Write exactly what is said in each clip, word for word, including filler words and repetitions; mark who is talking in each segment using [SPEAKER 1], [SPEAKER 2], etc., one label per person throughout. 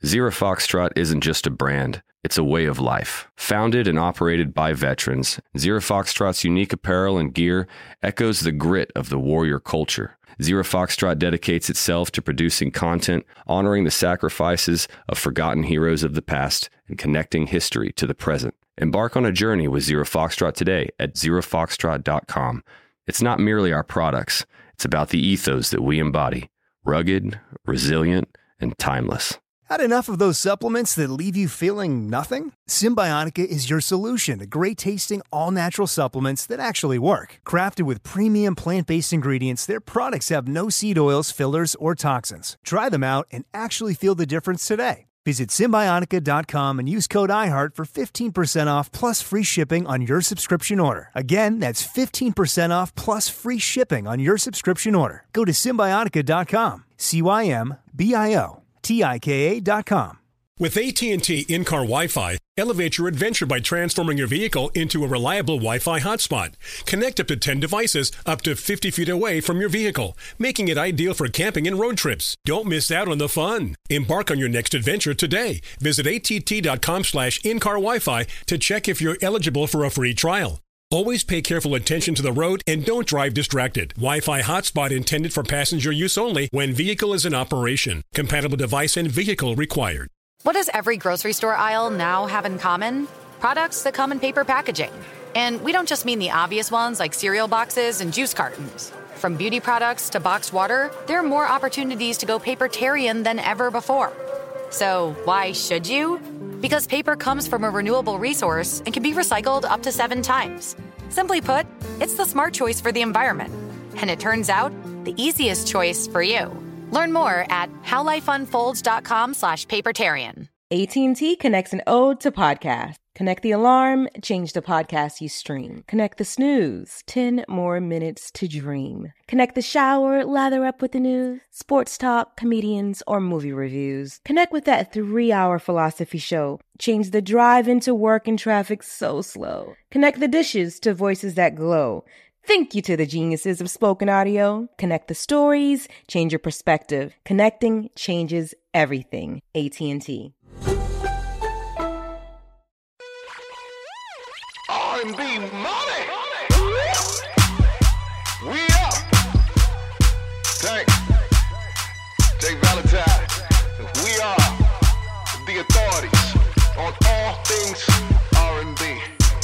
[SPEAKER 1] Zero Foxtrot isn't just a brand, it's a way of life. Founded and operated by veterans, Zero Foxtrot's unique apparel and gear echoes the grit of the warrior culture. Zero Foxtrot dedicates itself to producing content, honoring the sacrifices of forgotten heroes of the past, and connecting history to the present. Embark on a journey with Zero Foxtrot today at zero foxtrot dot com. It's not merely our products, it's about the ethos that we embody. Rugged, resilient, and timeless.
[SPEAKER 2] Had enough of those supplements that leave you feeling nothing? Symbiotica is your solution to great-tasting, all-natural supplements that actually work. Crafted with premium plant-based ingredients, their products have no seed oils, fillers, or toxins. Try them out and actually feel the difference today. Visit Symbiotica dot com and use code iHeart for fifteen percent off plus free shipping on your subscription order. Again, that's fifteen percent off plus free shipping on your subscription order. Go to Symbiotica dot com. C Y M B I O. T I K A dot com.
[SPEAKER 3] With A T and T in-car Wi-Fi, elevate your adventure by transforming your vehicle into a reliable Wi-Fi hotspot. Connect up to ten devices up to fifty feet away from your vehicle, making it ideal for camping and road trips. Don't miss out on the fun. Embark on your next adventure today. Visit A T T dot com slash in-car Wi-Fi to check if you're eligible for a free trial. Always pay careful attention to the road and don't drive distracted. Wi-Fi hotspot intended for passenger use only when vehicle is in operation. Compatible device and vehicle required.
[SPEAKER 4] What does every grocery store aisle now have in common? Products that come in paper packaging. And we don't just mean the obvious ones like cereal boxes and juice cartons. From beauty products to boxed water, there are more opportunities to go papertarian than ever before. So why should you? Because paper comes from a renewable resource and can be recycled up to seven times. Simply put, it's the smart choice for the environment. And it turns out, the easiest choice for you. Learn more at howlifeunfolds.com slash papertarian.
[SPEAKER 5] A T and T connects an ode to podcast. Connect the alarm, change the podcast you stream. Connect the snooze, ten more minutes to dream. Connect the shower, lather up with the news, sports talk, comedians, or movie reviews. Connect with that three-hour philosophy show. Change the drive into work and traffic so slow. Connect the dishes to voices that glow. Thank you to the geniuses of spoken audio. Connect the stories, change your perspective. Connecting changes everything. A T and T.
[SPEAKER 6] R and B money. We up. Tank. Jay Valentine. We are the authorities on all things R and B.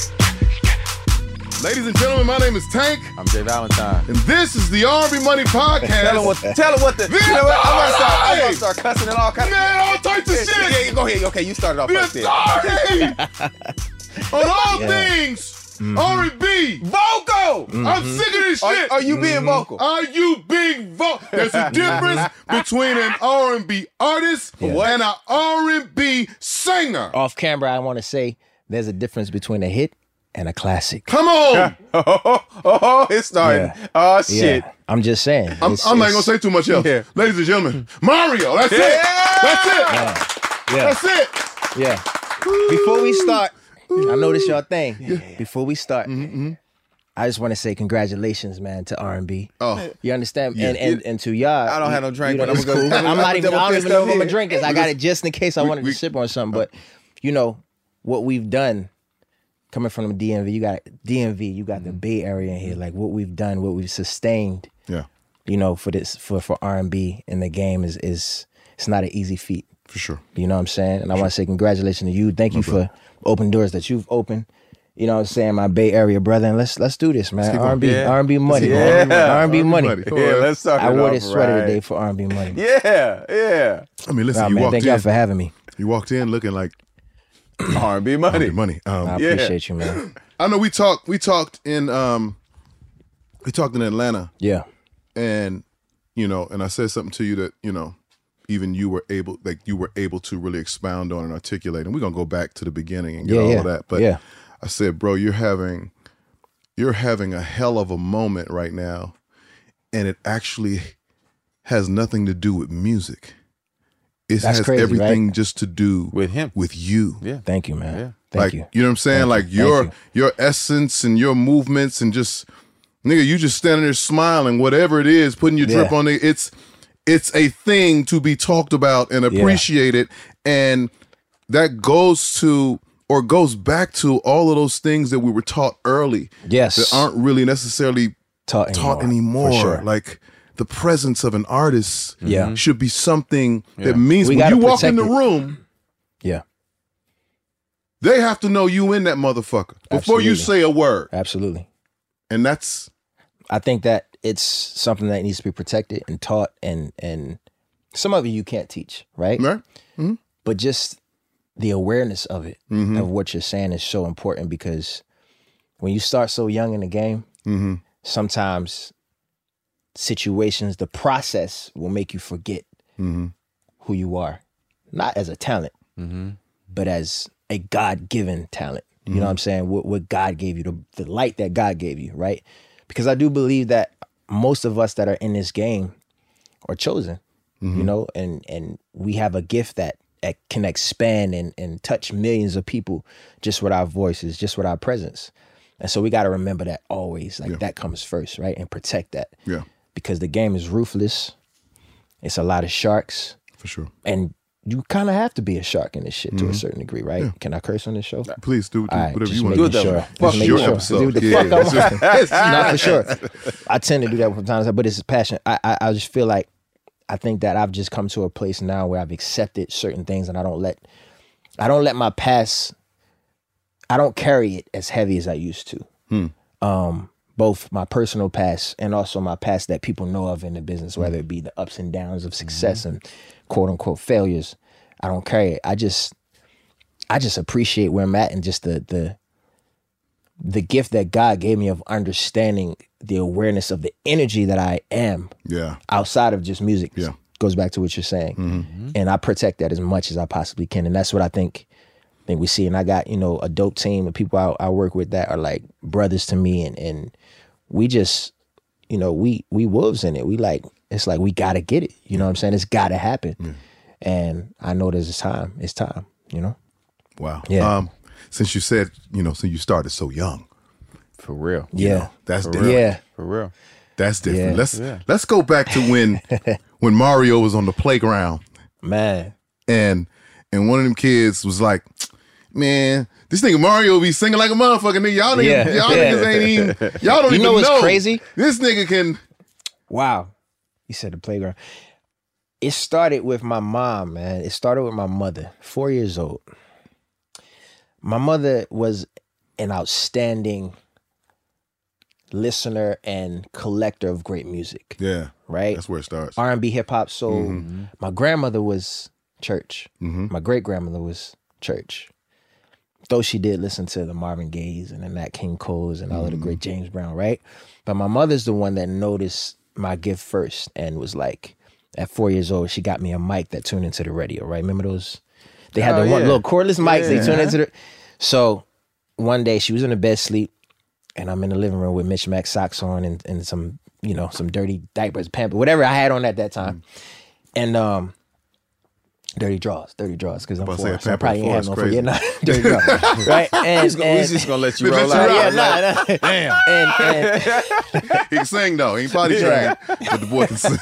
[SPEAKER 7] Ladies and gentlemen, my name is Tank.
[SPEAKER 8] I'm Jay Valentine.
[SPEAKER 7] And this is the R and B Money Podcast.
[SPEAKER 8] Tell him what, tell him what the,
[SPEAKER 7] the
[SPEAKER 8] you know what, I'm gonna start, I'm gonna start cussing and all kinds
[SPEAKER 7] Man,
[SPEAKER 8] of
[SPEAKER 7] all types of
[SPEAKER 8] yeah,
[SPEAKER 7] shit.
[SPEAKER 8] Yeah, yeah, go ahead. Okay, you started off
[SPEAKER 7] The
[SPEAKER 8] first.
[SPEAKER 7] authority on all
[SPEAKER 8] Yeah.
[SPEAKER 7] things
[SPEAKER 8] Mm-hmm.
[SPEAKER 7] R and B.
[SPEAKER 8] Vocal!
[SPEAKER 7] Mm-hmm. I'm sick of this shit.
[SPEAKER 8] Are, are you being
[SPEAKER 7] mm-hmm.
[SPEAKER 8] vocal?
[SPEAKER 7] Are you being vocal? There's a difference between an R and B artist yeah. and an R and B singer.
[SPEAKER 9] Off camera, I want to say there's a difference between a hit and a classic.
[SPEAKER 7] Come on.
[SPEAKER 8] oh, oh, oh, it's starting. Yeah. Oh, shit.
[SPEAKER 9] Yeah. I'm just saying.
[SPEAKER 7] I'm,
[SPEAKER 9] it's,
[SPEAKER 7] I'm
[SPEAKER 9] it's,
[SPEAKER 7] not going to say too much else. Yeah. Ladies and gentlemen, Mario, that's
[SPEAKER 8] yeah.
[SPEAKER 7] it. That's it.
[SPEAKER 9] Yeah. Yeah.
[SPEAKER 7] That's it.
[SPEAKER 9] Yeah. Before we start, I know this your thing. Yeah. Before we start, mm-hmm. I just want to say congratulations, man, to R and B.
[SPEAKER 7] Oh,
[SPEAKER 9] you understand?
[SPEAKER 7] Yeah.
[SPEAKER 9] And, and and to y'all,
[SPEAKER 8] I don't have no drink,
[SPEAKER 9] you know,
[SPEAKER 8] but I'm gonna
[SPEAKER 9] cool.
[SPEAKER 8] go.
[SPEAKER 9] I'm not even. I don't even know if I'm gonna drink this. I got
[SPEAKER 7] just,
[SPEAKER 9] it just in case I
[SPEAKER 7] we,
[SPEAKER 9] wanted
[SPEAKER 7] we,
[SPEAKER 9] to sip on something. But you know what we've done, coming from the D M V, you got D M V, you got the Bay Area in here. Like what we've done, what we've sustained.
[SPEAKER 7] Yeah.
[SPEAKER 9] You know, for this, for for R and B in the game is is it's not an easy feat.
[SPEAKER 7] For sure.
[SPEAKER 9] You know what I'm saying? And I want to say congratulations to you. Thank you for open doors that you've opened. You know what I'm saying? My Bay Area brother. And let's let's do this, man. R and B,
[SPEAKER 8] yeah.
[SPEAKER 9] R and B money.
[SPEAKER 8] Yeah.
[SPEAKER 9] R and B money.
[SPEAKER 8] money. Yeah, let's talk
[SPEAKER 9] I wore
[SPEAKER 8] it
[SPEAKER 9] this
[SPEAKER 8] off,
[SPEAKER 9] sweater
[SPEAKER 8] right.
[SPEAKER 9] today for R and B money.
[SPEAKER 8] Yeah, yeah.
[SPEAKER 7] I mean, listen,
[SPEAKER 9] Nah,
[SPEAKER 7] you
[SPEAKER 9] man,
[SPEAKER 7] walked
[SPEAKER 9] thank
[SPEAKER 7] in.
[SPEAKER 9] y'all for having me.
[SPEAKER 7] You walked in looking like
[SPEAKER 8] R and B money.
[SPEAKER 7] money. Um,
[SPEAKER 9] I
[SPEAKER 8] yeah.
[SPEAKER 9] appreciate you, man.
[SPEAKER 7] I know we talked. We talked in. Um, we talked in Atlanta.
[SPEAKER 9] Yeah.
[SPEAKER 7] And you know, and I said something to you that you know, even you were able, like you were able to really expound on and articulate. And we're gonna go back to the beginning and get
[SPEAKER 9] Yeah,
[SPEAKER 7] all
[SPEAKER 9] yeah.
[SPEAKER 7] of that. But
[SPEAKER 9] Yeah.
[SPEAKER 7] I said, bro, you're having, you're having a hell of a moment right now, and it actually has nothing to do with music. It
[SPEAKER 9] That's
[SPEAKER 7] has
[SPEAKER 9] crazy,
[SPEAKER 7] everything
[SPEAKER 9] right?
[SPEAKER 7] just to do
[SPEAKER 8] With him.
[SPEAKER 7] with you.
[SPEAKER 8] Yeah.
[SPEAKER 9] Thank you, man.
[SPEAKER 8] Yeah.
[SPEAKER 9] Thank
[SPEAKER 7] like
[SPEAKER 9] you.
[SPEAKER 7] you know what I'm saying?
[SPEAKER 9] Thank
[SPEAKER 7] like
[SPEAKER 9] you.
[SPEAKER 7] your
[SPEAKER 9] Thank
[SPEAKER 7] your essence and your movements and just nigga, you just standing there smiling, whatever it is, putting your drip
[SPEAKER 9] Yeah.
[SPEAKER 7] on it. It's it's a thing to be talked about and appreciated. And that goes to or goes back to all of those things that we were taught early.
[SPEAKER 9] Yes.
[SPEAKER 7] That aren't really necessarily
[SPEAKER 9] taught anymore.
[SPEAKER 7] Taught anymore.
[SPEAKER 9] For sure.
[SPEAKER 7] Like the presence of an artist
[SPEAKER 9] yeah.
[SPEAKER 7] should be something
[SPEAKER 8] Yeah.
[SPEAKER 7] that means
[SPEAKER 9] We
[SPEAKER 7] when
[SPEAKER 9] gotta
[SPEAKER 7] you walk in the
[SPEAKER 9] protect it.
[SPEAKER 7] room,
[SPEAKER 9] Yeah.
[SPEAKER 7] they have to know you in that motherfucker before you
[SPEAKER 9] Absolutely.
[SPEAKER 7] say a word.
[SPEAKER 9] Absolutely.
[SPEAKER 7] And that's
[SPEAKER 9] I think that it's something that needs to be protected and taught, and and some of it you can't teach, right?
[SPEAKER 7] right.
[SPEAKER 9] But just the awareness of it,
[SPEAKER 7] Mm-hmm.
[SPEAKER 9] of what you're saying, is so important, because when you start so young in the game,
[SPEAKER 7] Mm-hmm.
[SPEAKER 9] sometimes situations, the process will make you forget
[SPEAKER 7] Mm-hmm.
[SPEAKER 9] who you are, not as a talent, but as a God-given talent. You know what I'm saying? What, what God gave you, the, the light that God gave you, right? Because I do believe that most of us that are in this game are chosen, you know, and and we have a gift that, that can expand and, and touch millions of people just with our voices, just with our presence. And so we got to remember that always, like
[SPEAKER 7] Yeah.
[SPEAKER 9] that comes first, right? And protect that.
[SPEAKER 7] Yeah,
[SPEAKER 9] Because the game is ruthless. It's a lot of sharks.
[SPEAKER 7] for sure.
[SPEAKER 9] And you kind of have to be a shark in this shit to a certain degree, right? Can I curse on this show?
[SPEAKER 7] Please do, do
[SPEAKER 9] All right,
[SPEAKER 7] whatever
[SPEAKER 9] just
[SPEAKER 7] you want to
[SPEAKER 9] making
[SPEAKER 7] do.
[SPEAKER 9] sure.
[SPEAKER 7] This
[SPEAKER 9] Just
[SPEAKER 7] is
[SPEAKER 9] making
[SPEAKER 7] your
[SPEAKER 9] sure.
[SPEAKER 7] episode.
[SPEAKER 9] Do what the
[SPEAKER 7] Yeah.
[SPEAKER 9] fuck I want. Not for sure. I tend to do that sometimes, but it's passion. I, I I just feel like I think that I've just come to a place now where I've accepted certain things, and I don't let I don't let my past. I don't carry it as heavy as I used to.
[SPEAKER 7] Hmm.
[SPEAKER 9] Um, both my personal past and also my past that people know of in the business, whether it be the ups and downs of success and quote unquote failures. I don't carry it. I just I just appreciate where I'm at, and just the the the gift that God gave me of understanding the awareness of the energy that I am
[SPEAKER 7] Yeah,
[SPEAKER 9] outside of just music.
[SPEAKER 7] Yeah.
[SPEAKER 9] Goes back to what you're saying. And I protect that as much as I possibly can. And that's what I think think we see. And I got, you know, a dope team of people I, I work with that are like brothers to me, and and we just, you know, we we wolves in it. We like, it's like we gotta get it. You know what I'm saying? It's gotta happen. And I know there's a time. It's time, you know?
[SPEAKER 7] wow.
[SPEAKER 9] Yeah.
[SPEAKER 7] Um, since you said, you know, since you started so young,
[SPEAKER 8] For real.
[SPEAKER 9] Yeah.
[SPEAKER 7] that's
[SPEAKER 8] For
[SPEAKER 7] different.
[SPEAKER 8] real.
[SPEAKER 9] Yeah.
[SPEAKER 8] For real.
[SPEAKER 7] That's different.
[SPEAKER 9] Yeah.
[SPEAKER 7] Let's
[SPEAKER 8] Yeah.
[SPEAKER 7] let's go back to when when Mario was on the playground
[SPEAKER 9] Man.
[SPEAKER 7] and and one of them kids was like, "Man, this nigga Mario be singing like a motherfucker, nigga. Y'all niggas,
[SPEAKER 9] Yeah.
[SPEAKER 7] y'all
[SPEAKER 9] Yeah.
[SPEAKER 7] niggas ain't even y'all don't
[SPEAKER 9] You
[SPEAKER 7] even
[SPEAKER 9] know what's
[SPEAKER 7] know.
[SPEAKER 9] crazy?
[SPEAKER 7] This nigga can."
[SPEAKER 9] Wow. You said the playground. It started with my mom, man. It started with my mother, four years old. My mother was an outstanding listener and collector of great music,
[SPEAKER 7] Yeah,
[SPEAKER 9] right?
[SPEAKER 7] that's where it starts.
[SPEAKER 9] R and B, hip hop, soul.
[SPEAKER 7] Mm-hmm.
[SPEAKER 9] My grandmother was church. My great grandmother was church. Though she did listen to the Marvin Gaye's and the Nat King Cole's and all of the great James Brown, right? But my mother's the one that noticed my gift first and was like, at four years old, she got me a mic that tuned into the radio, right? Remember those? They had
[SPEAKER 8] Oh,
[SPEAKER 9] the one
[SPEAKER 8] yeah.
[SPEAKER 9] little cordless mics. They
[SPEAKER 8] Yeah.
[SPEAKER 9] tuned into the. So one day she was in the bed sleep, and I'm in the living room with Mitch Mac socks on and, and some, you know, some dirty diapers, pamper, whatever I had on at that time, and um, dirty drawers, dirty drawers, because I'm
[SPEAKER 7] About to say
[SPEAKER 9] four,
[SPEAKER 7] a
[SPEAKER 9] so I
[SPEAKER 7] pamper
[SPEAKER 9] probably ain't
[SPEAKER 7] four
[SPEAKER 9] have
[SPEAKER 7] is
[SPEAKER 9] no for
[SPEAKER 7] crazy.
[SPEAKER 9] yeah, nah, dirty drawers, right? And,
[SPEAKER 8] He's gonna,
[SPEAKER 9] and
[SPEAKER 8] he's just gonna let you
[SPEAKER 7] Let
[SPEAKER 8] roll
[SPEAKER 7] you
[SPEAKER 8] out.
[SPEAKER 7] rock.
[SPEAKER 9] yeah, nah, nah.
[SPEAKER 7] Damn,
[SPEAKER 9] and and
[SPEAKER 7] he can sing though. He ain't potty trained, but the boy can sing.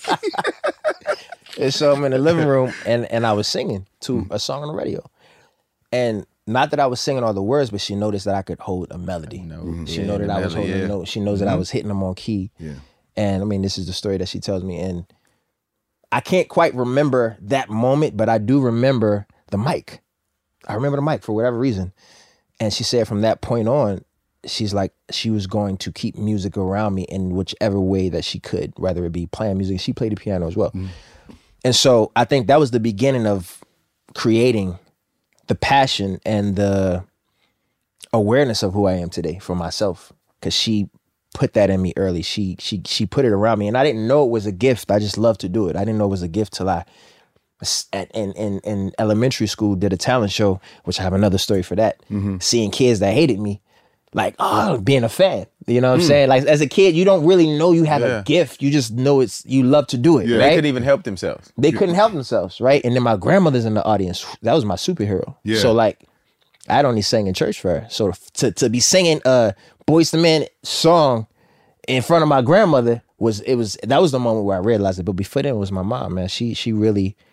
[SPEAKER 9] And so I'm in the living room, and, and I was singing to a song on the radio. And not that I was singing all the words, but she noticed that I could hold a melody. She
[SPEAKER 8] Yeah,
[SPEAKER 9] know that
[SPEAKER 8] the
[SPEAKER 9] I was
[SPEAKER 8] melody,
[SPEAKER 9] holding
[SPEAKER 8] yeah.
[SPEAKER 9] a note. She knows that I was hitting them on key.
[SPEAKER 7] Yeah.
[SPEAKER 9] And I mean, this is the story that she tells me. And I can't quite remember that moment, but I do remember the mic. I remember the mic for whatever reason. And she said from that point on, she's like, she was going to keep music around me in whichever way that she could, whether it be playing music. She played the piano as well. And so I think that was the beginning of creating the passion and the awareness of who I am today for myself. Cause she put that in me early. She she she put it around me, and I didn't know it was a gift. I just loved to do it. I didn't know it was a gift till I at in in, in elementary school did a talent show, which I have another story for that. Seeing kids that hated me, like oh, being a fan. You know what I'm saying? Like as a kid, you don't really know you have
[SPEAKER 8] Yeah.
[SPEAKER 9] a gift. You just know it's you love to do it.
[SPEAKER 7] Yeah.
[SPEAKER 8] They
[SPEAKER 9] Right?
[SPEAKER 8] could even help themselves.
[SPEAKER 9] They couldn't help themselves, right? And then my grandmother's in the audience. That was my superhero.
[SPEAKER 7] Yeah.
[SPEAKER 9] So like, I'd only sang in church for her. So to to be singing a Boyz two Men song in front of my grandmother was it was that was the moment where I realized it. But before then, it was my mom, man. She she really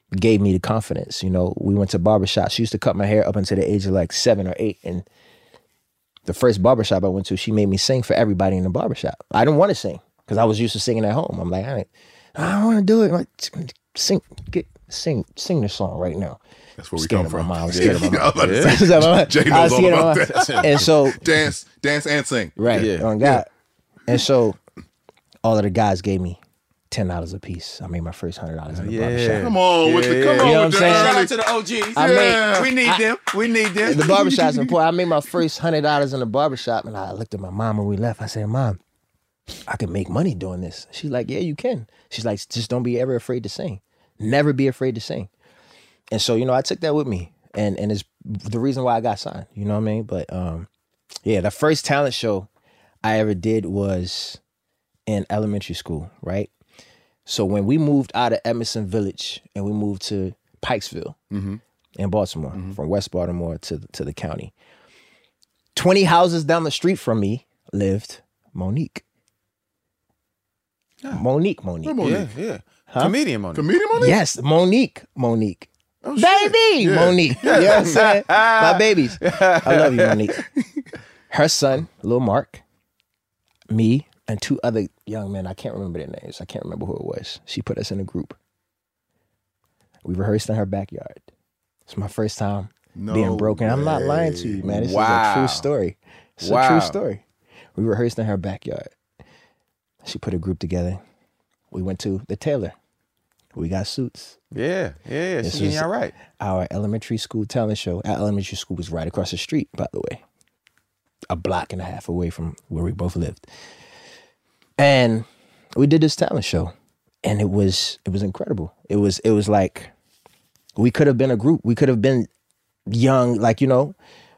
[SPEAKER 9] gave me the confidence. You know, we went to barbershop. She used to cut my hair up until the age of like seven or eight. And the first barbershop I went to, she made me sing for everybody in the barbershop. I didn't want to sing because I was used to singing at home. I'm like, I, I don't want to do it. I'm like, sing, get, sing, sing this song right now.
[SPEAKER 7] That's where we
[SPEAKER 9] scared
[SPEAKER 7] come
[SPEAKER 9] of
[SPEAKER 7] from.
[SPEAKER 9] my mom. I was scared of my mom.
[SPEAKER 7] Yeah. Yeah. Jay knows all about that.
[SPEAKER 9] And so
[SPEAKER 7] dance, dance and sing.
[SPEAKER 9] Right.
[SPEAKER 8] Yeah.
[SPEAKER 9] On God. And so all of the guys gave me ten dollars a piece. I made my first hundred dollars in the
[SPEAKER 8] Yeah.
[SPEAKER 9] barbershop.
[SPEAKER 7] Come on with the,
[SPEAKER 8] Yeah.
[SPEAKER 7] come
[SPEAKER 9] You
[SPEAKER 7] on
[SPEAKER 9] know what
[SPEAKER 7] with
[SPEAKER 9] I'm
[SPEAKER 7] the
[SPEAKER 9] saying?
[SPEAKER 8] Shout
[SPEAKER 7] early-
[SPEAKER 8] out to the O Gs.
[SPEAKER 9] I
[SPEAKER 7] Yeah.
[SPEAKER 8] We need them. We need them.
[SPEAKER 9] The barbershop's important. I made my first hundred dollars in the barbershop, and I looked at my mom when we left. I said, Mom, I can make money doing this. She's like, yeah, you can. She's like, just don't be ever afraid to sing. Never be afraid to sing. And so, you know, I took that with me. And and it's the reason why I got signed. You know what I mean? But um, yeah, the first talent show I ever did was in elementary school, right? So when we moved out of Emerson Village and we moved to Pikesville
[SPEAKER 7] Mm-hmm.
[SPEAKER 9] in Baltimore, mm-hmm. from West Baltimore to, to the county, twenty houses down the street from me lived Monique.
[SPEAKER 8] Yeah.
[SPEAKER 9] Monique, Monique.
[SPEAKER 7] Where Monique?
[SPEAKER 8] Yeah, yeah.
[SPEAKER 9] Huh?
[SPEAKER 8] Comedian Monique.
[SPEAKER 7] Comedian Monique?
[SPEAKER 9] Yes, Monique, Monique.
[SPEAKER 7] Oh, shit.
[SPEAKER 9] Baby,
[SPEAKER 7] Yeah.
[SPEAKER 9] Monique. You know what I'm saying? My babies. I love you, Monique. Her son, Lil Mark, me, and two other young men. I can't remember their names. I can't remember who it was. She put us in a group. We rehearsed in her backyard. It's my first time
[SPEAKER 7] No
[SPEAKER 9] being broken. I'm not
[SPEAKER 7] way.
[SPEAKER 9] lying to you, man. This
[SPEAKER 8] Wow.
[SPEAKER 9] is a true story. It's a
[SPEAKER 8] Wow.
[SPEAKER 9] true story. We rehearsed in her backyard. She put a group together. We went to the tailor. We got suits.
[SPEAKER 8] Yeah, yeah, yeah.
[SPEAKER 9] This
[SPEAKER 8] She's getting
[SPEAKER 9] was-
[SPEAKER 8] y'all right.
[SPEAKER 9] Our elementary school talent show. Our elementary school was right across the street, by the way. A block and a half away from where we both lived. And we did this talent show. And it was it was incredible. It was it was like we could have been a group. We could have been young, like, you know.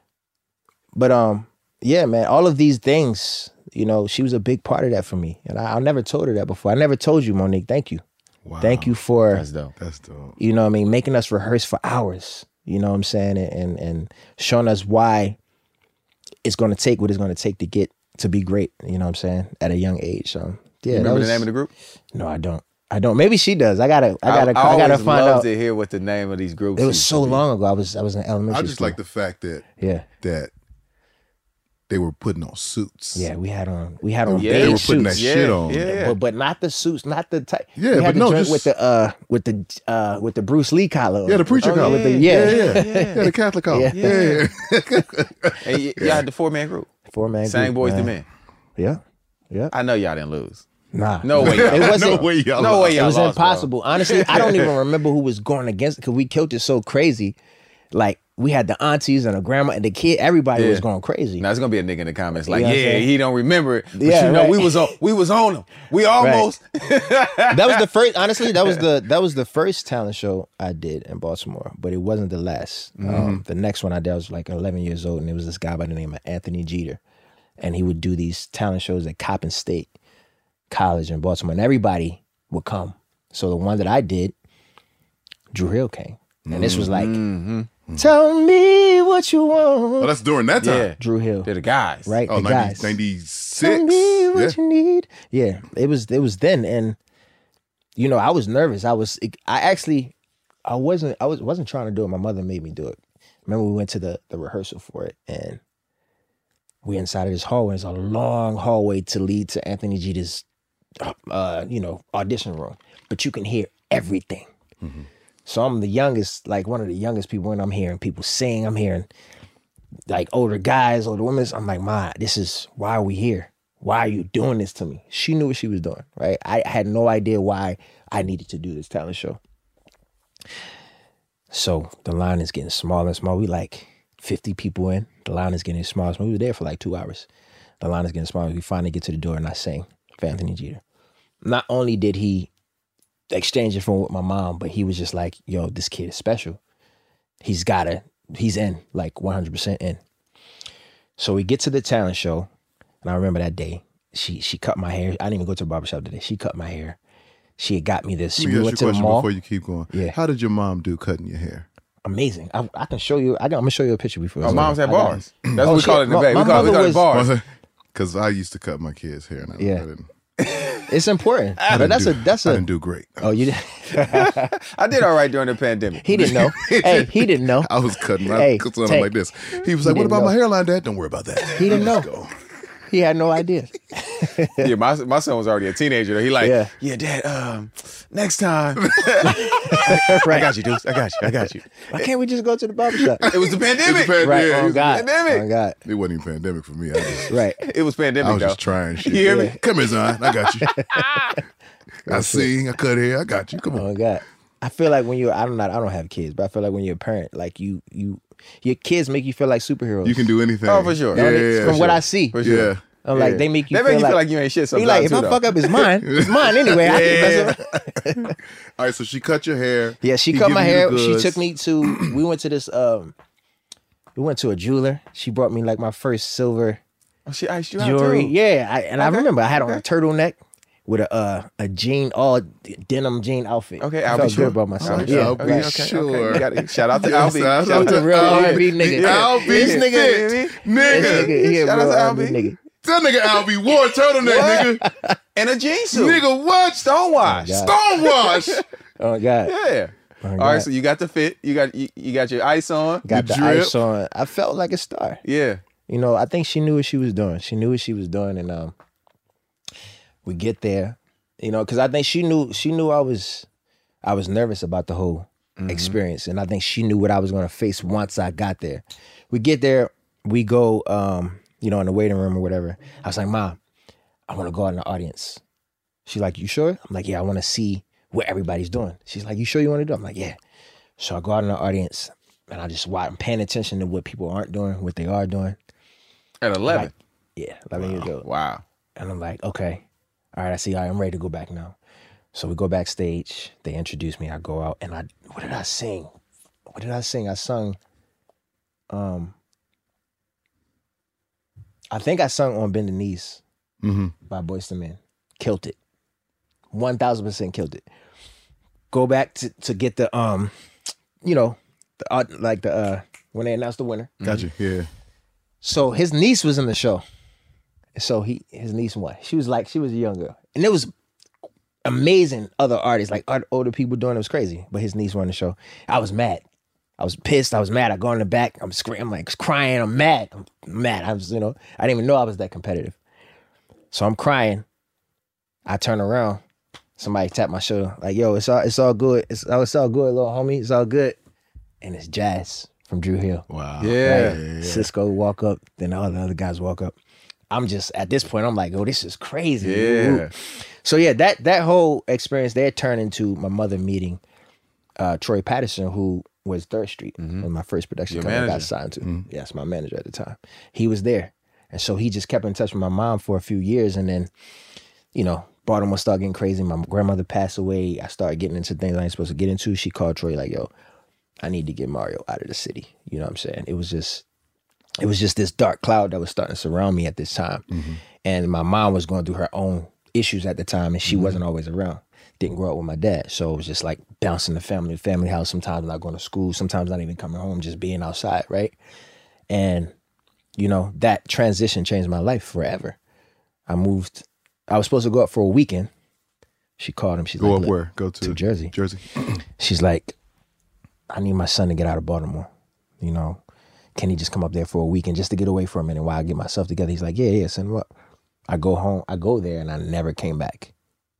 [SPEAKER 9] But um, yeah, man, all of these things, you know, she was a big part of that for me. And I, I never told her that before. I never told you, Monique, thank you.
[SPEAKER 7] Wow.
[SPEAKER 9] Thank you for
[SPEAKER 8] That's dope.
[SPEAKER 7] That's dope.
[SPEAKER 9] you know what I mean, making us rehearse for hours, you know what I'm saying, and and, and showing us why it's going to take what it's going to take to get to be great, you know what I'm saying, at a young age. So yeah,
[SPEAKER 8] You
[SPEAKER 9] that
[SPEAKER 8] remember
[SPEAKER 9] was,
[SPEAKER 8] the name of the group?
[SPEAKER 9] No, I don't. I don't. Maybe she does. I gotta. I gotta.
[SPEAKER 8] I,
[SPEAKER 9] I, gotta
[SPEAKER 8] always
[SPEAKER 9] find
[SPEAKER 8] love
[SPEAKER 9] out.
[SPEAKER 8] to hear what the name of these groups.
[SPEAKER 9] It was
[SPEAKER 8] used
[SPEAKER 9] so
[SPEAKER 8] to be.
[SPEAKER 9] long ago. I was. I was in elementary.
[SPEAKER 7] I just
[SPEAKER 9] school.
[SPEAKER 7] like the fact that
[SPEAKER 9] Yeah.
[SPEAKER 7] that they were putting on suits.
[SPEAKER 9] Yeah, we had on. We had on.
[SPEAKER 8] Yeah,
[SPEAKER 9] beige
[SPEAKER 7] they were putting that
[SPEAKER 9] suits.
[SPEAKER 8] Yeah,
[SPEAKER 7] shit on.
[SPEAKER 8] yeah.
[SPEAKER 9] But but not the suits, not the type.
[SPEAKER 7] Yeah,
[SPEAKER 9] we had
[SPEAKER 7] but
[SPEAKER 9] the
[SPEAKER 7] no,
[SPEAKER 9] joint
[SPEAKER 7] just-
[SPEAKER 9] with the uh with the uh with the Bruce Lee collar. on.
[SPEAKER 7] Yeah, the preacher
[SPEAKER 8] Oh,
[SPEAKER 7] collar.
[SPEAKER 9] with the-
[SPEAKER 7] yeah,
[SPEAKER 9] yeah.
[SPEAKER 7] yeah, yeah. Yeah, the Catholic collar.
[SPEAKER 9] Yeah.
[SPEAKER 7] Yeah, yeah.
[SPEAKER 8] And y- y'all had the four man group.
[SPEAKER 9] Four man.
[SPEAKER 8] Same
[SPEAKER 9] group,
[SPEAKER 8] boys to
[SPEAKER 9] man.
[SPEAKER 8] men.
[SPEAKER 9] Yeah, yeah.
[SPEAKER 8] I know y'all didn't lose.
[SPEAKER 9] Nah,
[SPEAKER 8] No way. Y'all
[SPEAKER 9] It
[SPEAKER 8] lost.
[SPEAKER 9] wasn't.
[SPEAKER 7] No way y'all
[SPEAKER 8] No way
[SPEAKER 7] lost.
[SPEAKER 8] y'all
[SPEAKER 9] It was
[SPEAKER 8] lost, bro.
[SPEAKER 9] impossible. Honestly, I don't even remember who was going against it because we killed it so crazy. Like we had the aunties and the grandma and the kid. Everybody
[SPEAKER 8] Yeah.
[SPEAKER 9] was going crazy.
[SPEAKER 8] Now it's gonna be a nigga in the comments like,
[SPEAKER 9] You know what I'm
[SPEAKER 8] yeah,
[SPEAKER 9] saying?
[SPEAKER 8] he don't remember it. But
[SPEAKER 9] Yeah,
[SPEAKER 8] you know,
[SPEAKER 9] right.
[SPEAKER 8] we was on, we was on him. We almost.
[SPEAKER 9] That was the first. Honestly, that was the that was the first talent show I did in Baltimore, but it wasn't the last.
[SPEAKER 8] Mm-hmm.
[SPEAKER 9] Um, the next one I did, I was like eleven years old, and it was this guy by the name of Anthony Jeter, and he would do these talent shows at Coppin State College in Baltimore, and everybody would come. So the one that I did, Drew Hill came, and this was like,
[SPEAKER 8] Mm-hmm.
[SPEAKER 9] tell me what you want.
[SPEAKER 7] Oh, that's during that time.
[SPEAKER 8] Yeah,
[SPEAKER 9] Drew Hill,
[SPEAKER 8] they're the guys.
[SPEAKER 9] right?
[SPEAKER 7] Oh,
[SPEAKER 9] the
[SPEAKER 7] ninety,
[SPEAKER 9] guys.
[SPEAKER 7] ninety-six.
[SPEAKER 9] Tell me what
[SPEAKER 7] Yeah.
[SPEAKER 9] you need. Yeah, it was it was then, and you know, I was nervous. I was I actually I wasn't I was wasn't trying to do it. My mother made me do it. Remember, we went to the the rehearsal for it, and we inside of this hallway. It's a long hallway to lead to Anthony Jeter's, uh, you know, audition room, but you can hear everything. So I'm the youngest, like one of the youngest people, and I'm hearing people sing. I'm hearing like older guys, older women. I'm like, Ma, this is why are we here? Why are you doing this to me? She knew what she was doing, right? I had no idea why I needed to do this talent show. So the line is getting smaller and smaller. We like fifty people in. The line is getting smaller and smaller. We were there for like two hours. The line is getting smaller. We finally get to the door and I sing for Anthony Jeter. Not only did he exchange it from with my mom, but he was just like, yo, this kid is special. He's gotta, he's in, like one hundred percent in. So we get to the talent show, and I remember that day, she she cut my hair. I didn't even go to the barbershop today. She cut my hair. She had got me this.
[SPEAKER 7] Let me
[SPEAKER 9] we
[SPEAKER 7] ask
[SPEAKER 9] went
[SPEAKER 7] you
[SPEAKER 9] to
[SPEAKER 7] a
[SPEAKER 9] the
[SPEAKER 7] question
[SPEAKER 9] mall.
[SPEAKER 7] before you keep going.
[SPEAKER 9] Yeah.
[SPEAKER 7] How did your mom do cutting your hair?
[SPEAKER 9] Amazing. I, I can show you. I got, I'm gonna show you a picture before.
[SPEAKER 8] Our moms had
[SPEAKER 9] I got-
[SPEAKER 8] bars. That's
[SPEAKER 9] Oh,
[SPEAKER 8] what we
[SPEAKER 9] shit.
[SPEAKER 8] call it in the
[SPEAKER 9] My-
[SPEAKER 8] bay.
[SPEAKER 9] my
[SPEAKER 8] We call it, we
[SPEAKER 9] mother
[SPEAKER 8] call it
[SPEAKER 9] was-
[SPEAKER 8] bars.
[SPEAKER 7] Because I used to cut my kids' hair. And I,
[SPEAKER 9] Yeah.
[SPEAKER 7] I didn't.
[SPEAKER 9] It's important.
[SPEAKER 7] I
[SPEAKER 9] But
[SPEAKER 7] didn't
[SPEAKER 9] that's
[SPEAKER 7] do,
[SPEAKER 9] a that's
[SPEAKER 7] I
[SPEAKER 9] a.
[SPEAKER 7] didn't do great.
[SPEAKER 9] Oh, you did.
[SPEAKER 8] I did all right during the pandemic.
[SPEAKER 9] He didn't know. Hey, he didn't know.
[SPEAKER 7] I was cutting my
[SPEAKER 9] Hey,
[SPEAKER 7] son
[SPEAKER 9] Tank.
[SPEAKER 7] like this. He was
[SPEAKER 9] He
[SPEAKER 7] like, "What
[SPEAKER 9] didn't
[SPEAKER 7] about
[SPEAKER 9] know.
[SPEAKER 7] my hairline, Dad? Don't worry about that."
[SPEAKER 9] He didn't know.
[SPEAKER 7] Let's go.
[SPEAKER 9] He had no idea.
[SPEAKER 8] Yeah, my my son was already a teenager. He like,
[SPEAKER 9] Yeah.
[SPEAKER 8] yeah, Dad. Um, next time. I got you, Deuce. I got you. I got you.
[SPEAKER 9] Why can't we just go to the barbershop?
[SPEAKER 8] It was the pandemic.
[SPEAKER 7] It's a pan-
[SPEAKER 9] Right.
[SPEAKER 7] yeah,
[SPEAKER 9] Oh
[SPEAKER 7] it's-
[SPEAKER 9] God.
[SPEAKER 8] pandemic.
[SPEAKER 9] Oh God.
[SPEAKER 7] It wasn't even pandemic for me. I, just,
[SPEAKER 9] Right.
[SPEAKER 8] It was pandemic.
[SPEAKER 7] I was
[SPEAKER 8] though.
[SPEAKER 7] just trying shit.
[SPEAKER 8] You hear me?
[SPEAKER 7] Come here, son. I got you. I sing. I cut hair. I got you. Come on.
[SPEAKER 9] Oh God. I feel like when you're, I don't know, I don't have kids, but I feel like when you're a parent, like you, you, your kids make you feel like superheroes.
[SPEAKER 7] You can do anything.
[SPEAKER 8] Oh, for sure.
[SPEAKER 7] Yeah,
[SPEAKER 9] Don't it?
[SPEAKER 7] yeah,
[SPEAKER 9] From
[SPEAKER 7] yeah.
[SPEAKER 9] what I see,
[SPEAKER 8] For sure.
[SPEAKER 7] Yeah.
[SPEAKER 9] I'm like
[SPEAKER 8] Yeah.
[SPEAKER 9] they make you.
[SPEAKER 8] They
[SPEAKER 9] feel
[SPEAKER 8] make you
[SPEAKER 9] like,
[SPEAKER 8] feel like you ain't shit
[SPEAKER 9] Be
[SPEAKER 8] sometimes.
[SPEAKER 9] like, if
[SPEAKER 8] too,
[SPEAKER 9] I
[SPEAKER 8] though.
[SPEAKER 9] fuck up, it's mine. It's mine anyway. I can mess up.
[SPEAKER 7] All right, so she cut your hair.
[SPEAKER 9] Yeah, she
[SPEAKER 7] He
[SPEAKER 9] cut
[SPEAKER 7] give
[SPEAKER 9] my
[SPEAKER 7] you the
[SPEAKER 9] hair. She
[SPEAKER 7] goods.
[SPEAKER 9] took me to. We went to this. Um, we went to a jeweler. She brought me like my first silver
[SPEAKER 8] Oh, she iced you out
[SPEAKER 9] jewelry.
[SPEAKER 8] too.
[SPEAKER 9] Yeah, I, and I
[SPEAKER 8] Okay.
[SPEAKER 9] remember I had on a
[SPEAKER 8] Okay.
[SPEAKER 9] turtleneck with a uh, a jean, all denim jean outfit.
[SPEAKER 8] Okay,
[SPEAKER 9] I
[SPEAKER 8] I'll
[SPEAKER 9] felt
[SPEAKER 8] be sure.
[SPEAKER 9] good about myself.
[SPEAKER 8] I'll be
[SPEAKER 9] yeah,
[SPEAKER 7] I'll
[SPEAKER 8] Okay,
[SPEAKER 7] be
[SPEAKER 9] right.
[SPEAKER 8] okay,
[SPEAKER 7] sure.
[SPEAKER 8] okay. You gotta- shout out to
[SPEAKER 7] Yeah,
[SPEAKER 8] Albie.
[SPEAKER 7] shout
[SPEAKER 8] Shout out
[SPEAKER 7] out
[SPEAKER 8] to
[SPEAKER 9] a real
[SPEAKER 7] Albie.
[SPEAKER 9] R and B nigga.
[SPEAKER 7] Albie
[SPEAKER 9] This
[SPEAKER 7] fit.
[SPEAKER 9] nigga,
[SPEAKER 7] Nigga.
[SPEAKER 9] this nigga, he a
[SPEAKER 8] Shout out
[SPEAKER 9] real
[SPEAKER 8] to
[SPEAKER 9] R and B
[SPEAKER 8] Albie.
[SPEAKER 9] nigga.
[SPEAKER 7] That nigga Albie wore a turtleneck, nigga.
[SPEAKER 8] And a jean suit.
[SPEAKER 7] Nigga, what?
[SPEAKER 8] Stonewash.
[SPEAKER 9] Oh, God.
[SPEAKER 7] Stonewash.
[SPEAKER 9] Oh God,
[SPEAKER 8] Yeah.
[SPEAKER 9] Oh,
[SPEAKER 8] All
[SPEAKER 9] God.
[SPEAKER 8] right, so you got the fit. You got you, you got your ice on.
[SPEAKER 9] got the
[SPEAKER 7] drip.
[SPEAKER 9] ice on. I felt like a star.
[SPEAKER 8] Yeah.
[SPEAKER 9] You know, I think she knew what she was doing. She knew what she was doing, and um, we get there, you know, because I think she knew she knew I was I was nervous about the whole experience, and I think she knew what I was going to face once I got there. We get there, we go, um, you know, in the waiting room or whatever. I was like, Mom, I want to go out in the audience. She's like, you sure? I'm like, yeah, I want to see what everybody's doing. She's like, you sure you want to do it? I'm like, yeah. So I go out in the audience, and I just watch, I'm paying attention to what people aren't doing, what they are doing.
[SPEAKER 8] At eleven.
[SPEAKER 9] Like, yeah, eleven years old.
[SPEAKER 8] Wow.
[SPEAKER 9] And I'm like, okay, all right, I see. All right, I'm ready to go back now. So we go backstage. They introduce me. I go out, and I, what did I sing? What did I sing? I sung, um, I think I sung On Bended Knees
[SPEAKER 7] Mm-hmm.
[SPEAKER 9] by Boyz two Men. Killed it. one thousand percent killed it. Go back to, to get the, um, you know, the uh, like the, uh, when they announced the winner.
[SPEAKER 7] Got you. Yeah.
[SPEAKER 9] So his niece was in the show. So he, his niece won. She was like, she was a young girl. And it was amazing other artists, like other, older people doing it. It was crazy. But his niece won the show. I was mad. I was pissed. I was mad. I go in the back. I'm screaming. I'm like crying. I'm mad. I'm mad. I was, you know, I didn't even know I was that competitive. So I'm crying. I turn around. Somebody tapped my shoulder. Like, yo, it's all, it's all good. It's, oh, it's all good, little homie. It's all good. And it's Jazz from Drew Hill.
[SPEAKER 7] Wow.
[SPEAKER 8] Yeah.
[SPEAKER 9] Right? Cisco walk up, then all the other guys walk up. I'm just at this point, I'm like, oh, this is crazy.
[SPEAKER 8] Yeah.
[SPEAKER 9] So yeah, that that whole experience there turned into my mother meeting uh, Troy Patterson, who was Third Street,
[SPEAKER 8] Mhm.
[SPEAKER 9] was my first production
[SPEAKER 8] Your
[SPEAKER 9] company I got
[SPEAKER 8] manager.
[SPEAKER 9] signed to.
[SPEAKER 7] Mhm.
[SPEAKER 9] Yes, my manager at the time. He was there, and so he just kept in touch with my mom for a few years, and then, you know, Baltimore started getting crazy. My grandmother passed away. I started getting into things I ain't supposed to get into. She called Troy like, yo, I need to get Mario out of the city. You know what I'm saying? It was just, it was just this dark cloud that was starting to surround me at this time.
[SPEAKER 7] Mm-hmm.
[SPEAKER 9] And my mom was going through her own issues at the time, and she
[SPEAKER 7] Mm-hmm.
[SPEAKER 9] wasn't always around. Didn't grow up with my dad. So it was just like bouncing the family, family house, sometimes not going to school, sometimes not even coming home, just being outside, right? And, you know, that transition changed my life forever. I moved, I was supposed to go up for a weekend. She called him. She's
[SPEAKER 7] Go
[SPEAKER 9] like,
[SPEAKER 7] up
[SPEAKER 9] "Look,"
[SPEAKER 7] where? Go to,
[SPEAKER 9] to Jersey.
[SPEAKER 7] Jersey.
[SPEAKER 9] She's like, I need my son to get out of Baltimore. You know, can he just come up there for a weekend just to get away for a minute while I get myself together? He's like, yeah, yeah, send him up. I go home, I go there, and I never came back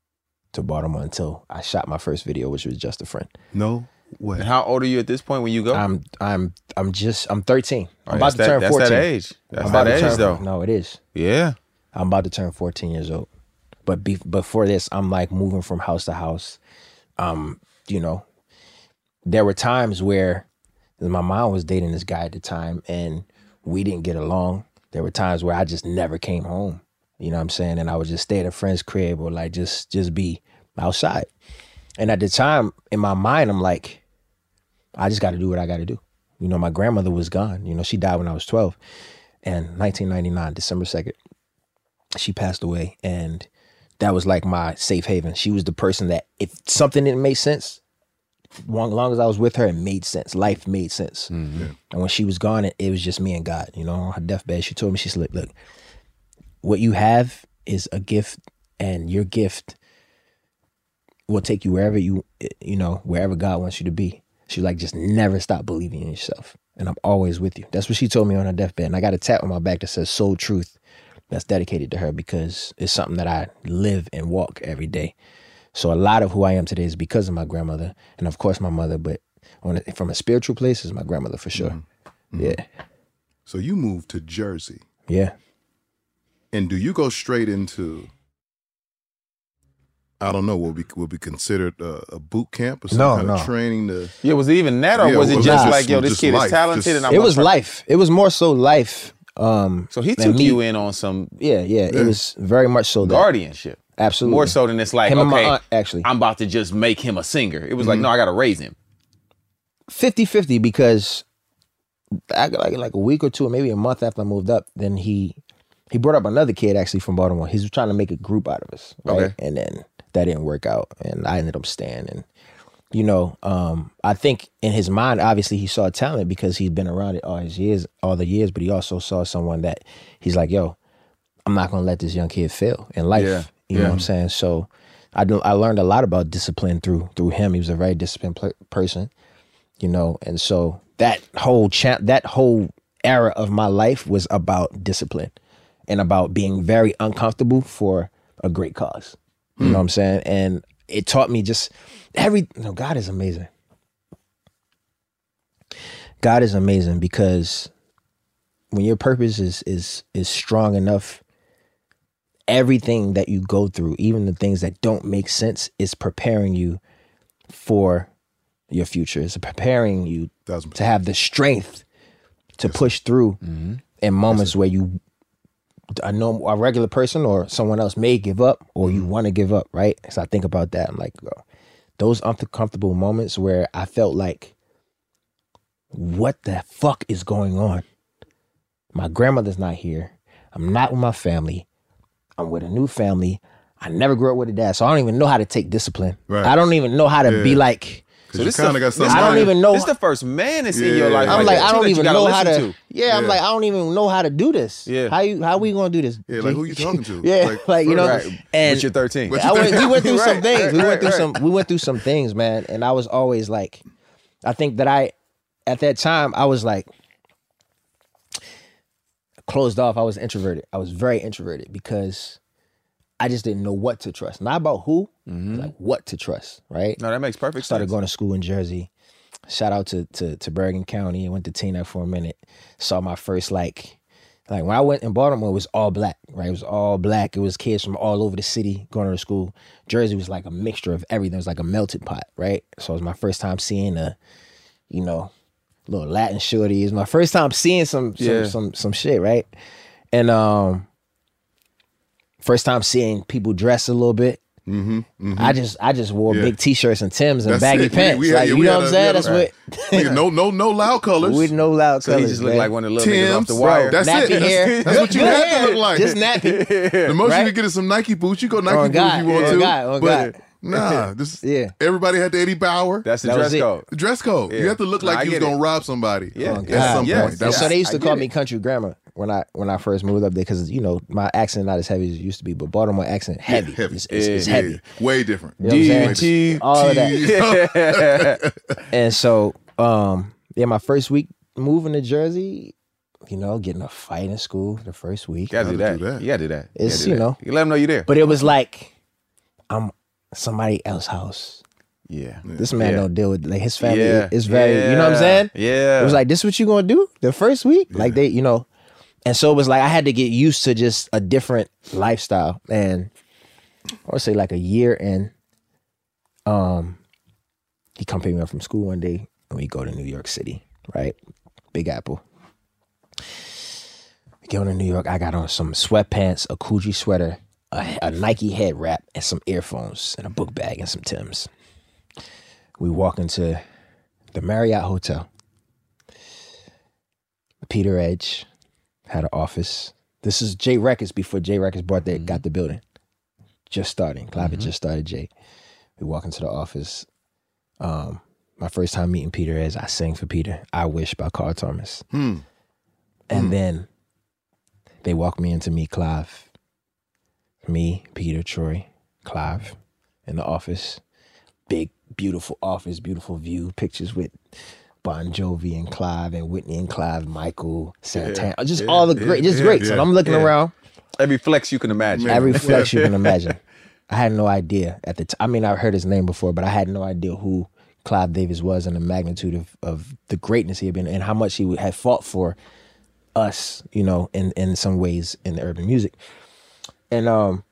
[SPEAKER 9] to Baltimore until I shot my first video, which was Just a Friend.
[SPEAKER 7] No way.
[SPEAKER 8] And how old are you at this point when you go?
[SPEAKER 9] I'm I'm I'm just I'm thirteen.
[SPEAKER 8] Oh,
[SPEAKER 9] I'm about
[SPEAKER 8] that's
[SPEAKER 9] to
[SPEAKER 8] that-
[SPEAKER 9] turn
[SPEAKER 8] that's
[SPEAKER 9] fourteen.
[SPEAKER 8] that age. That's
[SPEAKER 9] I'm about
[SPEAKER 8] that
[SPEAKER 9] to
[SPEAKER 8] age,
[SPEAKER 9] turn-
[SPEAKER 8] though.
[SPEAKER 9] No, it is.
[SPEAKER 8] Yeah.
[SPEAKER 9] I'm about to turn fourteen years old. But be, before this, I'm like moving from house to house. Um, you know, there were times where my mom was dating this guy at the time and we didn't get along. There were times where I just never came home. You know what I'm saying? And I would just stay at a friend's crib or like just just be outside. And at the time, in my mind, I'm like, I just got to do what I got to do. You know, my grandmother was gone. You know, she died when I was twelve. And nineteen ninety-nine, December second, she passed away. And that was like my safe haven. She was the person that if something didn't make sense, as long as I was with her, it made sense. Life made sense.
[SPEAKER 8] Mm-hmm.
[SPEAKER 9] And when she was gone, it, it was just me and God. You know, on her deathbed, she told me, she said, look, look, what you have is a gift and your gift will take you wherever you, you know, wherever God wants you to be. She's like, just never stop believing in yourself. And I'm always with you. That's what she told me on her deathbed. And I got a tat on my back that says Soul Truth. That's dedicated to her because it's something that I live and walk every day. So a lot of who I am today is because of my grandmother and of course my mother, but on a, from a spiritual place is my grandmother for sure. Mm-hmm. Yeah.
[SPEAKER 7] So you moved to Jersey.
[SPEAKER 9] Yeah.
[SPEAKER 7] And do you go straight into, I don't know, will be will be considered a, a boot camp or some
[SPEAKER 9] no,
[SPEAKER 7] kind
[SPEAKER 9] no.
[SPEAKER 7] of training to?
[SPEAKER 8] Yeah, was it even that, or
[SPEAKER 7] Yeah,
[SPEAKER 8] was it
[SPEAKER 7] was
[SPEAKER 8] just
[SPEAKER 7] it
[SPEAKER 8] like,
[SPEAKER 7] just-
[SPEAKER 8] yo, this
[SPEAKER 7] just
[SPEAKER 8] kid
[SPEAKER 7] life,
[SPEAKER 8] is talented?
[SPEAKER 7] just-
[SPEAKER 8] and I'm
[SPEAKER 9] It
[SPEAKER 8] gonna
[SPEAKER 9] was
[SPEAKER 8] try-
[SPEAKER 9] life. It was more so life. Um,
[SPEAKER 8] So he
[SPEAKER 9] than
[SPEAKER 8] took
[SPEAKER 9] me.
[SPEAKER 8] you in on some
[SPEAKER 9] Yeah, yeah,
[SPEAKER 7] Yeah.
[SPEAKER 9] It was very much so that.
[SPEAKER 8] guardianship.
[SPEAKER 9] Absolutely.
[SPEAKER 8] More so than it's like,
[SPEAKER 9] Him and my
[SPEAKER 8] okay,
[SPEAKER 9] aunt, actually.
[SPEAKER 8] I'm about to just make him a singer. It was like, no, I got to raise him.
[SPEAKER 9] fifty-fifty because I, like like a week or two, maybe a month after I moved up, then he he brought up another kid actually from Baltimore. He was trying to make a group out of us, right?
[SPEAKER 8] Okay.
[SPEAKER 9] And then that didn't work out, and I ended up staying. And you know, um, I think in his mind, obviously, he saw talent because he'd been around it all his years, all the years. But he also saw someone that he's like, "Yo, I'm not gonna let this young kid fail in life."
[SPEAKER 8] Yeah.
[SPEAKER 9] You know
[SPEAKER 8] Yeah.
[SPEAKER 9] what I'm saying? So I do. I learned a lot about discipline through through him. He was a very disciplined pl- person. You know, and so that whole cha- that whole era of my life was about discipline and about being very uncomfortable for a great cause. You know what I'm saying? And it taught me just every, you know, God is amazing. God is amazing because when your purpose is is is strong enough, everything that you go through, even the things that don't make sense, is preparing you for your future. Is preparing you
[SPEAKER 7] Thousand
[SPEAKER 9] to have the strength to push through in moments where you, I know a regular person or someone else may give up or you want to give up, right? So I think about that. I'm like, bro, those uncomfortable moments where I felt like, what the fuck is going on? My grandmother's not here. I'm not with my family. I'm with a new family. I never grew up with a dad, so I don't even know how to take discipline.
[SPEAKER 7] Right.
[SPEAKER 9] I don't even know how to
[SPEAKER 7] Yeah.
[SPEAKER 9] be like,
[SPEAKER 7] So
[SPEAKER 8] this
[SPEAKER 7] you kind
[SPEAKER 8] the-
[SPEAKER 7] of got
[SPEAKER 8] this
[SPEAKER 7] something.
[SPEAKER 9] I don't
[SPEAKER 7] like-
[SPEAKER 9] even know.
[SPEAKER 8] This the first man that's in
[SPEAKER 7] Yeah.
[SPEAKER 8] your life.
[SPEAKER 9] I'm like,
[SPEAKER 8] that,
[SPEAKER 9] I
[SPEAKER 8] too,
[SPEAKER 9] don't
[SPEAKER 8] that you
[SPEAKER 9] even
[SPEAKER 8] gotta
[SPEAKER 9] know how to.
[SPEAKER 8] listen
[SPEAKER 9] Yeah, I'm
[SPEAKER 7] Yeah.
[SPEAKER 9] like, I don't even know how to do this.
[SPEAKER 8] Yeah.
[SPEAKER 9] How you? How we gonna do this?
[SPEAKER 7] Yeah, like who you talking to?
[SPEAKER 9] yeah, like,
[SPEAKER 7] Like,
[SPEAKER 9] you know.
[SPEAKER 8] Right.
[SPEAKER 9] And
[SPEAKER 8] But you're thirteen.
[SPEAKER 7] But
[SPEAKER 9] I went, we went through some
[SPEAKER 8] Right,
[SPEAKER 9] things.
[SPEAKER 8] right,
[SPEAKER 9] we went
[SPEAKER 8] right,
[SPEAKER 9] through
[SPEAKER 8] right.
[SPEAKER 9] some. We went through some things, man. And I was always like, I think that I, at that time, I was like closed off. I was introverted. I was very introverted because I just didn't know what to trust. Not about who, like what to trust. Right.
[SPEAKER 8] No, that makes perfect
[SPEAKER 9] Started
[SPEAKER 8] sense.
[SPEAKER 9] going to school in Jersey. Shout out to to to Bergen County. I went to T N F for a minute. Saw my first like like when I went in Baltimore, it was all black, right? It was all black. It was kids from all over the city going to school. Jersey was like a mixture of everything. It was like a melted pot, right? So it was my first time seeing a, you know, little Latin shorty. It was my first time seeing some some
[SPEAKER 8] Yeah.
[SPEAKER 9] some, some shit, right? And um first time seeing people dress a little bit.
[SPEAKER 7] Mm-hmm, mm-hmm.
[SPEAKER 9] I just I just wore
[SPEAKER 7] Yeah.
[SPEAKER 9] big t-shirts and Timbs and
[SPEAKER 7] That's
[SPEAKER 9] baggy
[SPEAKER 7] it. We-
[SPEAKER 9] pants.
[SPEAKER 7] we had-
[SPEAKER 9] like,
[SPEAKER 7] yeah,
[SPEAKER 9] you
[SPEAKER 7] we
[SPEAKER 9] know
[SPEAKER 7] had
[SPEAKER 9] what I'm
[SPEAKER 7] a-
[SPEAKER 9] saying?
[SPEAKER 7] we
[SPEAKER 9] That's
[SPEAKER 7] had
[SPEAKER 9] what
[SPEAKER 7] Nigga, no, no, no loud colors.
[SPEAKER 9] with no loud
[SPEAKER 8] So he
[SPEAKER 9] colors.
[SPEAKER 8] just looked
[SPEAKER 9] man.
[SPEAKER 8] like one of the little niggas off the
[SPEAKER 7] Tim's,
[SPEAKER 8] wire.
[SPEAKER 7] That's
[SPEAKER 9] Nappy
[SPEAKER 7] it.
[SPEAKER 9] hair.
[SPEAKER 7] That's, that's what you
[SPEAKER 9] Good
[SPEAKER 7] had
[SPEAKER 9] hair.
[SPEAKER 7] to look like.
[SPEAKER 9] Just nappy.
[SPEAKER 7] The most
[SPEAKER 9] Right?
[SPEAKER 7] you could get is some Nike boots. You go Nike
[SPEAKER 9] On
[SPEAKER 7] boots
[SPEAKER 9] God.
[SPEAKER 7] if you want
[SPEAKER 9] On
[SPEAKER 7] to.
[SPEAKER 9] God. On
[SPEAKER 7] but
[SPEAKER 9] God.
[SPEAKER 7] nah, this
[SPEAKER 9] Yeah.
[SPEAKER 7] everybody had the Eddie Bauer.
[SPEAKER 8] That's the
[SPEAKER 9] That
[SPEAKER 8] dress
[SPEAKER 9] was it.
[SPEAKER 8] code.
[SPEAKER 7] The dress code.
[SPEAKER 8] Yeah.
[SPEAKER 7] You have to look
[SPEAKER 8] No, I
[SPEAKER 7] like you was
[SPEAKER 8] get
[SPEAKER 7] gonna
[SPEAKER 8] it.
[SPEAKER 7] rob somebody.
[SPEAKER 8] Yeah.
[SPEAKER 9] Oh,
[SPEAKER 7] At
[SPEAKER 9] God.
[SPEAKER 7] some
[SPEAKER 8] Yeah.
[SPEAKER 7] point. That
[SPEAKER 8] Yeah.
[SPEAKER 7] was,
[SPEAKER 9] So they used
[SPEAKER 8] I
[SPEAKER 9] to
[SPEAKER 8] get
[SPEAKER 9] call
[SPEAKER 8] it.
[SPEAKER 9] me country grammar when I when I first moved up there because you know my accent not as heavy as it used to be, but Baltimore accent heavy.
[SPEAKER 7] heavy.
[SPEAKER 9] It's, it's, it's
[SPEAKER 7] yeah,
[SPEAKER 9] heavy.
[SPEAKER 7] way different.
[SPEAKER 9] You know what I'm saying?
[SPEAKER 8] D T.
[SPEAKER 9] All of that. And so, um, yeah, my first week moving to Jersey, you know, getting a fight in school the first week.
[SPEAKER 8] You gotta do
[SPEAKER 7] Gotta
[SPEAKER 8] that.
[SPEAKER 7] do that.
[SPEAKER 8] You gotta do that.
[SPEAKER 9] It's,
[SPEAKER 8] gotta do
[SPEAKER 9] you
[SPEAKER 8] that.
[SPEAKER 9] know.
[SPEAKER 8] You let them know you're there.
[SPEAKER 9] But it was like I'm somebody else's house.
[SPEAKER 8] Yeah.
[SPEAKER 9] This man
[SPEAKER 8] Yeah.
[SPEAKER 9] don't deal with like his family.
[SPEAKER 8] Yeah.
[SPEAKER 9] Is very, you know what I'm saying?
[SPEAKER 8] Yeah.
[SPEAKER 9] It was like, this what you gonna do the first week? Like they, you know, and so it was like I had to get used to just a different lifestyle. And I would say like a year in, um, he come pick me up from school one day and we go to New York City, right? Big Apple. We go to New York. I got on some sweatpants, a Coogee sweater, a, a Nike head wrap, and some earphones, and a book bag and some Timbs. We walk into the Marriott Hotel. Peter Edge had an office. This is Jay Records before Jay Records bought that, got the building. Just starting. Clive had just started Jay. We walk into the office. Um, my first time meeting Peter Edge, I sang for Peter, I Wish by Carl Thomas.
[SPEAKER 7] Hmm.
[SPEAKER 9] And then they walked me in to meet Clive. me, Peter, Troy, Clive in the office. Big, beautiful office, beautiful view, pictures with Bon Jovi and Clive and Whitney and Clive, Michael, Santana,
[SPEAKER 8] Yeah,
[SPEAKER 9] just
[SPEAKER 8] yeah,
[SPEAKER 9] all the
[SPEAKER 8] yeah,
[SPEAKER 9] great, just
[SPEAKER 8] yeah,
[SPEAKER 9] great.
[SPEAKER 8] yeah,
[SPEAKER 9] So I'm looking
[SPEAKER 8] yeah.
[SPEAKER 9] around.
[SPEAKER 8] Every flex you can imagine.
[SPEAKER 9] Every flex you can imagine. I had no idea at the time. I mean, I heard his name before, but I had no idea who Clive Davis was and the magnitude of, of the greatness he had been and how much he had fought for us, you know, in, in some ways in the urban music. And um,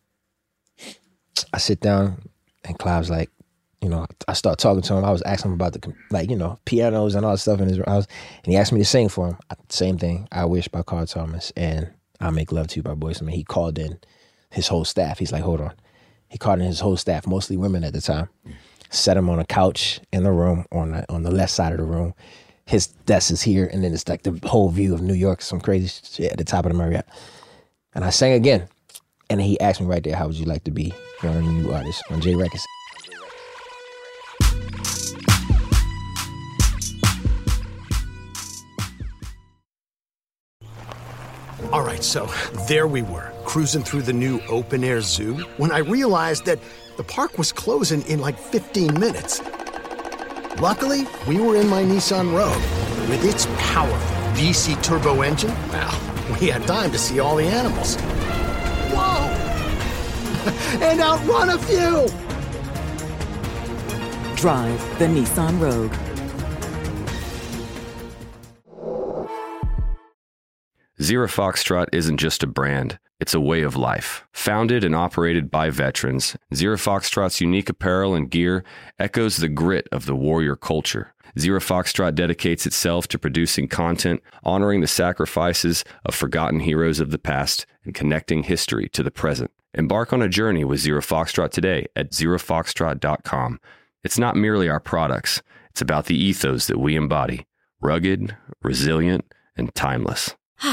[SPEAKER 9] I sit down and Clive's like, you know, I start talking to him. I was asking him about the, like, you know, pianos and all that stuff in his house. And he asked me to sing for him. Same thing, I Wish by Carl Thomas and I Make Love to You by Boyz two Men. He called in his whole staff. He's like, hold on. He called in his whole staff, mostly women at the time. Set him on a couch in the room, on the, on the left side of the room. His desk is here, and then it's like the whole view of New York, some crazy shit at the top of the Marriott. And I sang again. And he asked me right there, how would you like to be one of the new artists on J Records?
[SPEAKER 10] All right, so there we were, cruising through the new open-air zoo, when I realized that the park was closing in like fifteen minutes. Luckily, we were in my Nissan Rogue. With its powerful V C turbo engine, well, we had time to see all the animals. Whoa! And outrun a few!
[SPEAKER 11] Drive the Nissan Rogue.
[SPEAKER 1] Zero Foxtrot isn't just a brand, it's a way of life. Founded and operated by veterans, Zero Foxtrot's unique apparel and gear echoes the grit of the warrior culture. Zero Foxtrot dedicates itself to producing content, honoring the sacrifices of forgotten heroes of the past, and connecting history to the present. Embark on a journey with Zero Foxtrot today at zero foxtrot dot com. It's not merely our products, it's about the ethos that we embody. Rugged, resilient, and timeless.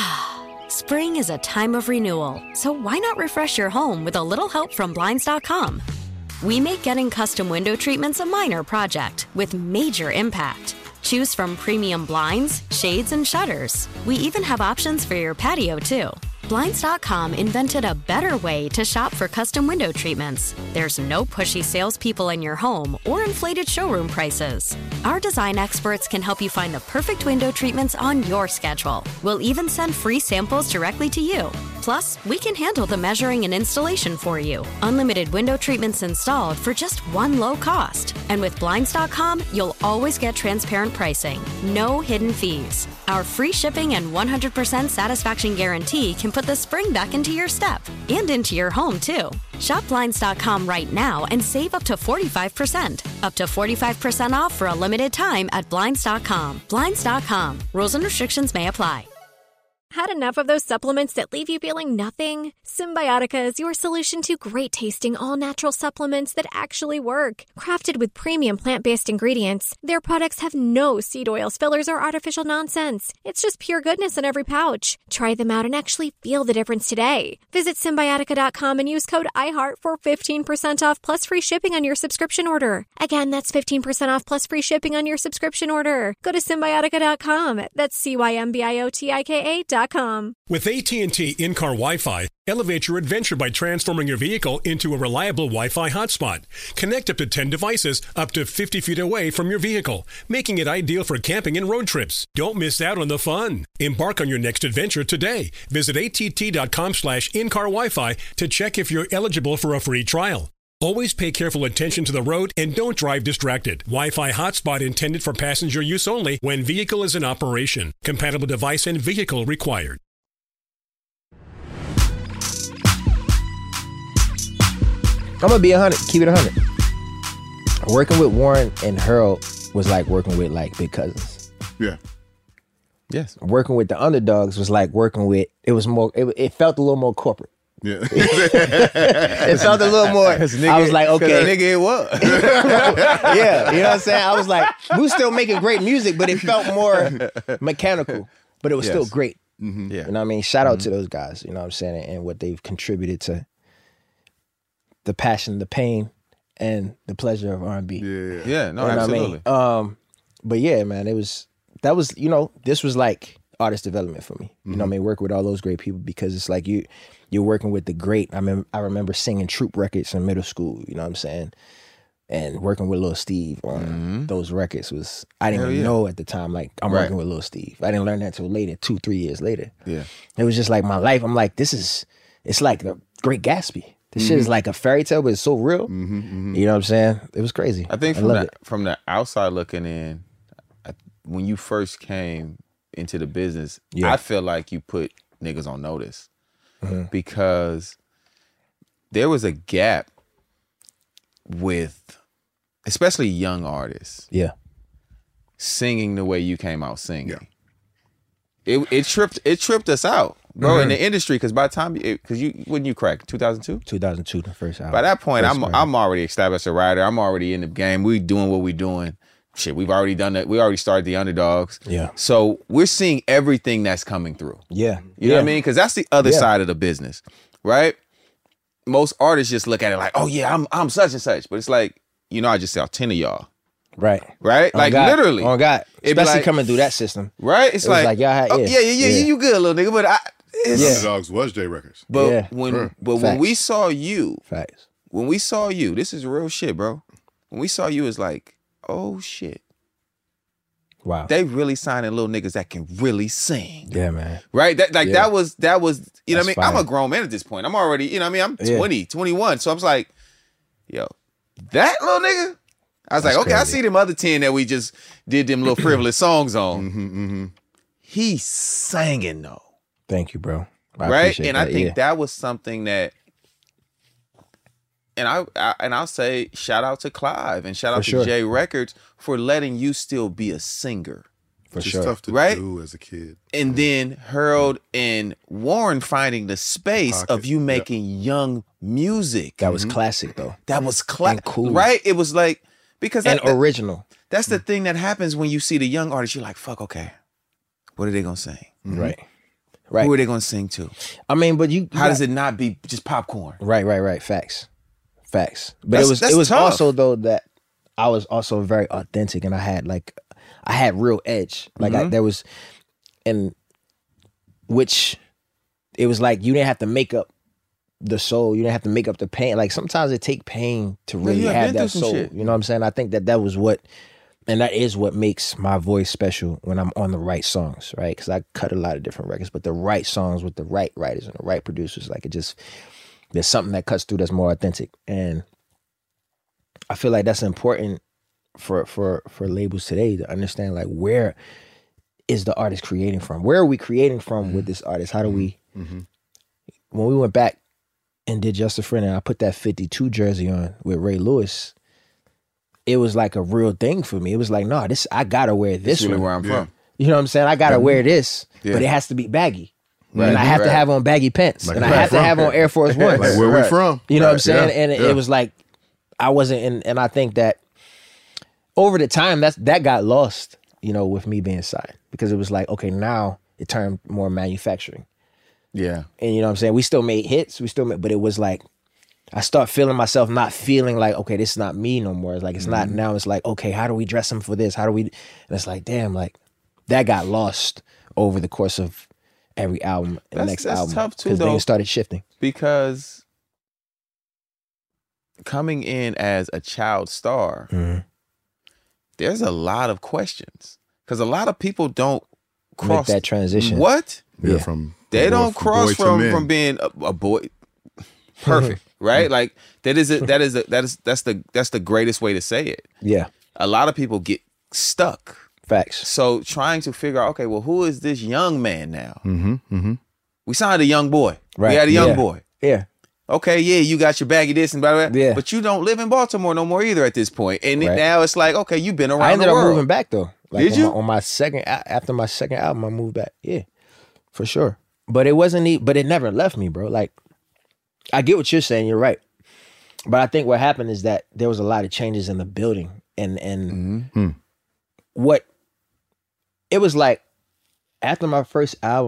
[SPEAKER 12] Spring is a time of renewal, so why not refresh your home with a little help from Blinds dot com? We make getting custom window treatments a minor project with major impact. Choose from premium blinds, shades, and shutters. We even have options for your patio, too. Blinds dot com invented a better way to shop for custom window treatments. There's no pushy salespeople in your home or inflated showroom prices. Our design experts can help you find the perfect window treatments on your schedule. We'll even send free samples directly to you. Plus, we can handle the measuring and installation for you. Unlimited window treatments installed for just one low cost. And with Blinds dot com, you'll always get transparent pricing. No hidden fees. Our free shipping and one hundred percent satisfaction guarantee can put the spring back into your step and into your home, too. Shop Blinds dot com right now and save up to forty-five percent. Up to forty-five percent off for a limited time at Blinds dot com. Blinds dot com. Rules and restrictions may apply.
[SPEAKER 13] Had enough of those supplements that leave you feeling nothing? Symbiotica is your solution to great-tasting, all-natural supplements that actually work. Crafted with premium plant-based ingredients, their products have no seed oils, fillers, or artificial nonsense. It's just pure goodness in every pouch. Try them out and actually feel the difference today. Visit Symbiotica dot com and use code iHeart for fifteen percent off plus free shipping on your subscription order. Again, that's fifteen percent off plus free shipping on your subscription order. Go to Symbiotica dot com. That's C Y M B I O T I K A dot com.
[SPEAKER 3] With A T and T in-car Wi-Fi, elevate your adventure by transforming your vehicle into a reliable Wi-Fi hotspot. Connect up to ten devices up to fifty feet away from your vehicle, making it ideal for camping and road trips. Don't miss out on the fun. Embark on your next adventure today. Visit A T T dot com slash in-car Wi-Fi to check if you're eligible for a free trial. Always pay careful attention to the road and don't drive distracted. Wi-Fi hotspot intended for passenger use only when vehicle is in operation. Compatible device and vehicle required.
[SPEAKER 9] I'm gonna be a hundred. Keep it a hundred. Working with Warren and Harold was like working with like big cousins.
[SPEAKER 7] Yeah.
[SPEAKER 9] Yes. Working with the Underdogs was like working with. It was more. It, it felt a little more corporate.
[SPEAKER 7] Yeah.
[SPEAKER 9] It felt a little more.
[SPEAKER 8] Nigga,
[SPEAKER 9] I was like, okay,
[SPEAKER 8] nigga, it was.
[SPEAKER 9] Yeah, you know what I'm saying. I was like, we were still making great music, but it felt more mechanical, but it was
[SPEAKER 8] Yes.
[SPEAKER 9] still great.
[SPEAKER 8] Mm-hmm. Yeah.
[SPEAKER 9] You know what I mean? Shout out
[SPEAKER 8] Mm-hmm.
[SPEAKER 9] to those guys. You know what I'm saying, and what they've contributed to the passion, the pain, and the pleasure of R and B.
[SPEAKER 7] Yeah.
[SPEAKER 8] Yeah. No,
[SPEAKER 9] You know what I
[SPEAKER 8] absolutely.
[SPEAKER 9] mean? Um, but yeah, man, it was that was you know this was like artist development for me. You mm-hmm. know what I mean? Work with all those great people because it's like you, you're working with the great. I mean, I remember singing Troop records in middle school, you know what I'm saying? And working with Lil Steve on mm-hmm. those records was, I didn't Hell even yeah. know at the time, like, I'm right. working with Lil Steve. I didn't learn that until later, two, three years later.
[SPEAKER 8] Yeah.
[SPEAKER 9] It was just like my life. I'm like, this is, it's like the Great Gatsby. This mm-hmm. shit is like a fairy tale, but it's so real.
[SPEAKER 7] Mm-hmm, mm-hmm.
[SPEAKER 9] You know what I'm saying? It was crazy.
[SPEAKER 8] I think
[SPEAKER 9] I
[SPEAKER 8] from the,
[SPEAKER 9] it.
[SPEAKER 8] from the outside looking in, I, when you first came into the business, yeah. I feel like you put niggas on notice mm-hmm. because there was a gap with, especially young artists,
[SPEAKER 9] yeah,
[SPEAKER 8] singing the way you came out singing. Yeah. It it tripped it tripped us out, bro, mm-hmm. in the industry. Because by the time, because you when you crack two thousand two,
[SPEAKER 9] two thousand two, the first album.
[SPEAKER 8] By that point,
[SPEAKER 9] first
[SPEAKER 8] I'm
[SPEAKER 9] album.
[SPEAKER 8] I'm already established a writer. I'm already in the game. We doing what we doing. Shit, we've already done that. We already started the Underdogs.
[SPEAKER 9] Yeah.
[SPEAKER 8] So we're seeing everything that's coming through.
[SPEAKER 9] Yeah.
[SPEAKER 8] You know
[SPEAKER 9] yeah.
[SPEAKER 8] what I mean? Because that's the other
[SPEAKER 9] yeah.
[SPEAKER 8] side of the business, right? Most artists just look at it like, oh yeah, I'm I'm such and such, but it's like, you know, I just saw ten of y'all.
[SPEAKER 9] Right.
[SPEAKER 8] Right?
[SPEAKER 9] Oh
[SPEAKER 8] like
[SPEAKER 9] God.
[SPEAKER 8] literally.
[SPEAKER 9] Oh God. Especially
[SPEAKER 8] like,
[SPEAKER 9] coming through that system.
[SPEAKER 8] Right? It's
[SPEAKER 9] it
[SPEAKER 8] like,
[SPEAKER 9] like y'all had, yeah.
[SPEAKER 8] Oh, yeah, yeah, yeah, yeah, you good, little nigga. But I it's,
[SPEAKER 7] yeah. Underdogs was J Records.
[SPEAKER 8] But
[SPEAKER 9] yeah.
[SPEAKER 8] when
[SPEAKER 7] sure.
[SPEAKER 8] but
[SPEAKER 9] Facts.
[SPEAKER 8] when we saw you,
[SPEAKER 9] Facts.
[SPEAKER 8] When we saw you, this is real shit, bro. When we saw you, it's like, oh shit.
[SPEAKER 9] Wow.
[SPEAKER 8] They really signing little niggas that can really sing.
[SPEAKER 9] Yeah, man.
[SPEAKER 8] Right? That like
[SPEAKER 9] yeah. that
[SPEAKER 8] was that was, you know
[SPEAKER 9] That's
[SPEAKER 8] what I mean?
[SPEAKER 9] fire.
[SPEAKER 8] I'm a grown man at this point. I'm already, you know what I mean? I'm
[SPEAKER 9] yeah.
[SPEAKER 8] twenty, twenty-one. So I'm just like, yo, that little nigga? I was
[SPEAKER 9] That's
[SPEAKER 8] like, okay,
[SPEAKER 9] crazy.
[SPEAKER 8] I see them other ten that we just did them little frivolous songs on.
[SPEAKER 7] Mm-hmm, mm-hmm.
[SPEAKER 8] He's singing though.
[SPEAKER 9] Thank you, bro. I
[SPEAKER 8] right? And
[SPEAKER 9] that,
[SPEAKER 8] I think
[SPEAKER 9] yeah.
[SPEAKER 8] that was something that, and I, I and I'll say shout out to Clive and shout out
[SPEAKER 9] For
[SPEAKER 8] to
[SPEAKER 9] sure.
[SPEAKER 8] J Records for letting you still be a singer.
[SPEAKER 9] For
[SPEAKER 7] It's
[SPEAKER 9] sure.
[SPEAKER 7] tough to
[SPEAKER 8] Right?
[SPEAKER 7] do as a kid.
[SPEAKER 8] And then Harold and Warren finding the space
[SPEAKER 7] Pocket.
[SPEAKER 8] of you making yep. young music.
[SPEAKER 9] That was classic though.
[SPEAKER 8] That was classic.
[SPEAKER 9] Cool.
[SPEAKER 8] Right? It was like, because
[SPEAKER 9] and
[SPEAKER 8] that, that,
[SPEAKER 9] original.
[SPEAKER 8] that's the thing that happens when you see the young artists. You're like, fuck, okay. What are they going to sing?
[SPEAKER 9] Mm-hmm. Right. Right.
[SPEAKER 8] Who are they going to sing to?
[SPEAKER 9] I mean, but you, you
[SPEAKER 8] How
[SPEAKER 9] got,
[SPEAKER 8] does it not be just popcorn?
[SPEAKER 9] Right, right, right. Facts. Facts. But
[SPEAKER 8] That's-
[SPEAKER 9] it was
[SPEAKER 8] that's
[SPEAKER 9] it was
[SPEAKER 8] tough.
[SPEAKER 9] also though that I was also very authentic and I had like I had real edge. Like
[SPEAKER 8] Mm-hmm.
[SPEAKER 9] I, there was and which it was like you didn't have to make up the soul. You didn't have to make up the pain. Like sometimes it take pain to
[SPEAKER 8] Yeah,
[SPEAKER 9] really
[SPEAKER 8] you have
[SPEAKER 9] have
[SPEAKER 8] been
[SPEAKER 9] that
[SPEAKER 8] through some
[SPEAKER 9] soul.
[SPEAKER 8] shit.
[SPEAKER 9] You know what I'm saying? I think that that was what, and that is what makes my voice special when I'm on the right songs, right? Because I cut a lot of different records, but the right songs with the right writers and the right producers, like it just, there's something that cuts through that's more authentic. And I feel like that's important for for for labels today to understand, like, where is the artist creating from? Where are we creating from mm-hmm. with this artist? How do we,
[SPEAKER 7] mm-hmm.
[SPEAKER 9] when we went back and did Just a Friend and I put that fifty-two jersey on with Ray Lewis, it was like a real thing for me. It was like, no, this, I gotta wear this
[SPEAKER 8] This is really
[SPEAKER 9] one.
[SPEAKER 8] where I'm
[SPEAKER 7] Yeah.
[SPEAKER 8] from.
[SPEAKER 9] You know what I'm saying? I gotta
[SPEAKER 8] Mhm.
[SPEAKER 9] wear this,
[SPEAKER 8] Yeah.
[SPEAKER 9] but it has to be baggy.
[SPEAKER 8] Right.
[SPEAKER 9] And I have
[SPEAKER 8] Right.
[SPEAKER 9] to have on baggy pants.
[SPEAKER 7] Like
[SPEAKER 9] and I
[SPEAKER 7] where
[SPEAKER 9] have
[SPEAKER 7] from?
[SPEAKER 9] to have on Air Force Ones.
[SPEAKER 7] Like where we from?
[SPEAKER 9] You know what I'm
[SPEAKER 7] Right.
[SPEAKER 9] saying?
[SPEAKER 7] Yeah.
[SPEAKER 9] And it,
[SPEAKER 7] Yeah.
[SPEAKER 9] it was like, I wasn't in, and I think that over the time, that's, that got lost, you know, with me being signed. Because it was like, okay, now it turned more manufacturing.
[SPEAKER 8] Yeah.
[SPEAKER 9] And you know what I'm saying? We still made hits, we still made, but it was like, I start feeling myself not feeling like, okay, this is not me no more. It's like, it's not, now it's like, okay, how do we dress him for this? How do we, and it's like, damn, like, that got lost over the course of every album and the
[SPEAKER 8] That's-
[SPEAKER 9] next
[SPEAKER 8] that's
[SPEAKER 9] album.
[SPEAKER 8] tough too,
[SPEAKER 9] Because
[SPEAKER 8] though.
[SPEAKER 9] things started shifting.
[SPEAKER 8] Because coming in as a child star,
[SPEAKER 9] Mm-hmm.
[SPEAKER 8] there's a lot of questions. Because a lot of people don't cross
[SPEAKER 9] Make that transition.
[SPEAKER 8] What?
[SPEAKER 7] Yeah,
[SPEAKER 9] Yeah.
[SPEAKER 7] from
[SPEAKER 8] They
[SPEAKER 7] boy-
[SPEAKER 8] don't
[SPEAKER 7] from
[SPEAKER 8] cross
[SPEAKER 7] boy to
[SPEAKER 8] from
[SPEAKER 7] men.
[SPEAKER 8] from being a, a boy. Perfect, right? Like that is a, that is a, that is that's the that's the greatest way to say it.
[SPEAKER 9] Yeah.
[SPEAKER 8] A lot of people get stuck.
[SPEAKER 9] Facts.
[SPEAKER 8] So trying to figure out, okay, well, who is this young man now?
[SPEAKER 7] Mm-hmm, mm-hmm.
[SPEAKER 8] We signed a young boy.
[SPEAKER 9] Right.
[SPEAKER 8] We had a young
[SPEAKER 9] Yeah.
[SPEAKER 8] boy.
[SPEAKER 9] Yeah.
[SPEAKER 8] Okay, yeah, you got your baggy this and blah, blah, blah.
[SPEAKER 9] Yeah.
[SPEAKER 8] But you don't live in Baltimore no more either at this point. And it-
[SPEAKER 9] Right.
[SPEAKER 8] now it's like, okay, you've been around
[SPEAKER 9] I ended
[SPEAKER 8] the
[SPEAKER 9] up
[SPEAKER 8] world.
[SPEAKER 9] moving back though. Like
[SPEAKER 8] Did
[SPEAKER 9] on
[SPEAKER 8] you?
[SPEAKER 9] My, on my second, a- after my second album, I moved back. Yeah, for sure. But it wasn't, e- but it never left me, bro. Like, I get what you're saying. You're right. But I think what happened is that there was a lot of changes in the building, and and
[SPEAKER 8] Mm-hmm.
[SPEAKER 9] what it was like after my first album,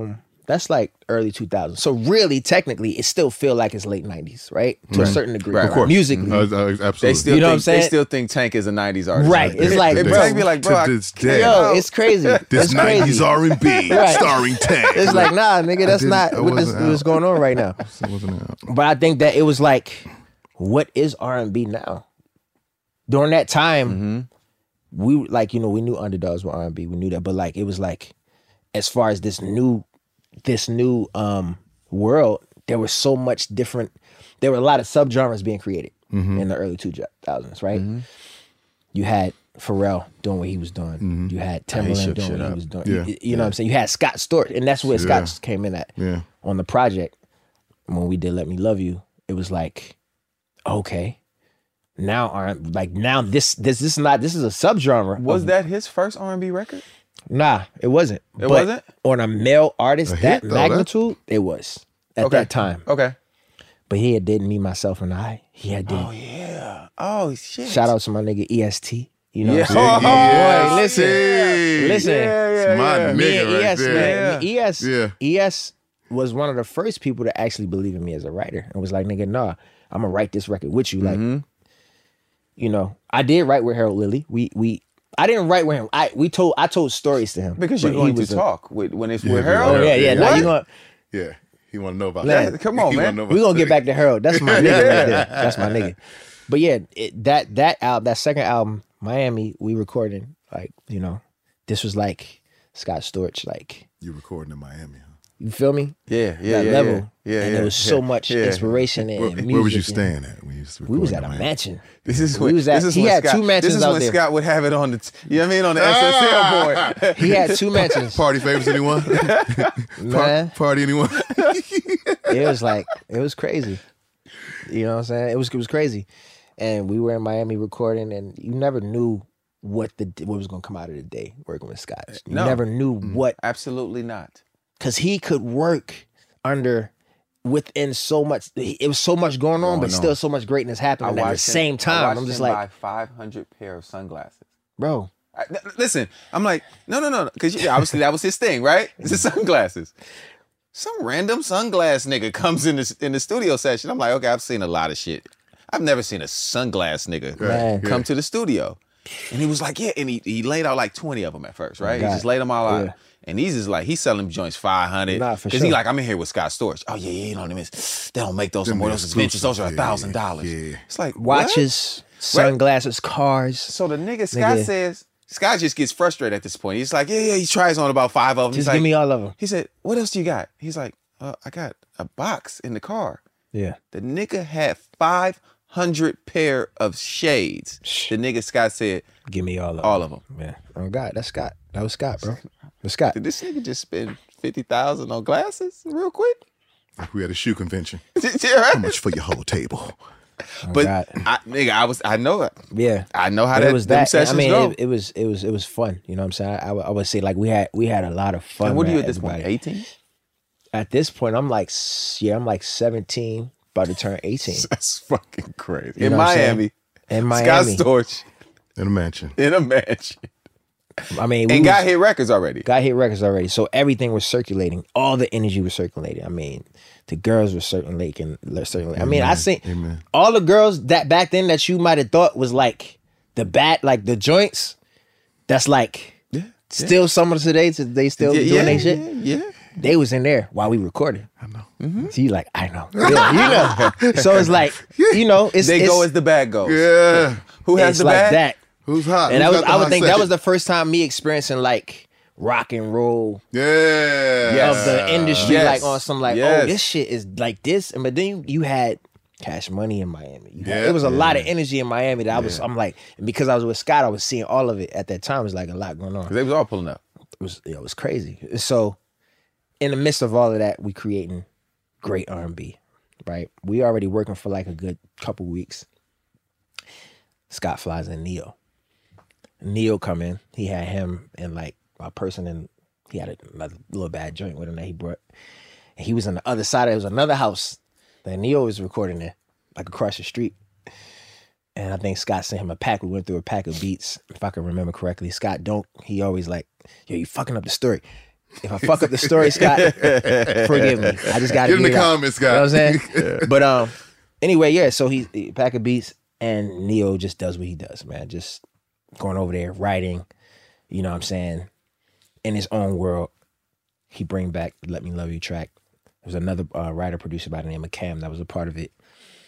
[SPEAKER 9] That's like early two thousands. So really, technically, it still feel like it's late nineties, right? To
[SPEAKER 7] Right.
[SPEAKER 9] a certain degree.
[SPEAKER 7] Right, of course.
[SPEAKER 9] Musically.
[SPEAKER 7] Uh, uh, absolutely.
[SPEAKER 8] They still
[SPEAKER 9] You know
[SPEAKER 8] think,
[SPEAKER 9] what I'm saying?
[SPEAKER 8] They still think Tank is a nineties artist.
[SPEAKER 9] Right. It's like,
[SPEAKER 8] It
[SPEAKER 9] bro,
[SPEAKER 8] Tank be like, bro, I
[SPEAKER 7] to this
[SPEAKER 8] can't
[SPEAKER 7] day.
[SPEAKER 9] Yo,
[SPEAKER 8] know.
[SPEAKER 9] it's crazy.
[SPEAKER 7] This
[SPEAKER 9] it's
[SPEAKER 7] nineties
[SPEAKER 9] crazy.
[SPEAKER 7] R and B
[SPEAKER 9] Right.
[SPEAKER 7] starring Tank.
[SPEAKER 9] It's like, nah, nigga, that's
[SPEAKER 7] didn't-
[SPEAKER 9] not
[SPEAKER 7] I
[SPEAKER 9] what this,
[SPEAKER 7] wasn't
[SPEAKER 9] what's
[SPEAKER 7] out.
[SPEAKER 9] going on right now.
[SPEAKER 7] It wasn't out.
[SPEAKER 9] But I think that it was like, what is R and B now? During that time,
[SPEAKER 8] Mm-hmm.
[SPEAKER 9] we like, you know, we knew underdogs were R and B. We knew that, but like, it was like, as far as this new, this new um world, there was so much different. There were a lot of subgenres being created
[SPEAKER 7] Mm-hmm.
[SPEAKER 9] in the early two thousands, right? You had Pharrell doing what he was doing. You had Timberland
[SPEAKER 8] shook
[SPEAKER 9] doing
[SPEAKER 8] shit
[SPEAKER 9] what he
[SPEAKER 8] up.
[SPEAKER 9] was doing.
[SPEAKER 7] Yeah.
[SPEAKER 9] You, you know what I'm saying? You had Scott Storch, and that's where
[SPEAKER 7] Yeah.
[SPEAKER 9] Scott came in at
[SPEAKER 7] Yeah.
[SPEAKER 9] on the project. When we did Let Me Love You, it was like, okay, now aren't like now this this this is not this is a subgenre.
[SPEAKER 8] Was
[SPEAKER 9] of-
[SPEAKER 8] that his first R and B record?
[SPEAKER 9] Nah, it wasn't.
[SPEAKER 8] It
[SPEAKER 9] But
[SPEAKER 8] wasn't?
[SPEAKER 9] on a male artist
[SPEAKER 7] A
[SPEAKER 9] that
[SPEAKER 7] hit, though,
[SPEAKER 9] magnitude. It was at
[SPEAKER 8] Okay.
[SPEAKER 9] that time.
[SPEAKER 8] Okay.
[SPEAKER 9] But he had did Me, Myself, and I. He had did.
[SPEAKER 8] Oh yeah. Oh shit.
[SPEAKER 9] Shout out to my nigga E S T. You know,
[SPEAKER 8] Yeah.
[SPEAKER 9] what I'm saying?
[SPEAKER 7] Yeah.
[SPEAKER 9] Boy, listen,
[SPEAKER 7] Hey.
[SPEAKER 9] listen.
[SPEAKER 7] It's my
[SPEAKER 8] yeah.
[SPEAKER 9] Me
[SPEAKER 7] nigga
[SPEAKER 9] and
[SPEAKER 7] right
[SPEAKER 9] E S,
[SPEAKER 7] there.
[SPEAKER 9] man. Me- E S,
[SPEAKER 7] Yeah.
[SPEAKER 9] E S was one of the first people to actually believe in me as a writer, and was like, "Nigga, nah, I'm gonna write this record with you." Like,
[SPEAKER 8] Mm-hmm.
[SPEAKER 9] you know, I did write with Harold Lilly. We we. I didn't write with him. I we told I told stories to him
[SPEAKER 8] Because
[SPEAKER 9] but
[SPEAKER 8] you're
[SPEAKER 9] he
[SPEAKER 8] going to
[SPEAKER 9] was a-
[SPEAKER 8] talk with when it's
[SPEAKER 7] Yeah,
[SPEAKER 8] with
[SPEAKER 7] yeah.
[SPEAKER 8] Harold.
[SPEAKER 9] Oh yeah, yeah. Now
[SPEAKER 8] What?
[SPEAKER 9] you gonna
[SPEAKER 7] Yeah. He want to know about
[SPEAKER 9] Man,
[SPEAKER 7] that.
[SPEAKER 8] come on,
[SPEAKER 7] He wanna
[SPEAKER 8] man.
[SPEAKER 7] know about
[SPEAKER 9] we gonna get
[SPEAKER 7] that.
[SPEAKER 9] back to Harold. That's my nigga right there. That's my nigga. But yeah, it, that that album, that second album, Miami, we recorded like you know, this was like Scott Storch, like
[SPEAKER 7] You recording in Miami, huh?
[SPEAKER 9] you feel me?
[SPEAKER 8] Yeah, yeah,
[SPEAKER 9] that
[SPEAKER 8] yeah,
[SPEAKER 9] level,
[SPEAKER 8] yeah, yeah,
[SPEAKER 9] and
[SPEAKER 8] yeah,
[SPEAKER 9] there was so
[SPEAKER 8] yeah,
[SPEAKER 9] much
[SPEAKER 8] yeah.
[SPEAKER 9] inspiration and
[SPEAKER 7] Where,
[SPEAKER 9] music.
[SPEAKER 7] where was you
[SPEAKER 9] and-
[SPEAKER 7] staying at when you was
[SPEAKER 9] We was
[SPEAKER 7] recording
[SPEAKER 9] at a
[SPEAKER 7] in Miami?
[SPEAKER 9] mansion.
[SPEAKER 8] This is
[SPEAKER 9] We
[SPEAKER 8] when,
[SPEAKER 9] was at-
[SPEAKER 8] this is
[SPEAKER 9] he
[SPEAKER 8] when
[SPEAKER 9] had
[SPEAKER 8] Scott,
[SPEAKER 9] two mansions
[SPEAKER 8] This is
[SPEAKER 9] out
[SPEAKER 8] when
[SPEAKER 9] there.
[SPEAKER 8] Scott would have it on the, t- you know what I mean, on the S S L board.
[SPEAKER 9] He had two mansions,
[SPEAKER 7] Party favors, anyone?
[SPEAKER 9] man.
[SPEAKER 7] Party, anyone?
[SPEAKER 9] It was like it was crazy. You know what I'm saying? It was it was crazy, and we were in Miami recording, and you never knew what the what was gonna come out of the day working with Scott. You
[SPEAKER 8] No.
[SPEAKER 9] never knew what
[SPEAKER 8] Absolutely not.
[SPEAKER 9] because he could work under within so much. It was so much going on,
[SPEAKER 8] Going
[SPEAKER 9] but still
[SPEAKER 8] on.
[SPEAKER 9] so much greatness happening at the
[SPEAKER 8] watched
[SPEAKER 9] same
[SPEAKER 8] him- I
[SPEAKER 9] time.
[SPEAKER 8] watched
[SPEAKER 9] I'm just
[SPEAKER 8] him
[SPEAKER 9] like,
[SPEAKER 8] buy five hundred pair of sunglasses.
[SPEAKER 9] bro,
[SPEAKER 8] I, n- listen, I'm like, no, no, no, because obviously that was his thing, right? It's the sunglasses. Some random sunglass nigga comes in the in the studio session. I'm like, okay, I've seen a lot of shit. I've never seen a sunglass nigga
[SPEAKER 9] Man.
[SPEAKER 8] come to the studio. And he was like, yeah, and he, he laid out like twenty of them at first, right? He
[SPEAKER 9] God.
[SPEAKER 8] just laid them all out.
[SPEAKER 9] Yeah.
[SPEAKER 8] And he's just like, he's selling joints five hundred.
[SPEAKER 9] Nah, for
[SPEAKER 8] Because
[SPEAKER 9] sure.
[SPEAKER 8] he like, I'm in here with Scott Storch. Oh, yeah, yeah, you know what I mean? They don't make those no
[SPEAKER 7] Them
[SPEAKER 8] more.
[SPEAKER 7] are
[SPEAKER 8] Those is vintage. Those are a
[SPEAKER 7] exclusive.
[SPEAKER 8] thousand dollars.
[SPEAKER 7] Yeah.
[SPEAKER 8] It's like, what?
[SPEAKER 9] watches, sunglasses, cars.
[SPEAKER 8] So the nigga Scott
[SPEAKER 9] Nigga.
[SPEAKER 8] says, Scott just gets frustrated at this point. He's like, yeah, yeah, he tries on about five of them.
[SPEAKER 9] Just
[SPEAKER 8] He's
[SPEAKER 9] give
[SPEAKER 8] like,
[SPEAKER 9] me all of them.
[SPEAKER 8] He said, what else do you got? He's like, uh, I got a box in the car.
[SPEAKER 9] Yeah,
[SPEAKER 8] The nigga had five hundred pair of shades. The nigga Scott said,
[SPEAKER 9] give me all of them.
[SPEAKER 8] all of them.
[SPEAKER 9] Man, oh God, that's Scott. That was Scott, bro. That's Scott.
[SPEAKER 8] Did this nigga just spend fifty thousand on glasses real quick?
[SPEAKER 7] Like we had a shoe convention.
[SPEAKER 8] Yeah, right?
[SPEAKER 7] How much for your whole table?
[SPEAKER 8] But
[SPEAKER 9] God.
[SPEAKER 8] I, nigga, I was, I know it.
[SPEAKER 9] Yeah,
[SPEAKER 8] I know how
[SPEAKER 9] But
[SPEAKER 8] that
[SPEAKER 9] it was
[SPEAKER 8] them
[SPEAKER 9] that.
[SPEAKER 8] sessions
[SPEAKER 9] I mean,
[SPEAKER 8] go.
[SPEAKER 9] it, it was it was it was fun. You know what I'm saying? I, I would say like we had we had a lot of fun.
[SPEAKER 8] and what are you
[SPEAKER 9] man,
[SPEAKER 8] at this point?
[SPEAKER 9] everybody.
[SPEAKER 8] eighteen?
[SPEAKER 9] At this point, I'm like s- yeah, I'm like seventeen, about to turn eighteen.
[SPEAKER 8] That's fucking crazy.
[SPEAKER 9] You
[SPEAKER 8] In
[SPEAKER 9] know what I'm
[SPEAKER 8] Miami.
[SPEAKER 9] In
[SPEAKER 8] Scott
[SPEAKER 9] Miami,
[SPEAKER 8] Storch
[SPEAKER 7] In a mansion.
[SPEAKER 8] in a mansion.
[SPEAKER 9] I mean, we
[SPEAKER 8] And
[SPEAKER 9] was-
[SPEAKER 8] got hit records already.
[SPEAKER 9] got hit records already, so everything was circulating. All the energy was circulating. I mean, the girls were circulating. circulating. I mean, I seen
[SPEAKER 7] Amen.
[SPEAKER 9] all the girls that back then that you might have thought was like the bat, like the joints. That's like still some of today. They still
[SPEAKER 8] yeah,
[SPEAKER 9] doing
[SPEAKER 8] yeah,
[SPEAKER 9] their shit.
[SPEAKER 8] yeah, yeah.
[SPEAKER 9] They was in there while we recorded.
[SPEAKER 7] I know.
[SPEAKER 8] Mm-hmm.
[SPEAKER 9] So you like, I know, yeah, you know. So it's like, you know, it's
[SPEAKER 8] They
[SPEAKER 9] it's,
[SPEAKER 8] go as the bag goes.
[SPEAKER 7] Yeah.
[SPEAKER 8] Who has
[SPEAKER 9] it's
[SPEAKER 8] the
[SPEAKER 9] like
[SPEAKER 8] bag?
[SPEAKER 9] that.
[SPEAKER 7] Who's hot?
[SPEAKER 9] And
[SPEAKER 7] Who's
[SPEAKER 9] that was,
[SPEAKER 7] got the
[SPEAKER 9] I would
[SPEAKER 7] hot
[SPEAKER 9] think that
[SPEAKER 7] second?
[SPEAKER 9] was the first time me experiencing like rock and roll
[SPEAKER 7] Yeah.
[SPEAKER 9] of the industry,
[SPEAKER 8] Yes.
[SPEAKER 9] like on some like,
[SPEAKER 8] Yes.
[SPEAKER 9] oh, this shit is like this. And but then you, you had Cash Money in Miami. You had,
[SPEAKER 7] Yeah.
[SPEAKER 9] it was a lot of
[SPEAKER 7] Yeah.
[SPEAKER 9] energy in Miami that I was. I'm like, and because I was with Scott, I was seeing all of it at that time. It was like a lot going on.
[SPEAKER 8] They was all pulling up.
[SPEAKER 9] It was it was crazy. So in the midst of all of that, we creating great R and B, right? We already working for like a good couple weeks. Scott flies in Neo. Neo come in. He had him and like a person and he had a, another little bad joint with him that he brought. And he was on the other side. There was another house that Neo was recording in, like across the street. And I think Scott sent him a pack. We went through a pack of beats, if I can remember correctly. Scott don't, he always like, yo, you fucking up the story. If I fuck up the story, Scott, forgive me. I just got to
[SPEAKER 7] get in the
[SPEAKER 9] it
[SPEAKER 7] comments,
[SPEAKER 9] out.
[SPEAKER 7] Scott.
[SPEAKER 9] You know what I'm saying? But um, anyway, yeah. So he, he pack of beats, and Neo just does what he does, man. Just going over there, writing. You know what I'm saying? In his own world, he bring back the "Let Me Love You" track. There was another uh, writer producer by the name of Cam that was a part of it.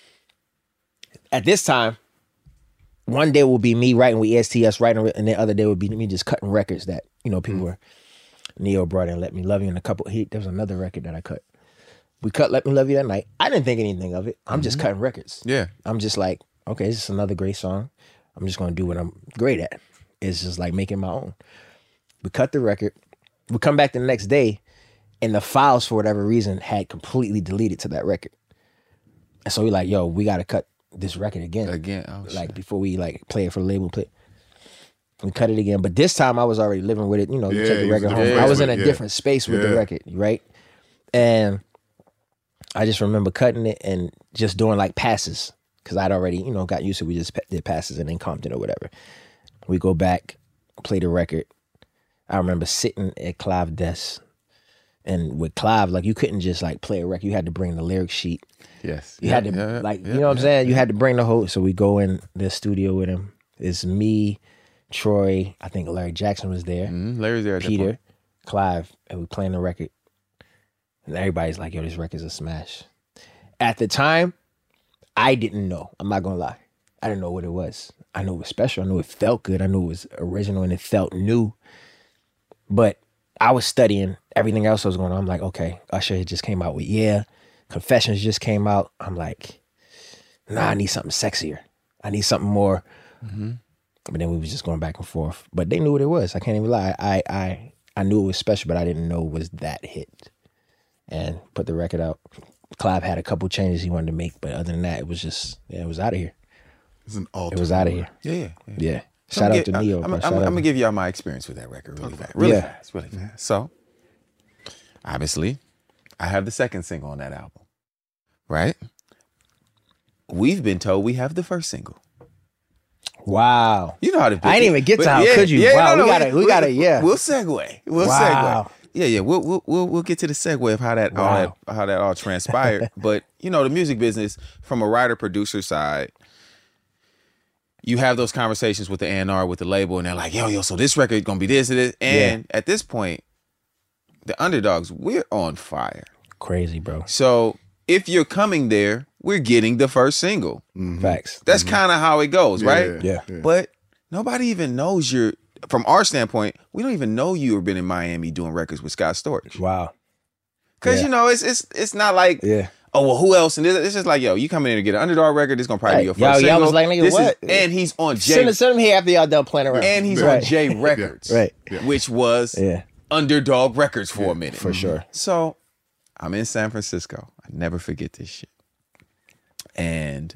[SPEAKER 9] At this time, one day will be me writing with E S T S writing, and the other day would be me just cutting records that you know people mm. were. Neo brought in "Let Me Love You" and a couple. He, there was another record that I cut. We cut "Let Me Love You" that night. I didn't think anything of it. I'm mm-hmm. just cutting records.
[SPEAKER 8] Yeah.
[SPEAKER 9] I'm just like, okay, it's just another great song. I'm just gonna do what I'm great at. It's just like making my own. We cut the record. We come back the next day, and the files for whatever reason had completely deleted to that record. And so we like, yo, we gotta cut this record again.
[SPEAKER 8] Again, oh,
[SPEAKER 9] like
[SPEAKER 8] shit.
[SPEAKER 9] before we like play it for the label. Play. We cut it again, but this time I was already living with it. You know, you
[SPEAKER 7] Yeah,
[SPEAKER 9] take the
[SPEAKER 7] you
[SPEAKER 9] record
[SPEAKER 7] was
[SPEAKER 9] home.
[SPEAKER 7] different
[SPEAKER 9] I was
[SPEAKER 7] space
[SPEAKER 9] in a
[SPEAKER 7] with it, yeah.
[SPEAKER 9] different space with
[SPEAKER 7] Yeah.
[SPEAKER 9] the record, right? And I just remember cutting it and just doing like passes because I'd already, you know, got used to it. We just did passes and then Compton or whatever. We go back, play the record. I remember sitting at Clive's desk, and with Clive, like you couldn't just like play a record. You had to bring the lyric sheet.
[SPEAKER 8] Yes.
[SPEAKER 9] You
[SPEAKER 8] Yeah,
[SPEAKER 9] had to
[SPEAKER 8] yeah,
[SPEAKER 9] like,
[SPEAKER 8] yeah,
[SPEAKER 9] you know what I'm
[SPEAKER 8] yeah,
[SPEAKER 9] saying? You
[SPEAKER 8] yeah.
[SPEAKER 9] had to bring the whole. So we go in the studio with him. It's me, Troy. I think Larry Jackson was there.
[SPEAKER 8] Mm-hmm. Larry's there. At that
[SPEAKER 9] Peter,
[SPEAKER 8] point.
[SPEAKER 9] Clive, and we playing the record. And everybody's like, yo, this record's a smash. At the time, I didn't know. I'm not gonna lie. I didn't know what it was. I knew it was special. I knew it felt good. I knew it was original and it felt new. But I was studying everything else that was going on. I'm like, okay, Usher just came out with Yeah. Confessions just came out. I'm like, nah, I need something sexier. I need something more.
[SPEAKER 8] Mm-hmm.
[SPEAKER 9] But then we was just going back and forth. But they knew what it was. I can't even lie. I I I knew it was special, but I didn't know it was that hit. And put the record out. Clive had a couple changes he wanted to make, but other than that, it was just, yeah, it was out of here.
[SPEAKER 7] It's an
[SPEAKER 9] It was out of here.
[SPEAKER 8] Yeah, yeah.
[SPEAKER 9] Yeah.
[SPEAKER 8] yeah. So
[SPEAKER 9] Shout
[SPEAKER 8] I'm
[SPEAKER 9] out
[SPEAKER 8] get-
[SPEAKER 9] to Neo.
[SPEAKER 8] I'm,
[SPEAKER 9] bro.
[SPEAKER 8] I'm,
[SPEAKER 9] Shout
[SPEAKER 8] I'm,
[SPEAKER 9] out
[SPEAKER 8] I'm gonna
[SPEAKER 9] to-
[SPEAKER 8] give y'all my experience with that record really fast, really
[SPEAKER 9] Yeah.
[SPEAKER 8] fast, really fast. So, obviously, I have the second single on that album, right? We've been told we have the first single.
[SPEAKER 9] Wow.
[SPEAKER 8] You know how to.
[SPEAKER 9] I didn't even get to
[SPEAKER 8] but
[SPEAKER 9] how
[SPEAKER 8] yeah,
[SPEAKER 9] could you.
[SPEAKER 8] Yeah,
[SPEAKER 9] Wow,
[SPEAKER 8] no,
[SPEAKER 9] we
[SPEAKER 8] no,
[SPEAKER 9] gotta- we gotta- yeah.
[SPEAKER 8] We'll segue. We'll
[SPEAKER 9] Wow.
[SPEAKER 8] segue. Yeah, yeah. We'll we'll we'll we'll get to the segue of how that all
[SPEAKER 9] Wow.
[SPEAKER 8] that how that all transpired. But you know, the music business from a writer producer side, you have those conversations with the A and R, with the label, and they're like, yo, yo, so this record gonna be this and this. And at this point, the underdogs, we're on fire.
[SPEAKER 9] Crazy, bro.
[SPEAKER 8] So if you're coming there, we're getting the first single.
[SPEAKER 9] Facts.
[SPEAKER 8] That's kind of how it goes,
[SPEAKER 7] Yeah,
[SPEAKER 8] right?
[SPEAKER 9] Yeah.
[SPEAKER 7] yeah.
[SPEAKER 8] But nobody even knows you're, from our standpoint, we don't even know you have been in Miami doing records with Scott Storch.
[SPEAKER 9] Wow.
[SPEAKER 8] Because,
[SPEAKER 9] Yeah.
[SPEAKER 8] you know, it's it's it's not like,
[SPEAKER 9] Yeah.
[SPEAKER 8] oh, well, who else? And this, it's just like, yo, you coming in to get an underdog record, this going to probably be your
[SPEAKER 9] Right.
[SPEAKER 8] first
[SPEAKER 9] Y'all-
[SPEAKER 8] single.
[SPEAKER 9] y'all was like, nigga,
[SPEAKER 8] This is-
[SPEAKER 9] what?
[SPEAKER 8] and he's on J.
[SPEAKER 9] Send, send him here after y'all done playing around.
[SPEAKER 8] And he's
[SPEAKER 9] Right.
[SPEAKER 8] on J Records.
[SPEAKER 9] Right.
[SPEAKER 8] Which was
[SPEAKER 9] Yeah.
[SPEAKER 8] Underdog Records for a minute.
[SPEAKER 9] For sure.
[SPEAKER 8] So I'm in San Francisco. I never forget this shit. And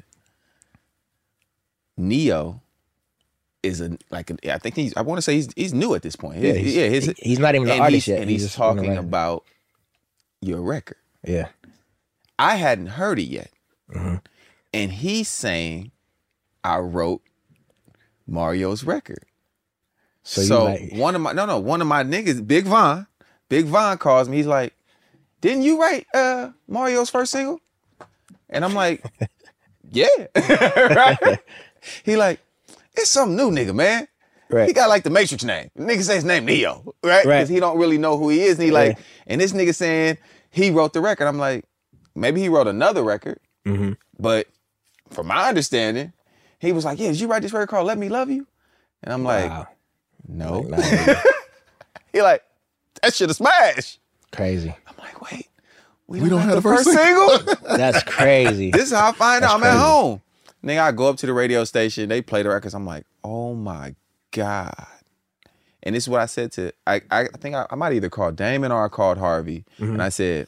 [SPEAKER 8] Neo is a like a, I think he's I want to say he's he's new at this point.
[SPEAKER 9] Yeah,
[SPEAKER 8] His-
[SPEAKER 9] he's-
[SPEAKER 8] yeah, his,
[SPEAKER 9] he's not even an
[SPEAKER 8] and
[SPEAKER 9] artist
[SPEAKER 8] he's-
[SPEAKER 9] yet.
[SPEAKER 8] And
[SPEAKER 9] He's
[SPEAKER 8] he's,
[SPEAKER 9] just on the
[SPEAKER 8] talking
[SPEAKER 9] record.
[SPEAKER 8] about your record.
[SPEAKER 9] Yeah.
[SPEAKER 8] I hadn't heard it yet.
[SPEAKER 9] Mm-hmm.
[SPEAKER 8] And he's saying I wrote Mario's record.
[SPEAKER 9] So,
[SPEAKER 8] So,
[SPEAKER 9] you like,
[SPEAKER 8] one of my no no one of my niggas, Big Von, Big Von calls me. He's like, "Didn't you write uh, Mario's first single?" And I'm like, "Yeah." Right? He like, "It's some new nigga, man.
[SPEAKER 9] Right.
[SPEAKER 8] He got like the Matrix name. The nigga say his name Neo, right? Because
[SPEAKER 9] Right.
[SPEAKER 8] he don't really know who he is. And he like,
[SPEAKER 9] Yeah.
[SPEAKER 8] and this nigga saying he wrote the record. I'm like, maybe he wrote another record,
[SPEAKER 9] Mhm.
[SPEAKER 8] but from my understanding, he was like, "Yeah, did you write this record called Let Me Love You?" And I'm like,
[SPEAKER 9] wow.
[SPEAKER 8] no.
[SPEAKER 9] Like, nah, nigga.
[SPEAKER 8] He like, that shit a smash.
[SPEAKER 9] Crazy.
[SPEAKER 8] I'm like, wait, we,
[SPEAKER 7] We
[SPEAKER 8] don't,
[SPEAKER 7] don't
[SPEAKER 8] have,
[SPEAKER 7] have
[SPEAKER 8] the
[SPEAKER 7] the
[SPEAKER 8] first
[SPEAKER 7] first
[SPEAKER 8] single?
[SPEAKER 9] That's crazy.
[SPEAKER 8] This is how I find
[SPEAKER 9] That's
[SPEAKER 8] out I'm at
[SPEAKER 9] crazy.
[SPEAKER 8] home. Nigga, I go up to the radio station, they play the records. I'm like, oh my God. And this is what I said to, I I think I, I might either call Damon or I called Harvey.
[SPEAKER 9] Mm-hmm.
[SPEAKER 8] And I said,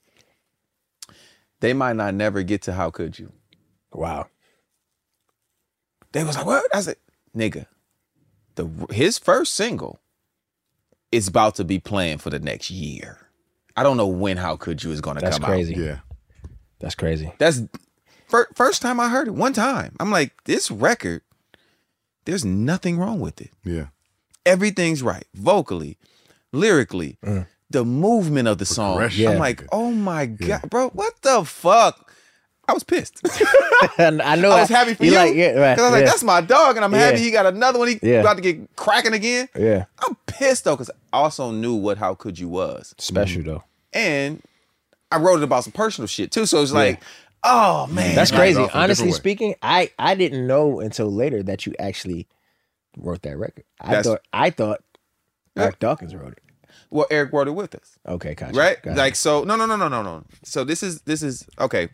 [SPEAKER 8] they might not never get to How Could You?
[SPEAKER 9] Wow.
[SPEAKER 8] They was like, what? I said, nigga, the his first single is about to be playing for the next year. I don't know when How Could You is going to
[SPEAKER 9] That's
[SPEAKER 8] come
[SPEAKER 9] crazy.
[SPEAKER 8] out.
[SPEAKER 7] Yeah.
[SPEAKER 9] That's crazy.
[SPEAKER 8] That's fir- first time I heard it. One time. I'm like, this record, there's nothing wrong with it.
[SPEAKER 7] Yeah.
[SPEAKER 8] Everything's right. Vocally, lyrically,
[SPEAKER 9] Mm.
[SPEAKER 8] the movement of the song.
[SPEAKER 9] Yeah.
[SPEAKER 8] I'm like, oh my God, bro, what the fuck? I was pissed.
[SPEAKER 9] And I know
[SPEAKER 8] I was happy for
[SPEAKER 9] you
[SPEAKER 8] you.
[SPEAKER 9] like, yeah, right,
[SPEAKER 8] Cause I was like,
[SPEAKER 9] yeah.
[SPEAKER 8] that's my dog, and I'm
[SPEAKER 9] Yeah.
[SPEAKER 8] happy he got another one. He
[SPEAKER 9] Yeah.
[SPEAKER 8] about to get cracking again.
[SPEAKER 9] Yeah.
[SPEAKER 8] I'm pissed though, because I also knew what How Could You was.
[SPEAKER 9] Special though.
[SPEAKER 8] And I wrote it about some personal shit too. So it's like, oh man.
[SPEAKER 9] That's
[SPEAKER 8] like,
[SPEAKER 9] crazy.
[SPEAKER 7] off in a
[SPEAKER 9] Honestly
[SPEAKER 7] different way.
[SPEAKER 9] speaking, I, I didn't know until later that you actually wrote that record. I
[SPEAKER 8] That's-
[SPEAKER 9] thought I thought
[SPEAKER 8] Yeah.
[SPEAKER 9] Eric Dawkins wrote it.
[SPEAKER 8] Well, Eric wrote it with us.
[SPEAKER 9] Okay, gotcha.
[SPEAKER 8] Right?
[SPEAKER 9] Gotcha.
[SPEAKER 8] Like, so no no no no no no. So this is this is okay.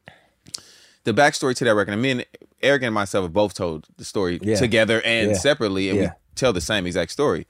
[SPEAKER 8] The backstory to that record, and me and Eric and myself have both told the story
[SPEAKER 9] Yeah.
[SPEAKER 8] together and
[SPEAKER 9] Yeah.
[SPEAKER 8] separately, and we
[SPEAKER 9] Yeah.
[SPEAKER 8] tell the same exact story.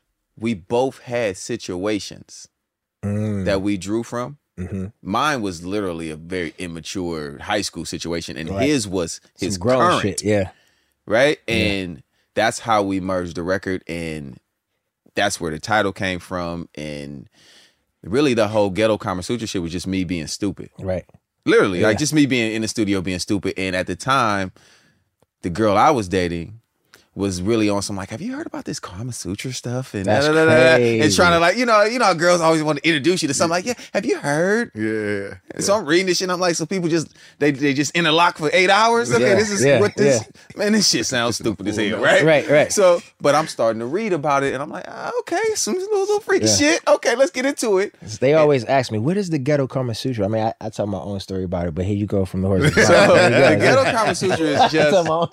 [SPEAKER 8] We both had situations
[SPEAKER 9] Mm.
[SPEAKER 8] that we drew from.
[SPEAKER 9] Mm-hmm.
[SPEAKER 8] Mine was literally a very immature high school situation, and
[SPEAKER 9] Right.
[SPEAKER 8] his was his
[SPEAKER 9] Some grown
[SPEAKER 8] current,
[SPEAKER 9] shit. Yeah.
[SPEAKER 8] right? And that's how we merged the record, and that's where the title came from. And really, the whole Ghetto Kama Sutra shit was just me being stupid.
[SPEAKER 9] Right.
[SPEAKER 8] Literally,
[SPEAKER 9] Yeah.
[SPEAKER 8] like just me being in the studio being stupid. And at the time, the girl I was dating was really on some like, have you heard about this Kama Sutra stuff? And
[SPEAKER 9] That's
[SPEAKER 8] da, da, da, da, da.
[SPEAKER 9] crazy.
[SPEAKER 8] and trying to like, you know, you know, how girls always want to introduce you to something like, yeah, have you heard?
[SPEAKER 7] Yeah.
[SPEAKER 8] And so I'm reading this shit. And I'm like, so people just they they just interlock for eight hours. Okay,
[SPEAKER 9] Yeah,
[SPEAKER 8] this is
[SPEAKER 9] yeah,
[SPEAKER 8] what this man. This shit sounds stupid as hell, right?
[SPEAKER 9] Right, right.
[SPEAKER 8] So, but I'm starting to read about it, and I'm like, ah, okay, some little, little freaky
[SPEAKER 9] Yeah.
[SPEAKER 8] shit. Okay, let's get into it.
[SPEAKER 9] They always ask me, what is the Ghetto Kama Sutra? I mean, I, I tell my own story about it, but here you go from the horse's mouth.
[SPEAKER 8] So
[SPEAKER 9] There you
[SPEAKER 8] the
[SPEAKER 9] go.
[SPEAKER 8] Ghetto Kama Sutra is
[SPEAKER 9] I tell
[SPEAKER 8] just
[SPEAKER 9] my own-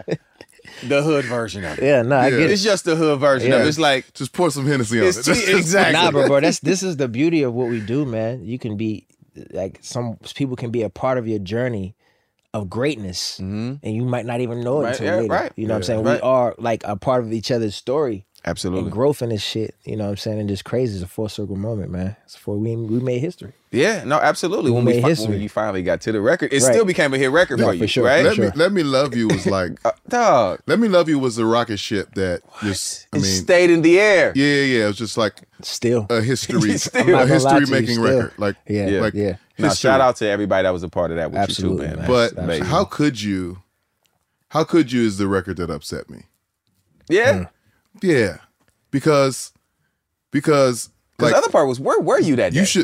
[SPEAKER 8] the hood version of it.
[SPEAKER 9] Yeah, no, I
[SPEAKER 7] Yeah.
[SPEAKER 9] get
[SPEAKER 8] It's
[SPEAKER 9] it.
[SPEAKER 8] just the hood version of
[SPEAKER 9] Yeah.
[SPEAKER 8] it. It's like
[SPEAKER 7] Just pour some Hennessy on
[SPEAKER 8] it's
[SPEAKER 7] it.
[SPEAKER 8] t- exactly.
[SPEAKER 9] Nah, bro, bro, that's this is the beauty of what we do, man. You can be like some people can be a part of your journey of greatness, and you might not even know it
[SPEAKER 8] Right,
[SPEAKER 9] until
[SPEAKER 8] yeah,
[SPEAKER 9] later.
[SPEAKER 8] right.
[SPEAKER 9] You know what I'm
[SPEAKER 7] Yeah,
[SPEAKER 9] saying?
[SPEAKER 8] right.
[SPEAKER 9] We are like a part of each other's story
[SPEAKER 8] Absolutely.
[SPEAKER 9] and growth in this shit. You know what I'm saying? And just crazy. It's a full circle moment, man. It's for we we made history.
[SPEAKER 8] Yeah, no, absolutely.
[SPEAKER 9] We
[SPEAKER 8] When we,
[SPEAKER 9] made
[SPEAKER 8] fi-
[SPEAKER 9] history.
[SPEAKER 8] when you finally got to the record, it
[SPEAKER 9] Right.
[SPEAKER 8] still became a hit record
[SPEAKER 9] Yeah,
[SPEAKER 8] for
[SPEAKER 9] for
[SPEAKER 8] you,
[SPEAKER 9] sure,
[SPEAKER 8] right?
[SPEAKER 7] Let
[SPEAKER 9] Sure.
[SPEAKER 7] me let me love you was like
[SPEAKER 8] Uh, dog,
[SPEAKER 7] let me love you was the rocket ship that just I
[SPEAKER 8] it
[SPEAKER 7] mean
[SPEAKER 8] stayed in the air.
[SPEAKER 7] yeah yeah yeah, it was just like
[SPEAKER 9] Still.
[SPEAKER 7] a history
[SPEAKER 8] Still.
[SPEAKER 7] a
[SPEAKER 8] I'm not
[SPEAKER 9] gonna lie to
[SPEAKER 7] history
[SPEAKER 9] you,
[SPEAKER 7] making
[SPEAKER 9] still.
[SPEAKER 7] record like
[SPEAKER 9] Yeah,
[SPEAKER 7] like
[SPEAKER 9] yeah.
[SPEAKER 8] Now,
[SPEAKER 7] history.
[SPEAKER 8] shout out to everybody that was a part of that with
[SPEAKER 9] Absolutely,
[SPEAKER 8] you too, man.
[SPEAKER 9] man.
[SPEAKER 7] But
[SPEAKER 8] Amazing.
[SPEAKER 7] how could you how could you is the record that upset me.
[SPEAKER 8] Yeah.
[SPEAKER 7] Yeah. Because because
[SPEAKER 8] Because
[SPEAKER 7] like
[SPEAKER 8] the other part was, where were you that day?
[SPEAKER 7] you should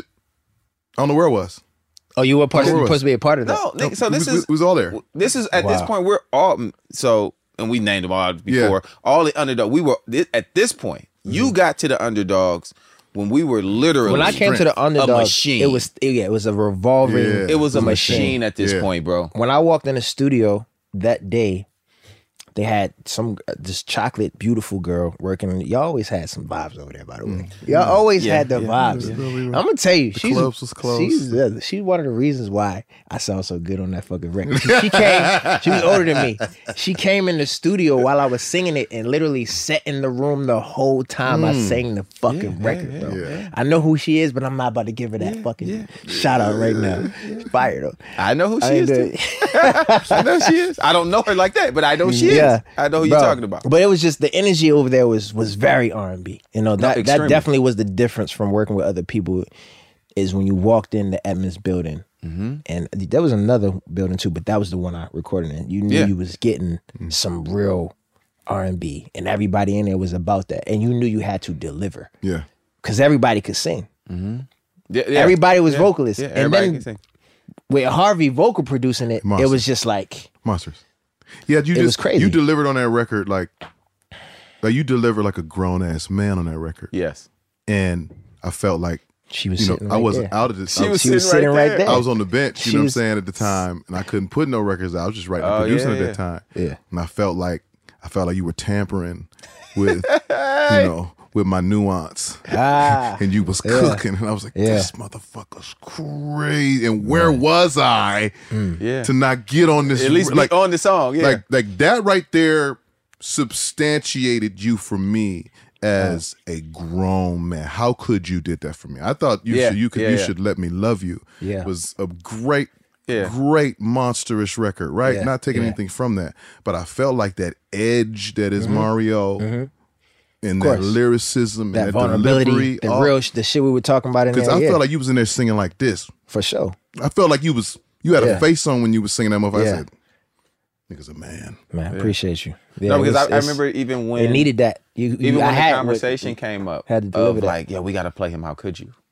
[SPEAKER 7] I don't know where it was.
[SPEAKER 9] Oh, you were part of,
[SPEAKER 7] Where
[SPEAKER 9] you
[SPEAKER 7] was-
[SPEAKER 9] supposed to be a part of that.
[SPEAKER 8] No, nigga, so
[SPEAKER 7] we,
[SPEAKER 8] this
[SPEAKER 7] we-
[SPEAKER 8] is
[SPEAKER 7] we was all there.
[SPEAKER 8] this is at this
[SPEAKER 9] Wow.
[SPEAKER 8] point we're all so and we named them all before. All the underdog. We were thi- at this point. You got to the underdogs when we were literally
[SPEAKER 9] When I came to the
[SPEAKER 8] a
[SPEAKER 9] underdog,
[SPEAKER 8] machine.
[SPEAKER 9] it was yeah, it was a revolving.
[SPEAKER 7] Yeah.
[SPEAKER 8] it was a
[SPEAKER 9] a
[SPEAKER 8] machine,
[SPEAKER 9] machine.
[SPEAKER 8] at this
[SPEAKER 7] Yeah.
[SPEAKER 8] point, bro.
[SPEAKER 9] When I walked in the studio that day, they had some this chocolate beautiful girl working. Y'all always had some vibes over there, by the way. Y'all always
[SPEAKER 8] Yeah,
[SPEAKER 9] had the
[SPEAKER 8] yeah,
[SPEAKER 9] vibes. I'm gonna tell you, she's
[SPEAKER 7] clubs was closed.
[SPEAKER 9] She's, uh, she's one of the reasons why I sound so good on that fucking record. She, she came. She was older than me. She came in the studio while I was singing it and literally sat in the room the whole time I sang the fucking record, bro.
[SPEAKER 7] yeah.
[SPEAKER 9] I know who she is, but I'm not about to give her that fucking shout out right now. Fire though.
[SPEAKER 8] I know who she
[SPEAKER 9] I
[SPEAKER 8] is.
[SPEAKER 9] ain't
[SPEAKER 8] Too.
[SPEAKER 9] do-
[SPEAKER 8] I know she is. I don't know her like that, but I know she
[SPEAKER 9] Yeah.
[SPEAKER 8] is. I know who
[SPEAKER 9] Bro,
[SPEAKER 8] you're talking about.
[SPEAKER 9] But it was just the energy over there was was very R and B. You know, that that
[SPEAKER 8] extremely.
[SPEAKER 9] definitely was the difference from working with other people is when you walked in the Edmonds building.
[SPEAKER 8] Mm-hmm.
[SPEAKER 9] And there was another building too, but that was the one I recorded in. You knew
[SPEAKER 8] Yeah.
[SPEAKER 9] you was getting some real R and B, and everybody in there was about that. And you knew you had to deliver
[SPEAKER 7] Yeah.
[SPEAKER 9] because everybody could sing.
[SPEAKER 8] Yeah, yeah.
[SPEAKER 9] Everybody was
[SPEAKER 8] Yeah.
[SPEAKER 9] vocalists.
[SPEAKER 8] Yeah,
[SPEAKER 9] and
[SPEAKER 8] everybody
[SPEAKER 9] then
[SPEAKER 8] can sing.
[SPEAKER 9] with Harvey vocal producing it,
[SPEAKER 7] Monster.
[SPEAKER 9] it was just like
[SPEAKER 7] Monsters. Yeah, you
[SPEAKER 9] It
[SPEAKER 7] just
[SPEAKER 9] was crazy.
[SPEAKER 7] you delivered on that record like like you delivered like a grown ass man on that record.
[SPEAKER 8] Yes.
[SPEAKER 7] And I felt like
[SPEAKER 9] she was
[SPEAKER 7] you know,
[SPEAKER 9] sitting
[SPEAKER 7] I
[SPEAKER 9] right
[SPEAKER 7] wasn't
[SPEAKER 9] there.
[SPEAKER 7] out of this.
[SPEAKER 8] She
[SPEAKER 7] I
[SPEAKER 8] was
[SPEAKER 9] She was
[SPEAKER 8] sitting
[SPEAKER 9] sitting
[SPEAKER 8] right
[SPEAKER 9] right
[SPEAKER 8] there.
[SPEAKER 9] there.
[SPEAKER 7] I was on the bench, you
[SPEAKER 9] She
[SPEAKER 7] know
[SPEAKER 9] was-
[SPEAKER 7] what I'm saying, at the time, and I couldn't put no records out. I was just writing
[SPEAKER 8] Oh,
[SPEAKER 7] and producing
[SPEAKER 8] yeah,
[SPEAKER 7] at
[SPEAKER 8] yeah.
[SPEAKER 7] that time.
[SPEAKER 9] Yeah.
[SPEAKER 7] And I felt like I felt like you were tampering with you know, with my nuance.
[SPEAKER 9] Ah,
[SPEAKER 7] And you was
[SPEAKER 9] yeah.
[SPEAKER 7] cooking. And I was like,
[SPEAKER 9] Yeah.
[SPEAKER 7] this motherfucker's crazy. And where was I
[SPEAKER 8] Yeah.
[SPEAKER 7] to not get on this
[SPEAKER 8] At least
[SPEAKER 7] like
[SPEAKER 8] be on the song. Yeah.
[SPEAKER 7] like like that right there substantiated you for me as a grown man. How could you did that for me? I thought you
[SPEAKER 8] Yeah,
[SPEAKER 7] should you could
[SPEAKER 8] yeah,
[SPEAKER 7] you
[SPEAKER 8] yeah.
[SPEAKER 7] should let me love you.
[SPEAKER 9] Yeah.
[SPEAKER 7] Was a great
[SPEAKER 8] Yeah.
[SPEAKER 7] great monstrous record, right?
[SPEAKER 9] Yeah,
[SPEAKER 7] Not taking
[SPEAKER 9] yeah.
[SPEAKER 7] anything from that. But I felt like that edge that is Mario and that
[SPEAKER 9] course.
[SPEAKER 7] lyricism
[SPEAKER 9] that
[SPEAKER 7] and that
[SPEAKER 9] vulnerability,
[SPEAKER 7] delivery.
[SPEAKER 9] the real sh- the shit we were talking about in there.
[SPEAKER 7] Because I
[SPEAKER 9] yeah,
[SPEAKER 7] felt like you was in there singing like this.
[SPEAKER 9] for sure.
[SPEAKER 7] I felt like you was you had
[SPEAKER 9] Yeah.
[SPEAKER 7] a face on when you was singing that motherfucker.
[SPEAKER 9] Yeah.
[SPEAKER 7] I said, nigga's a man.
[SPEAKER 9] Man, I appreciate you. Yeah,
[SPEAKER 8] no,
[SPEAKER 9] it
[SPEAKER 8] because
[SPEAKER 9] was-
[SPEAKER 8] I, I
[SPEAKER 9] it's-
[SPEAKER 8] remember even when
[SPEAKER 9] it needed that. You, you
[SPEAKER 8] even
[SPEAKER 9] I
[SPEAKER 8] when the
[SPEAKER 9] had
[SPEAKER 8] conversation came up
[SPEAKER 9] had to
[SPEAKER 8] of
[SPEAKER 9] deliver that.
[SPEAKER 8] like, yeah, we got to play him. How could you?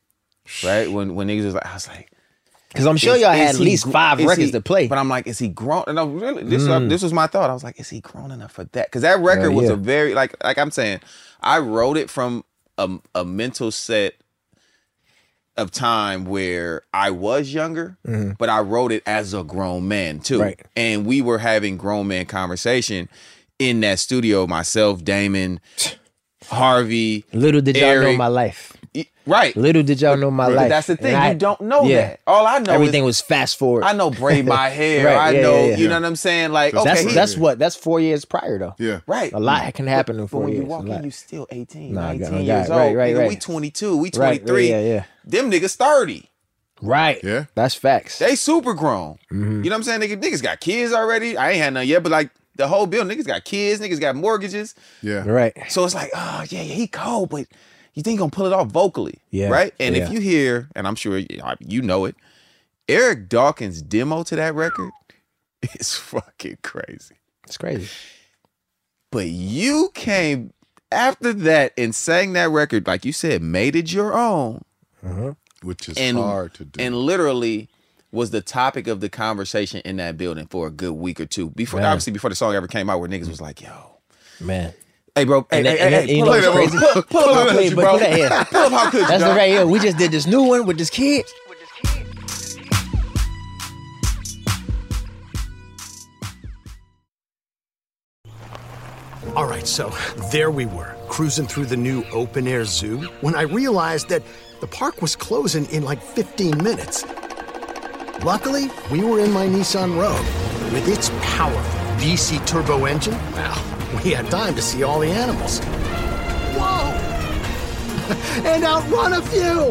[SPEAKER 8] right? When when niggas was like, I was like,
[SPEAKER 9] because I'm sure
[SPEAKER 8] is,
[SPEAKER 9] y'all
[SPEAKER 8] is
[SPEAKER 9] had at
[SPEAKER 8] he
[SPEAKER 9] least
[SPEAKER 8] gr-
[SPEAKER 9] five
[SPEAKER 8] is
[SPEAKER 9] records
[SPEAKER 8] he-
[SPEAKER 9] to play.
[SPEAKER 8] But I'm like, is he grown? And I really, this
[SPEAKER 9] Mm.
[SPEAKER 8] this was my thought. I was like, is he grown enough for that? Because that record
[SPEAKER 9] Hell
[SPEAKER 8] was
[SPEAKER 9] yeah.
[SPEAKER 8] a very like like I'm saying, I wrote it from a, a mental set of time where I was younger,
[SPEAKER 9] Mm-hmm.
[SPEAKER 8] but I wrote it as a grown man too.
[SPEAKER 9] Right.
[SPEAKER 8] And we were having grown man conversation in that studio, myself, Damon, Harvey.
[SPEAKER 9] Little did y'all know
[SPEAKER 8] Eric.
[SPEAKER 9] my life.
[SPEAKER 8] Right.
[SPEAKER 9] Little did y'all know my
[SPEAKER 8] But
[SPEAKER 9] life.
[SPEAKER 8] that's the thing.
[SPEAKER 9] And I-
[SPEAKER 8] you don't know
[SPEAKER 9] yeah.
[SPEAKER 8] that. All I know
[SPEAKER 9] Everything
[SPEAKER 8] is
[SPEAKER 9] was fast forward.
[SPEAKER 8] I know braid my hair.
[SPEAKER 9] Right,
[SPEAKER 8] I
[SPEAKER 9] yeah,
[SPEAKER 8] know,
[SPEAKER 9] yeah, yeah.
[SPEAKER 8] you know what I'm saying? Like, okay,
[SPEAKER 9] that's
[SPEAKER 8] he-
[SPEAKER 9] that's what that's four years prior though.
[SPEAKER 7] Yeah.
[SPEAKER 8] right.
[SPEAKER 9] A lot can happen in
[SPEAKER 8] But
[SPEAKER 9] four
[SPEAKER 8] when
[SPEAKER 9] years.
[SPEAKER 8] you walk
[SPEAKER 9] a lot.
[SPEAKER 8] in, you still eighteen,
[SPEAKER 9] Nah, I got-
[SPEAKER 8] nineteen
[SPEAKER 9] I got
[SPEAKER 8] years
[SPEAKER 9] it. Right,
[SPEAKER 8] old.
[SPEAKER 9] right,
[SPEAKER 8] Nigga,
[SPEAKER 9] right.
[SPEAKER 8] we twenty-two, we
[SPEAKER 9] Right, right,
[SPEAKER 8] twenty-three.
[SPEAKER 9] yeah, yeah.
[SPEAKER 8] Them niggas thirty.
[SPEAKER 9] Right.
[SPEAKER 7] Yeah.
[SPEAKER 9] That's facts.
[SPEAKER 8] They super grown.
[SPEAKER 9] Mm-hmm.
[SPEAKER 8] You know what I'm saying? Niggas, niggas got kids already. I ain't had none yet, but like the whole bill, niggas got kids, niggas got mortgages.
[SPEAKER 7] Yeah.
[SPEAKER 9] Right.
[SPEAKER 8] So it's like, oh yeah, yeah, he cold, but you think he gonna pull it off vocally,
[SPEAKER 9] Yeah,
[SPEAKER 8] right? And
[SPEAKER 9] yeah.
[SPEAKER 8] if you hear, and I'm sure you know it, Eric Dawkins' demo to that record is fucking crazy.
[SPEAKER 9] It's crazy.
[SPEAKER 8] But you came after that and sang that record, like you said, made it your own,
[SPEAKER 7] Which is
[SPEAKER 8] and
[SPEAKER 7] hard to do.
[SPEAKER 8] and literally was the topic of the conversation in that building for a good week or two before,
[SPEAKER 9] Man.
[SPEAKER 8] obviously before the song ever came out, where niggas was like, "Yo,
[SPEAKER 9] Man.
[SPEAKER 8] hey, bro, hey,
[SPEAKER 9] And
[SPEAKER 8] hey,
[SPEAKER 9] that- and
[SPEAKER 8] hey,
[SPEAKER 9] that-
[SPEAKER 8] hey,
[SPEAKER 9] you
[SPEAKER 8] pull
[SPEAKER 9] know
[SPEAKER 8] up,
[SPEAKER 9] what's
[SPEAKER 8] bro.
[SPEAKER 9] crazy?
[SPEAKER 8] Pull, pull up how could
[SPEAKER 9] Wait,
[SPEAKER 8] you,
[SPEAKER 9] but
[SPEAKER 8] bro?
[SPEAKER 9] put that here.
[SPEAKER 8] Pull up how could you,
[SPEAKER 9] That's the
[SPEAKER 8] dog?
[SPEAKER 9] right here. We just did this new one with this kid.
[SPEAKER 10] All right, so there we were, cruising through the new open-air zoo, when I realized that the park was closing in like fifteen minutes. Luckily, we were in my Nissan Rogue. With its powerful V C turbo engine, well, we had time to see all the animals. Whoa! And outrun a few!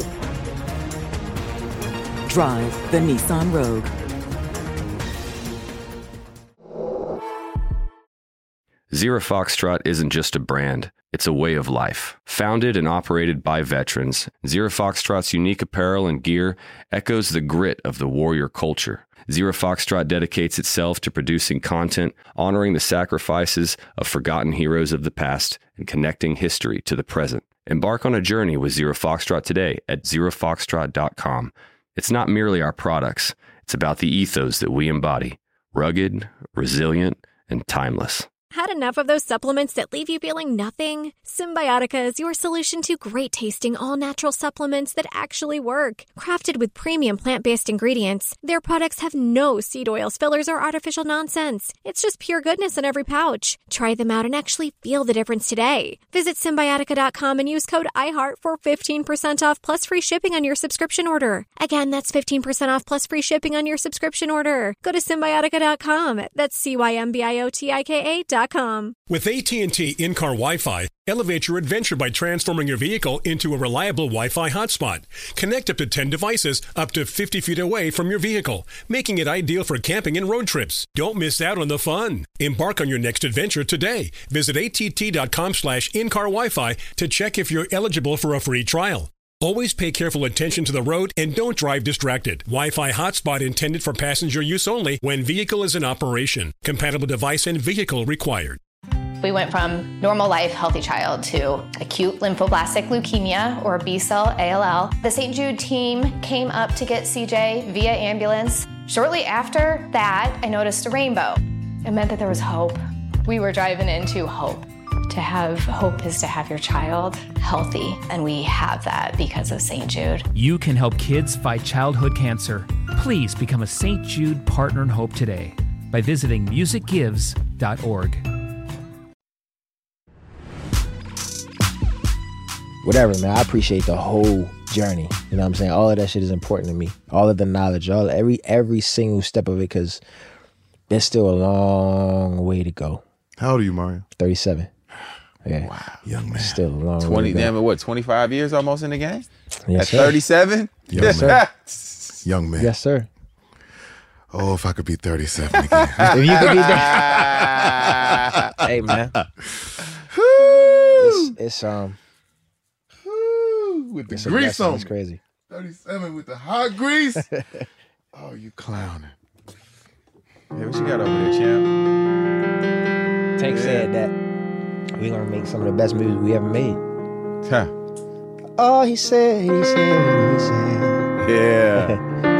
[SPEAKER 11] Drive the Nissan Rogue.
[SPEAKER 1] Zero Foxtrot isn't just a brand, it's a way of life. Founded and operated by veterans, Zero Foxtrot's unique apparel and gear echoes the grit of the warrior culture. Zero Foxtrot dedicates itself to producing content, honoring the sacrifices of forgotten heroes of the past, and connecting history to the present. Embark on a journey with Zero Foxtrot today at zero foxtrot dot com. It's not merely our products, it's about the ethos that we embody. Rugged, resilient, and timeless.
[SPEAKER 13] Had enough of those supplements that leave you feeling nothing? Symbiotica is your solution to great tasting, all natural supplements that actually work. Crafted with premium plant based ingredients, their products have no seed oils, fillers, or artificial nonsense. It's just pure goodness in every pouch. Try them out and actually feel the difference today. Visit Symbiotica dot com and use code iHeart for fifteen percent off plus free shipping on your subscription order. Again, that's fifteen percent off plus free shipping on your subscription order. Go to Symbiotica dot com. That's C Y M B I O T I K A dot com.
[SPEAKER 3] With A T and T in-car Wi-Fi, elevate your adventure by transforming your vehicle into a reliable Wi-Fi hotspot. Connect up to ten devices up to fifty feet away from your vehicle, making it ideal for camping and road trips. Don't miss out on the fun. Embark on your next adventure today. Visit A T T dot com slash in-car Wi-Fi to check if you're eligible for a free trial. Always pay careful attention to the road and don't drive distracted. Wi-Fi hotspot intended for passenger use only when vehicle is in operation. Compatible device and vehicle required.
[SPEAKER 14] We went from normal life, healthy child to acute lymphoblastic leukemia, or B-cell A L L. The Saint Jude team came up to get C J via ambulance. Shortly after that, I noticed a rainbow. It meant that there was hope. We were driving into hope. To have hope is to have your child healthy, and we have that because of Saint Jude.
[SPEAKER 15] You can help kids fight childhood cancer. Please become a Saint Jude Partner in Hope today by visiting music gives dot org.
[SPEAKER 9] Whatever, man. I appreciate the whole journey. You know what I'm saying? All of that shit is important to me. All of the knowledge, all every every single step of it, because there's still a long way to go.
[SPEAKER 7] How old are you, Mario?
[SPEAKER 9] thirty-seven. Yeah.
[SPEAKER 8] Wow.
[SPEAKER 7] Young man.
[SPEAKER 9] Still a long
[SPEAKER 8] twenty,
[SPEAKER 9] way to go.
[SPEAKER 8] damn it, what, twenty-five years almost in the game?
[SPEAKER 9] Yes,
[SPEAKER 8] At
[SPEAKER 9] sir.
[SPEAKER 8] thirty-seven?
[SPEAKER 7] Young
[SPEAKER 9] Yes,
[SPEAKER 7] man.
[SPEAKER 9] sir.
[SPEAKER 7] Young man.
[SPEAKER 9] Yes, sir.
[SPEAKER 7] Oh, if I could be thirty-seven again.
[SPEAKER 9] If you could be there. Hey, man. It's, it's um
[SPEAKER 7] with the
[SPEAKER 9] it's a
[SPEAKER 7] grease
[SPEAKER 9] blessing.
[SPEAKER 7] on
[SPEAKER 9] It's
[SPEAKER 7] me.
[SPEAKER 9] crazy.
[SPEAKER 7] thirty-seven with the hot grease. Oh, you clowning.
[SPEAKER 8] Yeah, what you got over there, champ?
[SPEAKER 9] Tank said that we're gonna make some of the best music we ever made.
[SPEAKER 8] Huh.
[SPEAKER 9] Oh, he said, he said, he said.
[SPEAKER 8] Yeah.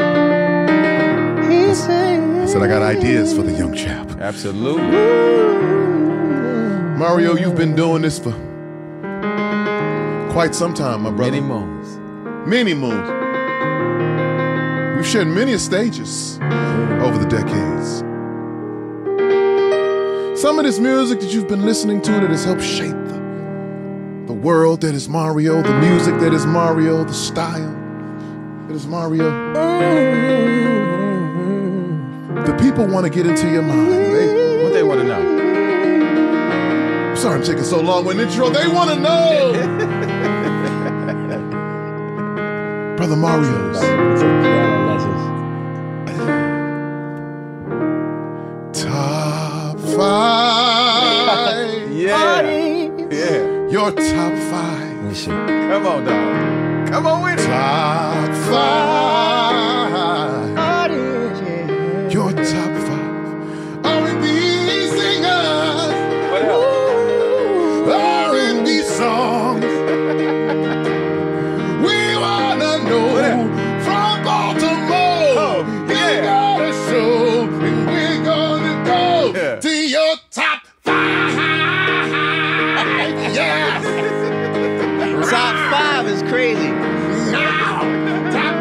[SPEAKER 9] He said.
[SPEAKER 7] I said I got ideas for the young chap.
[SPEAKER 8] Absolutely.
[SPEAKER 7] Mario, you've been doing this for quite some time, my brother.
[SPEAKER 8] Many moons.
[SPEAKER 7] Many moons. We've shared many stages over the decades. Some of this music that you've been listening to that has helped shape the, the world that is Mario, the music that is Mario, the style that is Mario. The people want to get into your mind. They,
[SPEAKER 8] what they want to know?
[SPEAKER 7] I'm sorry I'm taking so long with an intro. They want to know. Brother Mario's. Top five.
[SPEAKER 8] Yeah. Yeah.
[SPEAKER 7] Your top five.
[SPEAKER 8] Come on, dog. Come on with it.
[SPEAKER 7] Top five. Your top five R and B singers.
[SPEAKER 8] What else?
[SPEAKER 7] R and B songs. We wanna know from Baltimore.
[SPEAKER 8] Oh,
[SPEAKER 7] You got a show, and we're gonna go
[SPEAKER 8] Yeah.
[SPEAKER 7] to your top five. Yes.
[SPEAKER 9] Top five is crazy.
[SPEAKER 7] Now, top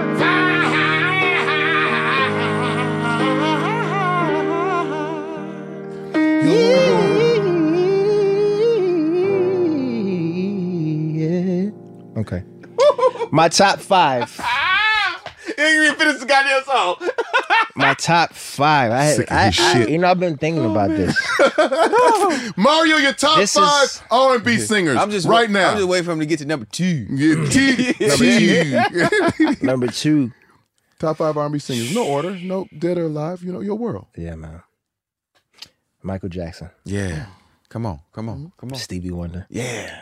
[SPEAKER 9] Yeah. Okay. My top five.
[SPEAKER 8] You ain't even finished the goddamn song.
[SPEAKER 9] My top five. I, had,
[SPEAKER 7] Sick of
[SPEAKER 9] I,
[SPEAKER 7] his
[SPEAKER 9] I
[SPEAKER 7] shit.
[SPEAKER 9] you know, I've been thinking about this.
[SPEAKER 7] Mario, your top
[SPEAKER 9] This
[SPEAKER 7] five
[SPEAKER 9] is-
[SPEAKER 7] R and B singers
[SPEAKER 8] I'm just
[SPEAKER 7] right now.
[SPEAKER 8] I'm just waiting for him to get to number two.
[SPEAKER 7] Yeah, T- T-
[SPEAKER 9] Number two.
[SPEAKER 7] Top five R and B singers. No order. No dead or alive. You know, your world.
[SPEAKER 9] Yeah, man. Michael Jackson.
[SPEAKER 8] Yeah. Come on. Come on. Come on.
[SPEAKER 9] Stevie Wonder.
[SPEAKER 8] Yeah.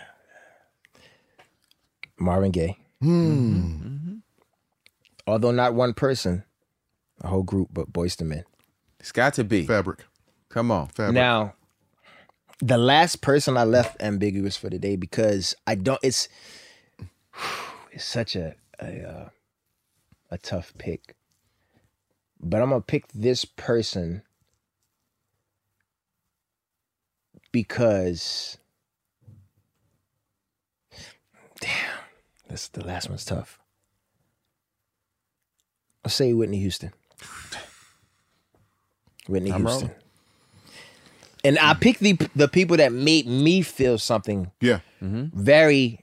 [SPEAKER 9] Marvin Gaye.
[SPEAKER 7] Hmm.
[SPEAKER 9] Although not one person, a whole group, but Boyz two Men.
[SPEAKER 8] It's got to be.
[SPEAKER 7] Fabric.
[SPEAKER 8] Come on.
[SPEAKER 7] Fabric.
[SPEAKER 9] Now, the last person I left ambiguous for today because I don't. It's it's such a a, uh, a tough pick, but I'm gonna pick this person because damn, this the last one's tough. I'll say Whitney Houston. Whitney
[SPEAKER 8] I'm
[SPEAKER 9] Houston.
[SPEAKER 8] rolling.
[SPEAKER 9] And I picked the the people that made me feel something
[SPEAKER 7] Yeah.
[SPEAKER 9] very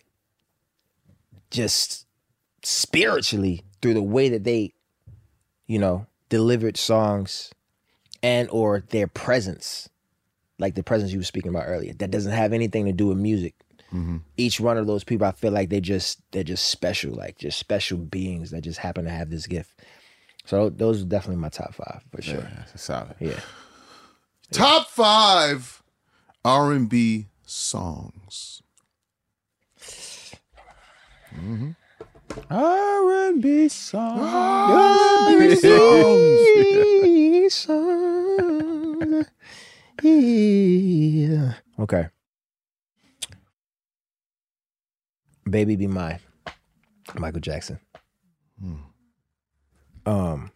[SPEAKER 9] just spiritually through the way that they, you know, delivered songs and or their presence. Like the presence you were speaking about earlier. That doesn't have anything to do with music.
[SPEAKER 7] Mm-hmm.
[SPEAKER 9] Each one of those people, I feel like they just they're just special, like just special beings that just happen to have this gift. So those are definitely my top five for sure.
[SPEAKER 8] Yeah, that's a solid.
[SPEAKER 9] Yeah.
[SPEAKER 7] Top five R and B songs. Mm-hmm.
[SPEAKER 8] R and B song.
[SPEAKER 7] R and B songs.
[SPEAKER 9] Yeah. Okay. Baby Be Mine. Michael Jackson.
[SPEAKER 7] Hmm.
[SPEAKER 9] Um.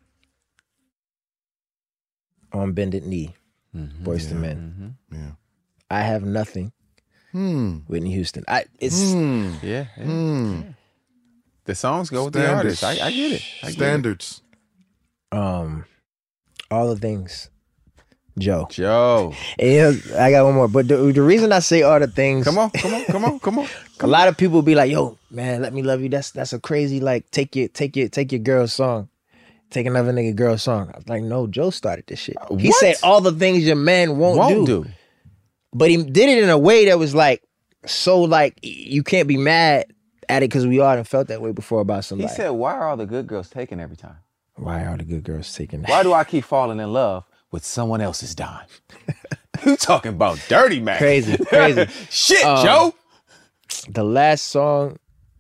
[SPEAKER 9] On Bended Knee.
[SPEAKER 8] Mm-hmm.
[SPEAKER 9] Boyz two Men.
[SPEAKER 8] Mm-hmm.
[SPEAKER 7] Yeah.
[SPEAKER 9] I Have Nothing.
[SPEAKER 7] Hmm.
[SPEAKER 9] Whitney Houston. I it's
[SPEAKER 7] Hmm.
[SPEAKER 8] Yeah. yeah.
[SPEAKER 7] Hmm.
[SPEAKER 8] The songs go with the
[SPEAKER 7] Standards.
[SPEAKER 8] artist. I, I get it. I get
[SPEAKER 7] Standards.
[SPEAKER 9] um All the Things. Joe.
[SPEAKER 8] it. Joe.
[SPEAKER 9] And I got one more. But the, the reason I say All the Things.
[SPEAKER 8] Come on, come on, come on, come on.
[SPEAKER 9] A lot of people be like, "Yo, man, let me love you." That's that's a crazy like take your take your take your girl's song, take another nigga girl's song. I was like, no, Joe started this shit. He
[SPEAKER 8] What?
[SPEAKER 9] said all the things your man won't,
[SPEAKER 8] Won't
[SPEAKER 9] do.
[SPEAKER 8] do.
[SPEAKER 9] But he did it in a way that was like so like you can't be mad at it because we all done felt that way before about
[SPEAKER 8] He
[SPEAKER 9] somebody.
[SPEAKER 8] said, "Why are all the good girls taken every time?
[SPEAKER 9] Why are the good girls taking that?
[SPEAKER 8] Why do I keep falling in love with someone else's dime?" You talking about dirty man?
[SPEAKER 9] Crazy, crazy.
[SPEAKER 8] Shit,
[SPEAKER 9] Um,
[SPEAKER 8] Joe.
[SPEAKER 9] The last song,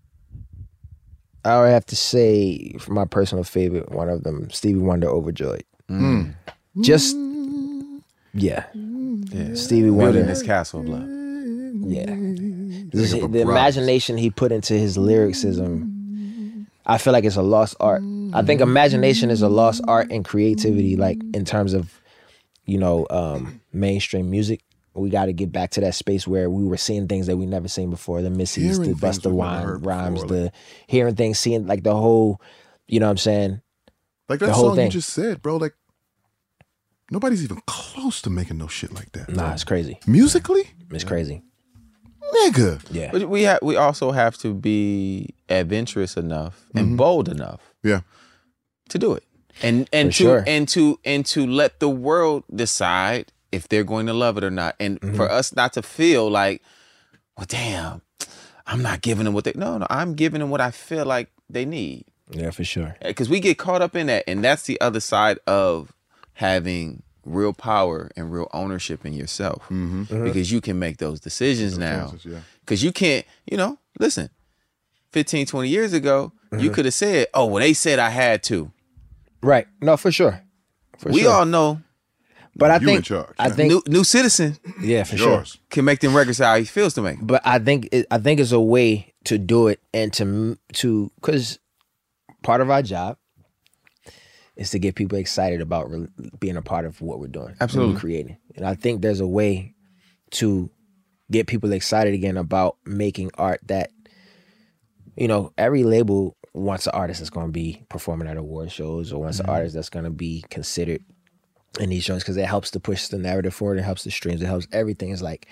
[SPEAKER 9] I would have to say, for my personal favorite, one of them, Stevie Wonder, Overjoyed.
[SPEAKER 8] Mm.
[SPEAKER 9] Just, yeah.
[SPEAKER 8] Yeah.
[SPEAKER 9] Stevie
[SPEAKER 8] Building
[SPEAKER 9] Wonder.
[SPEAKER 8] this castle of love.
[SPEAKER 9] Yeah. This, the
[SPEAKER 7] Barabbas.
[SPEAKER 9] imagination he put into his lyricism, I feel like it's a lost art. I think imagination is a lost art and creativity, like in terms of, you know, um, mainstream music. We got to get back to that space where we were seeing things that we never seen before. The Missies,
[SPEAKER 7] Hearing
[SPEAKER 9] the
[SPEAKER 7] things
[SPEAKER 9] Busta
[SPEAKER 7] we've never
[SPEAKER 9] Rhymes,
[SPEAKER 7] heard
[SPEAKER 9] rhymes,
[SPEAKER 7] before,
[SPEAKER 9] the hearing things, seeing like the whole, you know what I'm saying?
[SPEAKER 7] Like that
[SPEAKER 9] the whole
[SPEAKER 7] song
[SPEAKER 9] thing.
[SPEAKER 7] you just said, bro. Like nobody's even close to making no shit like that.
[SPEAKER 9] Nah,
[SPEAKER 7] bro.
[SPEAKER 9] it's crazy.
[SPEAKER 7] Musically,
[SPEAKER 9] It's crazy.
[SPEAKER 7] nigga.
[SPEAKER 9] Yeah.
[SPEAKER 8] But we have we also have to be adventurous enough and
[SPEAKER 7] Mhm.
[SPEAKER 8] bold enough
[SPEAKER 7] Yeah.
[SPEAKER 8] to do it. And and
[SPEAKER 9] For
[SPEAKER 8] to
[SPEAKER 9] sure.
[SPEAKER 8] and to and to let the world decide if they're going to love it or not. And
[SPEAKER 9] Mm-hmm.
[SPEAKER 8] for us not to feel like, well, damn, I'm not giving them what they no, no, I'm giving them what I feel like they need.
[SPEAKER 9] Yeah, for sure.
[SPEAKER 8] Because we get caught up in that. And that's the other side of having real power and real ownership in yourself.
[SPEAKER 7] Mm-hmm.
[SPEAKER 8] Because you can make those decisions
[SPEAKER 7] Those
[SPEAKER 8] now.
[SPEAKER 7] choices, yeah.
[SPEAKER 8] Because you can't, you know, listen, fifteen, twenty years ago,
[SPEAKER 9] Mm-hmm.
[SPEAKER 8] you could have said, oh, well, they said I had to.
[SPEAKER 9] Right. No, for sure. For
[SPEAKER 8] we
[SPEAKER 9] sure.
[SPEAKER 8] all know
[SPEAKER 9] But I
[SPEAKER 7] You
[SPEAKER 9] think
[SPEAKER 7] in charge.
[SPEAKER 9] I think
[SPEAKER 8] new, new citizen
[SPEAKER 9] yeah, for sure.
[SPEAKER 7] Yours.
[SPEAKER 8] can make them records how he feels to make 'em.
[SPEAKER 9] But I think it, I think it's a way to do it and to to because part of our job is to get people excited about re- being a part of what we're doing, what
[SPEAKER 8] Absolutely.
[SPEAKER 9] we're creating. And I think there's a way to get people excited again about making art that, you know, every label wants an artist that's going to be performing at award shows or wants an artist that's going to be considered in these shows because it helps to push the narrative forward. It helps the streams. It helps everything. It's like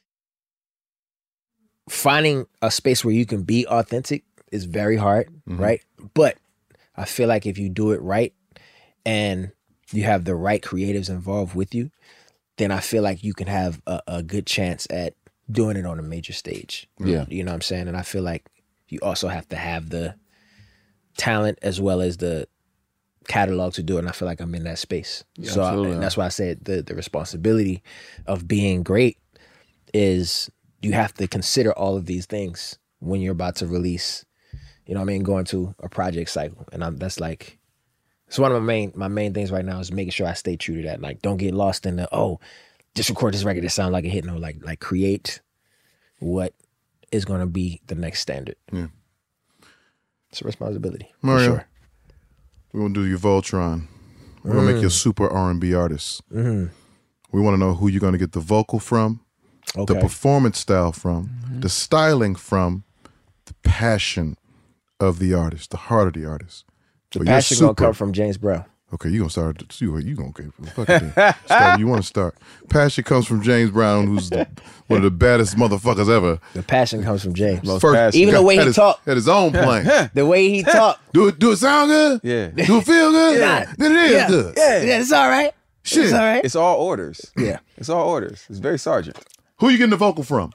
[SPEAKER 9] finding a space where you can be authentic is very hard, right? But I feel like if you do it right and you have the right creatives involved with you, then I feel like you can have a, a good chance at doing it on a major stage.
[SPEAKER 8] Yeah.
[SPEAKER 9] You know what I'm saying? And I feel like you also have to have the talent as well as the catalog to do it. And I feel like I'm in that space.
[SPEAKER 8] Yeah,
[SPEAKER 9] so I,
[SPEAKER 8] absolutely.
[SPEAKER 9] and that's why I said the, the responsibility of being great is you have to consider all of these things when you're about to release, you know what I mean, going to a project cycle. And I'm, that's like, it's one of my main my main things right now is making sure I stay true to that. Like, don't get lost in the, oh, just record this record that sounds like a hit. No, like, like create what is going to be the next standard.
[SPEAKER 7] Yeah.
[SPEAKER 9] It's a responsibility.
[SPEAKER 7] Mario,
[SPEAKER 9] For sure.
[SPEAKER 7] we're gonna do your Voltron. We're gonna make you a super R and B artist.
[SPEAKER 9] Mm.
[SPEAKER 7] We want to know who you're gonna get the vocal from,
[SPEAKER 9] Okay.
[SPEAKER 7] the performance style from, the styling from, the passion of the artist, the heart of the artist.
[SPEAKER 9] The
[SPEAKER 7] But you're
[SPEAKER 9] passion gonna
[SPEAKER 7] super.
[SPEAKER 9] come from James Brown.
[SPEAKER 7] Okay, you gonna start. You you gonna okay? Fuck it then. Start, you want to start? Passion comes from James Brown, who's the, one of the baddest motherfuckers ever.
[SPEAKER 9] The passion comes from James.
[SPEAKER 7] First,
[SPEAKER 9] Even the way
[SPEAKER 7] had
[SPEAKER 9] he
[SPEAKER 7] his,
[SPEAKER 9] talked.
[SPEAKER 7] had his own plane.
[SPEAKER 9] The way he talked.
[SPEAKER 7] Do it? Do it sound good?
[SPEAKER 8] Yeah.
[SPEAKER 7] Do it feel good?
[SPEAKER 9] Yeah.
[SPEAKER 7] Then it is
[SPEAKER 9] Yeah.
[SPEAKER 7] good.
[SPEAKER 9] Yeah, yeah, it's all right.
[SPEAKER 7] Shit.
[SPEAKER 9] It's all right.
[SPEAKER 8] It's all orders.
[SPEAKER 9] Yeah.
[SPEAKER 8] It's all orders. It's very sergeant.
[SPEAKER 7] Who you getting the vocal from?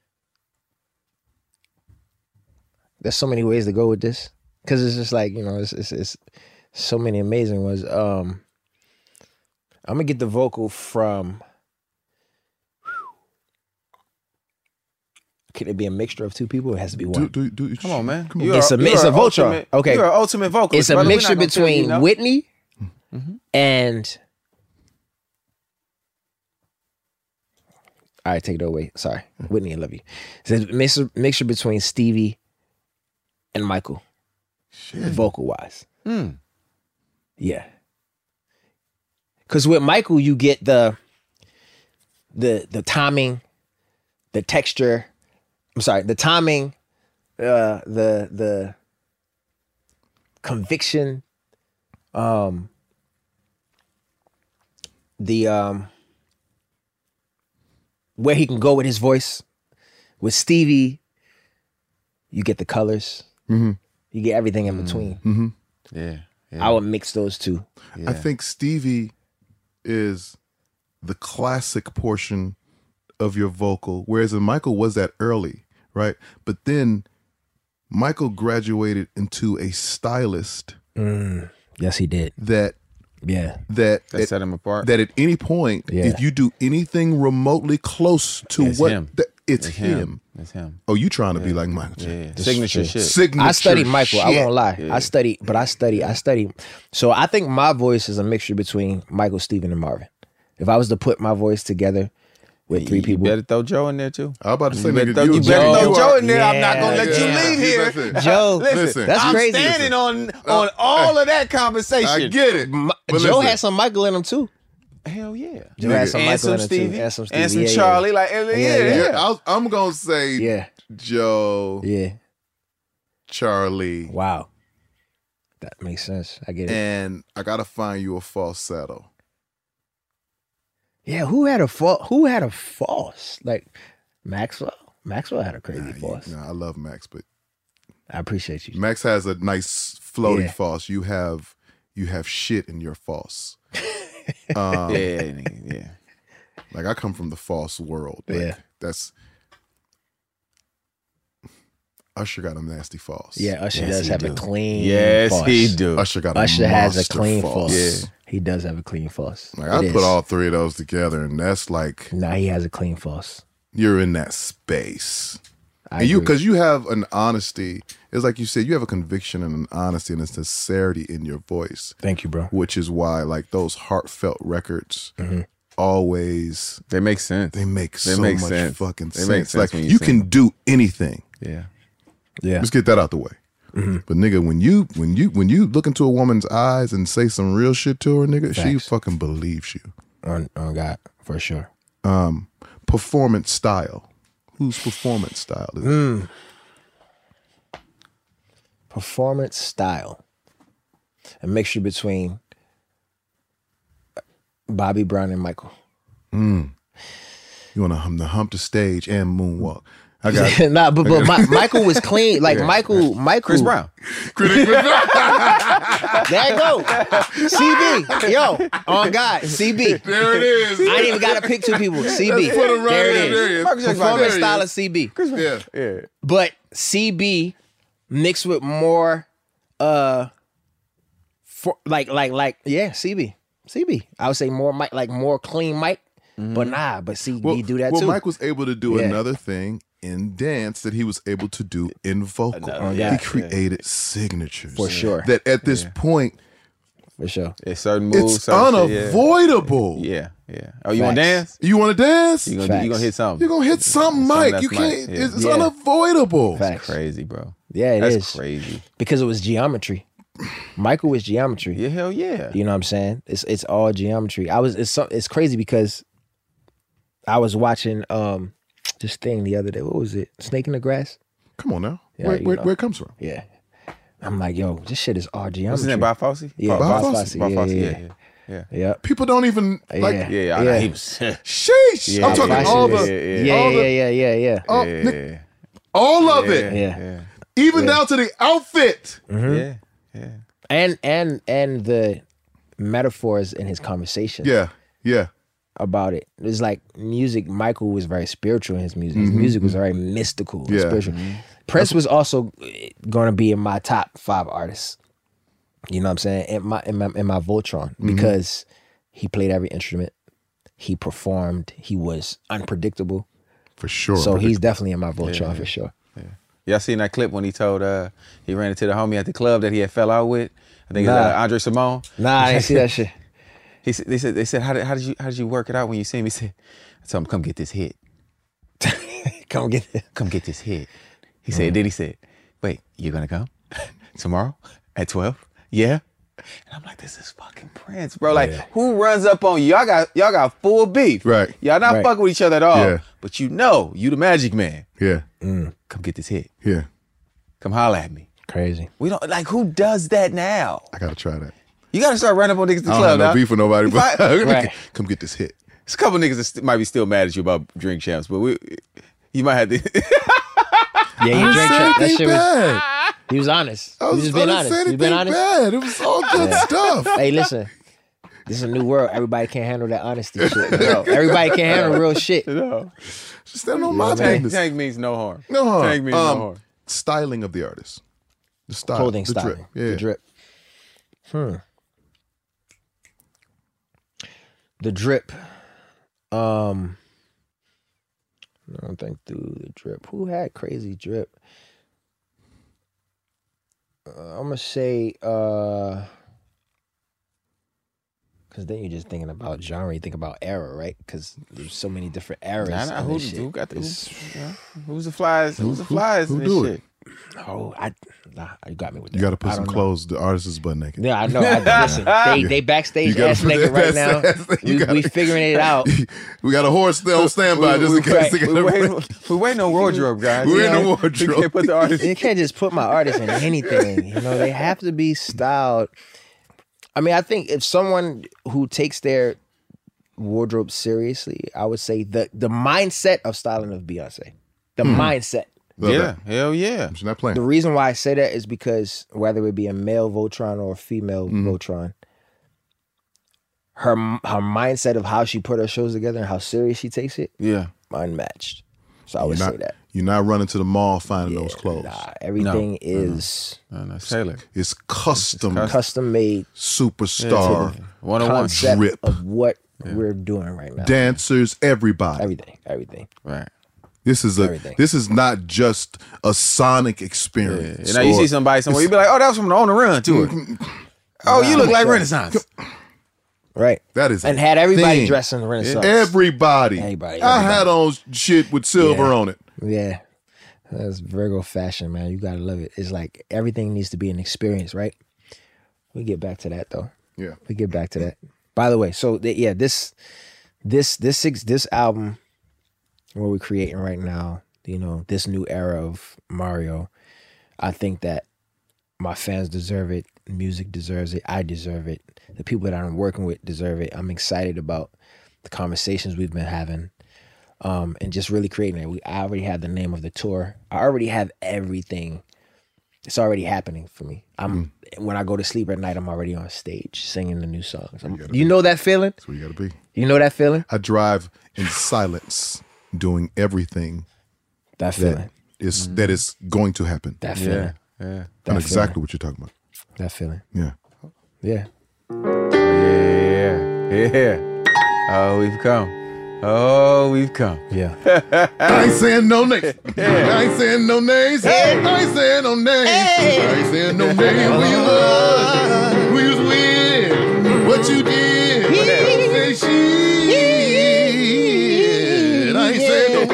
[SPEAKER 9] There's so many ways to go with this because it's just like, you know, it's, it's it's so many amazing ones. Um, I'm gonna get the vocal from. Can it be a mixture of two people? It has to be one.
[SPEAKER 7] Do, do, do,
[SPEAKER 8] Come on, man.
[SPEAKER 7] Come
[SPEAKER 8] You
[SPEAKER 7] on.
[SPEAKER 9] It's a
[SPEAKER 8] you
[SPEAKER 9] it's
[SPEAKER 8] are
[SPEAKER 9] a Voltron.
[SPEAKER 8] ultimate-
[SPEAKER 9] Okay,
[SPEAKER 8] You're an ultimate vocalist.
[SPEAKER 9] it's a
[SPEAKER 8] brother. We're
[SPEAKER 9] mixture
[SPEAKER 8] not gonna tell you
[SPEAKER 9] between
[SPEAKER 8] no.
[SPEAKER 9] Whitney
[SPEAKER 8] Mm-hmm.
[SPEAKER 9] and. All right, take it away. Sorry, Whitney, I love you. It's a mixture, mixture between Stevie and Michael, vocal wise.
[SPEAKER 8] Mm.
[SPEAKER 9] Yeah. Cause with Michael, you get the the the timing, the texture. I'm sorry, the timing, uh, the the conviction, um, the um, where he can go with his voice. With Stevie, you get the colors.
[SPEAKER 7] Mm-hmm.
[SPEAKER 9] You get everything in between.
[SPEAKER 7] Mm-hmm.
[SPEAKER 8] Yeah, yeah.
[SPEAKER 9] I would mix those two.
[SPEAKER 8] Yeah.
[SPEAKER 7] I think Stevie is the classic portion of your vocal, whereas Michael was that early, right? But then Michael graduated into a stylist.
[SPEAKER 9] Mm, yes, he did.
[SPEAKER 7] That
[SPEAKER 9] yeah,
[SPEAKER 7] that
[SPEAKER 8] That
[SPEAKER 7] at,
[SPEAKER 8] set him apart.
[SPEAKER 7] that at any point,
[SPEAKER 9] Yeah.
[SPEAKER 7] if you do anything remotely close to
[SPEAKER 8] It's
[SPEAKER 7] what
[SPEAKER 8] him.
[SPEAKER 7] the- it's,
[SPEAKER 8] It's
[SPEAKER 7] him.
[SPEAKER 8] him. It's him.
[SPEAKER 7] Oh, you trying to be like Michael Jackson?
[SPEAKER 8] Yeah. Signature
[SPEAKER 9] true.
[SPEAKER 8] shit.
[SPEAKER 7] Signature
[SPEAKER 9] I studied Michael. I
[SPEAKER 7] shit.
[SPEAKER 9] won't lie.
[SPEAKER 8] Yeah.
[SPEAKER 9] I studied, but I study. I study. So I think my voice is a mixture between Michael, Steven, and Marvin. If I was to put my voice together, with three people.
[SPEAKER 8] You better throw Joe in there too.
[SPEAKER 7] I was about to say,
[SPEAKER 8] you better
[SPEAKER 7] nigga,
[SPEAKER 8] throw,
[SPEAKER 7] you,
[SPEAKER 8] you better
[SPEAKER 7] Joe,
[SPEAKER 8] throw Joe
[SPEAKER 7] are,
[SPEAKER 8] in there.
[SPEAKER 9] yeah,
[SPEAKER 8] I'm not gonna let
[SPEAKER 9] yeah.
[SPEAKER 8] you leave here.
[SPEAKER 7] Listen,
[SPEAKER 9] Joe,
[SPEAKER 8] listen,
[SPEAKER 7] listen,
[SPEAKER 9] that's
[SPEAKER 8] I'm
[SPEAKER 9] crazy.
[SPEAKER 8] standing on on all of that conversation.
[SPEAKER 7] I get it.
[SPEAKER 9] Ma-
[SPEAKER 7] But
[SPEAKER 9] Joe
[SPEAKER 7] listen,
[SPEAKER 9] had some Michael in him too.
[SPEAKER 8] Hell yeah.
[SPEAKER 9] Joe had some
[SPEAKER 8] and
[SPEAKER 9] Michael
[SPEAKER 8] some
[SPEAKER 9] in him
[SPEAKER 8] Stevie,
[SPEAKER 9] too. And some Stevie.
[SPEAKER 8] and some
[SPEAKER 9] yeah,
[SPEAKER 8] Charlie. Like yeah, yeah.
[SPEAKER 9] Yeah,
[SPEAKER 8] yeah.
[SPEAKER 7] yeah, I was, I'm gonna say
[SPEAKER 9] Yeah.
[SPEAKER 7] Joe,
[SPEAKER 9] Yeah.
[SPEAKER 7] Charlie,
[SPEAKER 9] Wow. That makes sense. I get it.
[SPEAKER 7] and I gotta find you a falsetto.
[SPEAKER 9] Yeah, who had a fa- who had a false? Like Maxwell. Maxwell had a crazy
[SPEAKER 7] Nah,
[SPEAKER 9] false.
[SPEAKER 7] you, nah, I love Max, but
[SPEAKER 9] I appreciate you.
[SPEAKER 7] Max has a nice floaty
[SPEAKER 9] Yeah.
[SPEAKER 7] false. You have you have shit in your false. um,
[SPEAKER 8] Yeah, yeah, yeah.
[SPEAKER 7] Like I come from the false world. Like,
[SPEAKER 9] Yeah.
[SPEAKER 7] that's Usher got a nasty false.
[SPEAKER 9] Yeah, Usher
[SPEAKER 8] Yes,
[SPEAKER 9] does
[SPEAKER 8] he
[SPEAKER 9] have
[SPEAKER 8] do.
[SPEAKER 9] a clean
[SPEAKER 8] Yes,
[SPEAKER 9] false.
[SPEAKER 8] he do.
[SPEAKER 7] Usher got a
[SPEAKER 9] Usher has a
[SPEAKER 7] monster
[SPEAKER 9] clean
[SPEAKER 7] false.
[SPEAKER 9] false.
[SPEAKER 8] Yeah.
[SPEAKER 9] He does have a clean false.
[SPEAKER 7] Like
[SPEAKER 9] It
[SPEAKER 7] I put
[SPEAKER 9] is.
[SPEAKER 7] all three of those together, and that's like
[SPEAKER 9] Nah, he has a clean false.
[SPEAKER 7] you're in that space.
[SPEAKER 9] I
[SPEAKER 7] and you,
[SPEAKER 9] agree.
[SPEAKER 7] because you have an honesty. It's like you said, you have a conviction and an honesty and a sincerity in your voice.
[SPEAKER 9] Thank you, bro.
[SPEAKER 7] Which is why, like those heartfelt records,
[SPEAKER 9] Mm-hmm.
[SPEAKER 7] always
[SPEAKER 8] They make sense.
[SPEAKER 7] they make
[SPEAKER 8] They
[SPEAKER 7] so
[SPEAKER 8] make
[SPEAKER 7] much
[SPEAKER 8] sense.
[SPEAKER 7] fucking
[SPEAKER 8] They
[SPEAKER 7] sense.
[SPEAKER 8] make sense
[SPEAKER 7] Like
[SPEAKER 8] when you
[SPEAKER 7] you
[SPEAKER 8] sing
[SPEAKER 7] can
[SPEAKER 8] them.
[SPEAKER 7] do anything.
[SPEAKER 8] Yeah.
[SPEAKER 9] Yeah.
[SPEAKER 7] Let's get that out the way.
[SPEAKER 9] Mm-hmm.
[SPEAKER 7] But nigga, when you when you when you look into a woman's eyes and say some real shit to her, nigga, she
[SPEAKER 9] Facts.
[SPEAKER 7] fucking believes you.
[SPEAKER 9] On, on God, for sure.
[SPEAKER 7] Um, performance style. Whose performance style is it?
[SPEAKER 9] Mm. Performance style. A mixture between Bobby Brown and Michael.
[SPEAKER 7] Mm. You want to hum the hump the stage and moonwalk. I got
[SPEAKER 9] nah, but but My, Michael was clean. Like
[SPEAKER 8] Yeah.
[SPEAKER 9] Michael, Michael.
[SPEAKER 8] Chris Brown.
[SPEAKER 9] There you go. C B. Yo, on God. C B.
[SPEAKER 7] There it is.
[SPEAKER 9] I ain't even got to pick two people. C B.
[SPEAKER 7] Let's put him right
[SPEAKER 9] there
[SPEAKER 7] in.
[SPEAKER 9] it
[SPEAKER 7] There he
[SPEAKER 9] is.
[SPEAKER 7] is.
[SPEAKER 8] Marcus Jackson.
[SPEAKER 9] Performance
[SPEAKER 7] There he
[SPEAKER 9] style
[SPEAKER 7] is.
[SPEAKER 9] of C B.
[SPEAKER 7] Yeah.
[SPEAKER 8] Yeah.
[SPEAKER 9] But C B mixed with more, uh, for like like like yeah, C B. C B. I would say more mic, like more clean mic. But nah, but C B
[SPEAKER 7] Well,
[SPEAKER 9] do that
[SPEAKER 7] well
[SPEAKER 9] too.
[SPEAKER 7] Mike was able to do
[SPEAKER 9] Yeah.
[SPEAKER 7] another thing in dance that he was able to do in vocal.
[SPEAKER 8] Another-
[SPEAKER 7] he
[SPEAKER 9] yeah,
[SPEAKER 7] created signatures.
[SPEAKER 9] For sure.
[SPEAKER 7] That at this point,
[SPEAKER 9] For sure.
[SPEAKER 8] It's certain moves.
[SPEAKER 7] it's
[SPEAKER 8] certain shit,
[SPEAKER 7] unavoidable.
[SPEAKER 8] yeah. yeah, yeah. Oh, you want to
[SPEAKER 9] Facts.
[SPEAKER 8] dance?
[SPEAKER 7] You want to dance?
[SPEAKER 8] You
[SPEAKER 7] You're
[SPEAKER 8] gonna you
[SPEAKER 9] Facts.
[SPEAKER 8] gonna hit something?
[SPEAKER 7] going to hit something,
[SPEAKER 8] Something
[SPEAKER 7] Mike.
[SPEAKER 8] that's
[SPEAKER 7] You
[SPEAKER 8] Mike,
[SPEAKER 7] can't.
[SPEAKER 8] yeah.
[SPEAKER 7] It's, it's
[SPEAKER 9] Yeah.
[SPEAKER 7] unavoidable.
[SPEAKER 9] Facts.
[SPEAKER 8] Crazy, bro.
[SPEAKER 9] Yeah, it
[SPEAKER 8] That's
[SPEAKER 9] is.
[SPEAKER 8] crazy.
[SPEAKER 9] Because it was geometry. Michael was geometry.
[SPEAKER 8] Yeah, hell yeah.
[SPEAKER 9] You know what I'm saying? It's it's all geometry. I was it's so, it's crazy because I was watching um this thing the other day. What was it? Snake in the Grass?
[SPEAKER 7] Come on now.
[SPEAKER 9] Yeah,
[SPEAKER 7] where,
[SPEAKER 9] you
[SPEAKER 7] where,
[SPEAKER 9] know.
[SPEAKER 7] where it comes from?
[SPEAKER 9] Yeah. I'm like, yo, this shit is all geometry.
[SPEAKER 8] What's his name? Bob Fosse?
[SPEAKER 9] Yeah,
[SPEAKER 7] Bob
[SPEAKER 9] Bob
[SPEAKER 7] Fosse.
[SPEAKER 9] Fosse.
[SPEAKER 8] Bob
[SPEAKER 9] Yeah,
[SPEAKER 8] Fosse.
[SPEAKER 9] yeah,
[SPEAKER 8] Yeah,
[SPEAKER 9] yeah.
[SPEAKER 8] yeah. yeah.
[SPEAKER 9] Yeah.
[SPEAKER 7] People don't even like.
[SPEAKER 9] Yeah.
[SPEAKER 8] Yeah, I
[SPEAKER 9] Yeah.
[SPEAKER 8] know. He was.
[SPEAKER 7] Sheesh.
[SPEAKER 8] Yeah,
[SPEAKER 7] I'm talking
[SPEAKER 8] yeah,
[SPEAKER 7] all
[SPEAKER 8] yeah,
[SPEAKER 7] the,
[SPEAKER 8] yeah,
[SPEAKER 9] Yeah,
[SPEAKER 7] all
[SPEAKER 9] yeah,
[SPEAKER 7] the,
[SPEAKER 9] yeah, yeah, yeah.
[SPEAKER 7] all,
[SPEAKER 8] yeah,
[SPEAKER 7] Nick, all of it,
[SPEAKER 9] Yeah.
[SPEAKER 8] yeah,
[SPEAKER 7] even
[SPEAKER 9] Yeah.
[SPEAKER 7] down to the outfit.
[SPEAKER 8] yeah, yeah.
[SPEAKER 9] And and and the metaphors in his conversation.
[SPEAKER 7] Yeah, yeah.
[SPEAKER 9] About it. It's like music. Michael was very spiritual in his music. His music was very mystical and
[SPEAKER 7] Yeah.
[SPEAKER 9] spiritual. Prince was also going to be in my top five artists. You know what I'm saying? In my in my, in my Voltron because he played every instrument. He performed. He was unpredictable.
[SPEAKER 7] For sure.
[SPEAKER 9] So he's definitely in my Voltron
[SPEAKER 8] Yeah.
[SPEAKER 9] for sure.
[SPEAKER 8] Y'all seen that clip when he told uh he ran into the homie at the club that he had fell out with? I think
[SPEAKER 9] Nah.
[SPEAKER 8] it's uh, Andre Simone.
[SPEAKER 9] Nah, I didn't see that shit.
[SPEAKER 8] He said they said they said how did how did you how did you work it out when you see him? He said, I told him come get this hit.
[SPEAKER 9] Come get it.
[SPEAKER 8] Come get this hit. He said, then he said, wait, you're gonna come tomorrow at twelve? Yeah. And I'm like, this is fucking Prince, bro. Like,
[SPEAKER 9] Yeah.
[SPEAKER 8] who runs up on you? Y'all got y'all got full beef.
[SPEAKER 7] Right.
[SPEAKER 8] Y'all not
[SPEAKER 9] Right.
[SPEAKER 8] fucking with each other at all.
[SPEAKER 7] Yeah.
[SPEAKER 8] But you know, you the magic man.
[SPEAKER 7] Yeah,
[SPEAKER 8] Come get this hit.
[SPEAKER 7] yeah.
[SPEAKER 8] Come holler at me.
[SPEAKER 9] Crazy.
[SPEAKER 8] We don't like who does that now?
[SPEAKER 7] I gotta try that.
[SPEAKER 8] You gotta start running up on niggas at the
[SPEAKER 7] I don't
[SPEAKER 8] club
[SPEAKER 7] have no
[SPEAKER 8] now.
[SPEAKER 7] beef with nobody, but
[SPEAKER 9] Right.
[SPEAKER 7] come get this hit.
[SPEAKER 8] There's a couple niggas that st- might be still mad at you about drink champs, but we you might have to
[SPEAKER 9] Yeah, you drink trap. That shit was.
[SPEAKER 7] bad.
[SPEAKER 9] He was honest.
[SPEAKER 7] I
[SPEAKER 9] He
[SPEAKER 7] was
[SPEAKER 9] was just being
[SPEAKER 7] I didn't
[SPEAKER 9] honest.
[SPEAKER 7] say
[SPEAKER 9] He was
[SPEAKER 7] anything
[SPEAKER 9] being honest.
[SPEAKER 7] bad. It was all good stuff.
[SPEAKER 9] Hey, listen. This is a new world. Everybody can't handle that honesty shit. No. Everybody can't handle real shit.
[SPEAKER 8] no.
[SPEAKER 7] Just stand on my
[SPEAKER 8] Tank,
[SPEAKER 7] business.
[SPEAKER 8] tank means no harm.
[SPEAKER 7] No harm.
[SPEAKER 8] Tank means
[SPEAKER 7] Um,
[SPEAKER 8] no harm.
[SPEAKER 7] Styling of the artist. The style.
[SPEAKER 9] Clothing
[SPEAKER 7] the
[SPEAKER 9] styling.
[SPEAKER 7] drip. Yeah.
[SPEAKER 9] The drip. Hmm. The drip. Um. I don't think through the drip. Who had crazy drip? Uh, I'm gonna say. uh Because then you're just thinking about genre, you think about era, right? Because there's so many different eras.
[SPEAKER 8] Nah, nah,
[SPEAKER 9] in
[SPEAKER 8] who,
[SPEAKER 9] this shit.
[SPEAKER 8] who got the,
[SPEAKER 9] It's-
[SPEAKER 8] who, yeah, who's the flies? Who's the
[SPEAKER 7] Who-
[SPEAKER 8] flies?
[SPEAKER 7] who
[SPEAKER 8] in this
[SPEAKER 7] do
[SPEAKER 8] shit?
[SPEAKER 7] it?
[SPEAKER 9] Oh, I nah, you got me with that.
[SPEAKER 7] You got to put
[SPEAKER 9] I
[SPEAKER 7] some
[SPEAKER 9] don't know.
[SPEAKER 7] clothes. The artist is butt naked.
[SPEAKER 9] Yeah, I know. I, listen, they they
[SPEAKER 7] You
[SPEAKER 9] backstage
[SPEAKER 7] gotta
[SPEAKER 9] ass
[SPEAKER 7] put
[SPEAKER 9] naked
[SPEAKER 7] that
[SPEAKER 9] right now.
[SPEAKER 7] ass- you
[SPEAKER 9] We,
[SPEAKER 7] gotta-
[SPEAKER 9] we figuring it out.
[SPEAKER 7] We got a horse still on standby just in case.
[SPEAKER 8] Right.
[SPEAKER 7] they get
[SPEAKER 8] We
[SPEAKER 7] a
[SPEAKER 8] waiting,
[SPEAKER 7] break.
[SPEAKER 8] we waiting on wardrobe, guys.
[SPEAKER 7] We're in
[SPEAKER 8] You
[SPEAKER 7] the
[SPEAKER 8] know,
[SPEAKER 7] wardrobe.
[SPEAKER 8] You can't put the artist.
[SPEAKER 9] You can't just put my artists in anything. You know, they have to be styled. I mean, I think if someone who takes their wardrobe seriously, I would say the the mindset of styling of Beyonce, the
[SPEAKER 7] Hmm.
[SPEAKER 9] mindset.
[SPEAKER 7] Love
[SPEAKER 8] Yeah,
[SPEAKER 7] that.
[SPEAKER 8] hell yeah.
[SPEAKER 7] She's not playing.
[SPEAKER 9] The reason why I say that is because whether it be a male Voltron or a female
[SPEAKER 7] Mm-hmm.
[SPEAKER 9] Voltron, her her mindset of how she put her shows together and how serious she takes it,
[SPEAKER 8] Yeah.
[SPEAKER 9] unmatched. So I would
[SPEAKER 7] you're not,
[SPEAKER 9] say that.
[SPEAKER 7] You're not running to the mall finding those clothes.
[SPEAKER 9] Nah, everything is
[SPEAKER 8] No, no, Taylor.
[SPEAKER 7] It's custom,
[SPEAKER 9] custom made
[SPEAKER 7] superstar,
[SPEAKER 8] One on one.
[SPEAKER 9] concept
[SPEAKER 7] drip.
[SPEAKER 9] of what we're doing right now.
[SPEAKER 7] dancers, everybody.
[SPEAKER 9] Everything, everything.
[SPEAKER 8] Right.
[SPEAKER 7] This is a.
[SPEAKER 9] Everything.
[SPEAKER 7] This is not just a sonic
[SPEAKER 8] Yeah.
[SPEAKER 7] experience.
[SPEAKER 8] And now you
[SPEAKER 7] or-
[SPEAKER 8] see somebody somewhere, you be like, oh, that was from the On the Run tour. Oh, you look like
[SPEAKER 9] sure.
[SPEAKER 8] Renaissance.
[SPEAKER 9] Right.
[SPEAKER 7] That is a
[SPEAKER 9] And had everybody
[SPEAKER 7] thing.
[SPEAKER 9] dressed in the Renaissance.
[SPEAKER 7] Everybody.
[SPEAKER 9] Everybody,
[SPEAKER 7] I
[SPEAKER 9] everybody.
[SPEAKER 7] had on shit with silver
[SPEAKER 9] Yeah.
[SPEAKER 7] on it.
[SPEAKER 9] Yeah. That's Virgo fashion, man. You gotta love it. It's like everything needs to be an experience, right? We get back to that though.
[SPEAKER 7] Yeah.
[SPEAKER 9] We get back to that. By the way, so th- yeah, this this this six this album what we're creating right now, you know, this new era of Mario, I think that my fans deserve it. Music deserves it. I deserve it. The people that I'm working with deserve it. I'm excited about the conversations we've been having. Um, and just really creating it. We I already have the name of the tour. I already have everything. It's already happening for me. I'm when I go to sleep at night, I'm already on stage singing the new songs. I'm- you know that feeling?
[SPEAKER 7] That's where you gotta be.
[SPEAKER 9] You know that feeling?
[SPEAKER 7] I drive in silence, doing everything
[SPEAKER 9] That feeling.
[SPEAKER 7] that is that is going to happen.
[SPEAKER 9] That feeling.
[SPEAKER 8] Yeah.
[SPEAKER 7] I know
[SPEAKER 9] That
[SPEAKER 7] exactly
[SPEAKER 9] feeling.
[SPEAKER 7] what you're talking about.
[SPEAKER 9] That feeling.
[SPEAKER 7] Yeah.
[SPEAKER 9] Yeah.
[SPEAKER 8] Yeah. Yeah. Oh, we've come. Oh, we've come.
[SPEAKER 9] Yeah.
[SPEAKER 7] I ain't saying no names. I ain't saying no names. I ain't saying no names. I ain't saying no names. Where you was, who you was with, what you did, what say shit. I ain't saying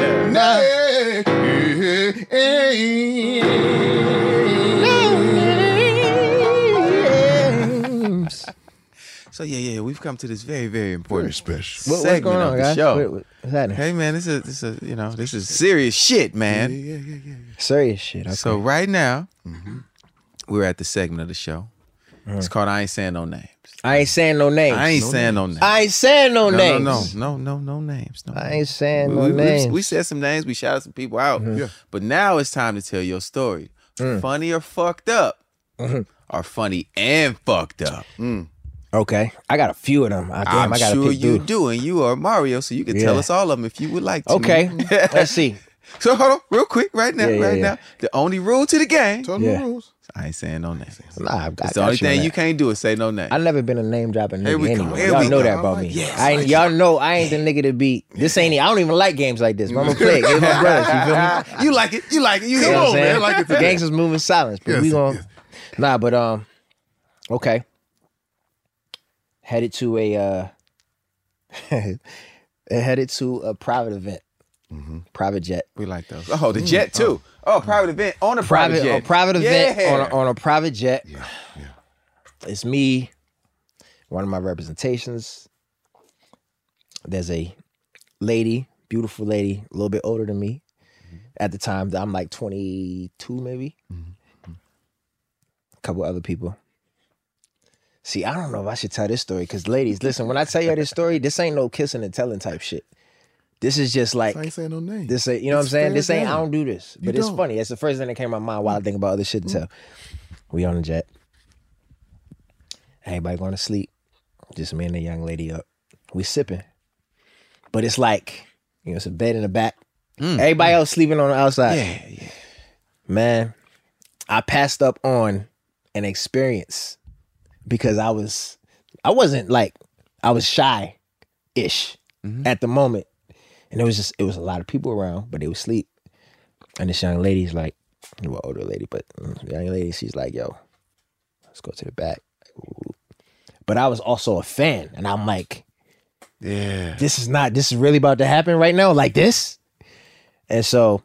[SPEAKER 7] no names.
[SPEAKER 8] So yeah, yeah, we've come to this very, very important
[SPEAKER 7] Very special.
[SPEAKER 9] What, what's
[SPEAKER 8] segment
[SPEAKER 9] going
[SPEAKER 8] of
[SPEAKER 9] on,
[SPEAKER 8] the
[SPEAKER 9] guys?
[SPEAKER 8] show.
[SPEAKER 9] What, what, what's happening?
[SPEAKER 8] Hey man, this is this is you know this is serious shit, man.
[SPEAKER 7] Yeah, yeah, yeah, yeah.
[SPEAKER 9] Serious shit. Okay.
[SPEAKER 8] So right now, we're at the segment of the show. It's called I Ain't Saying No Names.
[SPEAKER 9] I ain't saying no names.
[SPEAKER 8] I ain't saying no names.
[SPEAKER 9] I ain't saying no,
[SPEAKER 8] no,
[SPEAKER 9] names.
[SPEAKER 8] no, no, no, no, no names. No
[SPEAKER 9] I
[SPEAKER 8] names.
[SPEAKER 9] ain't saying
[SPEAKER 8] we,
[SPEAKER 9] no
[SPEAKER 8] we,
[SPEAKER 9] names.
[SPEAKER 8] we, we said some names. We shouted some people out.
[SPEAKER 7] Yeah.
[SPEAKER 8] But now it's time to tell your story. Funny or fucked up, or funny and fucked up.
[SPEAKER 9] Okay. I got a few of them. I, damn,
[SPEAKER 8] I'm
[SPEAKER 9] I gotta
[SPEAKER 8] sure
[SPEAKER 9] pick
[SPEAKER 8] you
[SPEAKER 9] through.
[SPEAKER 8] do, and you are Mario, so you can tell
[SPEAKER 9] Yeah.
[SPEAKER 8] us all of them if you would like to.
[SPEAKER 9] Okay. Let's see.
[SPEAKER 8] So hold on, real quick, right now,
[SPEAKER 9] Yeah, yeah,
[SPEAKER 8] right
[SPEAKER 9] yeah.
[SPEAKER 8] now. The only rule to the game.
[SPEAKER 7] Tell them
[SPEAKER 9] Yeah.
[SPEAKER 7] the rules.
[SPEAKER 8] I ain't saying no names.
[SPEAKER 9] Nah, I've got,
[SPEAKER 8] It's the
[SPEAKER 9] got
[SPEAKER 8] only
[SPEAKER 9] you on
[SPEAKER 8] thing
[SPEAKER 9] that.
[SPEAKER 8] you can't do is say no name.
[SPEAKER 9] I never been a name dropping
[SPEAKER 8] Here
[SPEAKER 9] nigga
[SPEAKER 8] we go,
[SPEAKER 9] anyway.
[SPEAKER 8] here
[SPEAKER 9] Y'all
[SPEAKER 8] we
[SPEAKER 9] know
[SPEAKER 8] go.
[SPEAKER 9] that about
[SPEAKER 8] I
[SPEAKER 9] me.
[SPEAKER 8] like it.
[SPEAKER 9] I ain't, y'all know I ain't the nigga to beat. This ain't. I don't even like games like this. But I'm gonna play it. Give my brothers. You feel me?
[SPEAKER 8] You like it. You like it. You
[SPEAKER 9] You
[SPEAKER 8] hear
[SPEAKER 9] know
[SPEAKER 8] it.
[SPEAKER 9] what I'm
[SPEAKER 7] man,
[SPEAKER 9] saying?
[SPEAKER 7] I like it today.
[SPEAKER 9] Gangsters moving silence. But
[SPEAKER 7] Yes,
[SPEAKER 9] we gonna.
[SPEAKER 7] yes.
[SPEAKER 9] Nah, but um. Okay. Headed to a uh. headed to a private event. Private jet.
[SPEAKER 8] We like those. Oh, the jet too. Oh, private event on a private,
[SPEAKER 9] Private,
[SPEAKER 8] jet.
[SPEAKER 9] a private event
[SPEAKER 8] Yeah.
[SPEAKER 9] on a, on a private jet.
[SPEAKER 7] Yeah, yeah.
[SPEAKER 9] It's me, one of my representations. There's a lady, beautiful lady, a little bit older than me. At the time, I'm like twenty-two, maybe. A couple other people. See, I don't know if I should tell this story because, ladies, listen. When I tell you this story, this ain't no kissing and telling type shit. This is just like
[SPEAKER 7] I ain't saying no names.
[SPEAKER 9] this. Ain't, you know what I'm
[SPEAKER 7] It's
[SPEAKER 9] saying?
[SPEAKER 7] fair
[SPEAKER 9] This ain't.
[SPEAKER 7] game.
[SPEAKER 9] I don't do this,
[SPEAKER 7] You
[SPEAKER 9] but it's
[SPEAKER 7] don't.
[SPEAKER 9] funny. It's the first thing that came to my mind while I think about other shit to tell. We on the jet. Everybody going to sleep. Just me and the young lady up. We sipping, but it's like you know, it's a bed in the back. Everybody else sleeping on the outside.
[SPEAKER 8] Yeah, yeah.
[SPEAKER 9] Man, I passed up on an experience because I was, I wasn't like, I was shy-ish at the moment. And it was just, it was a lot of people around, but they would sleep. And this young lady's like, well, older lady, but mm, young lady, she's like, yo, let's go to the back. Ooh. but I was also a fan, and I'm like,
[SPEAKER 8] yeah,
[SPEAKER 9] this is not. This is really about to happen right now, like this. And so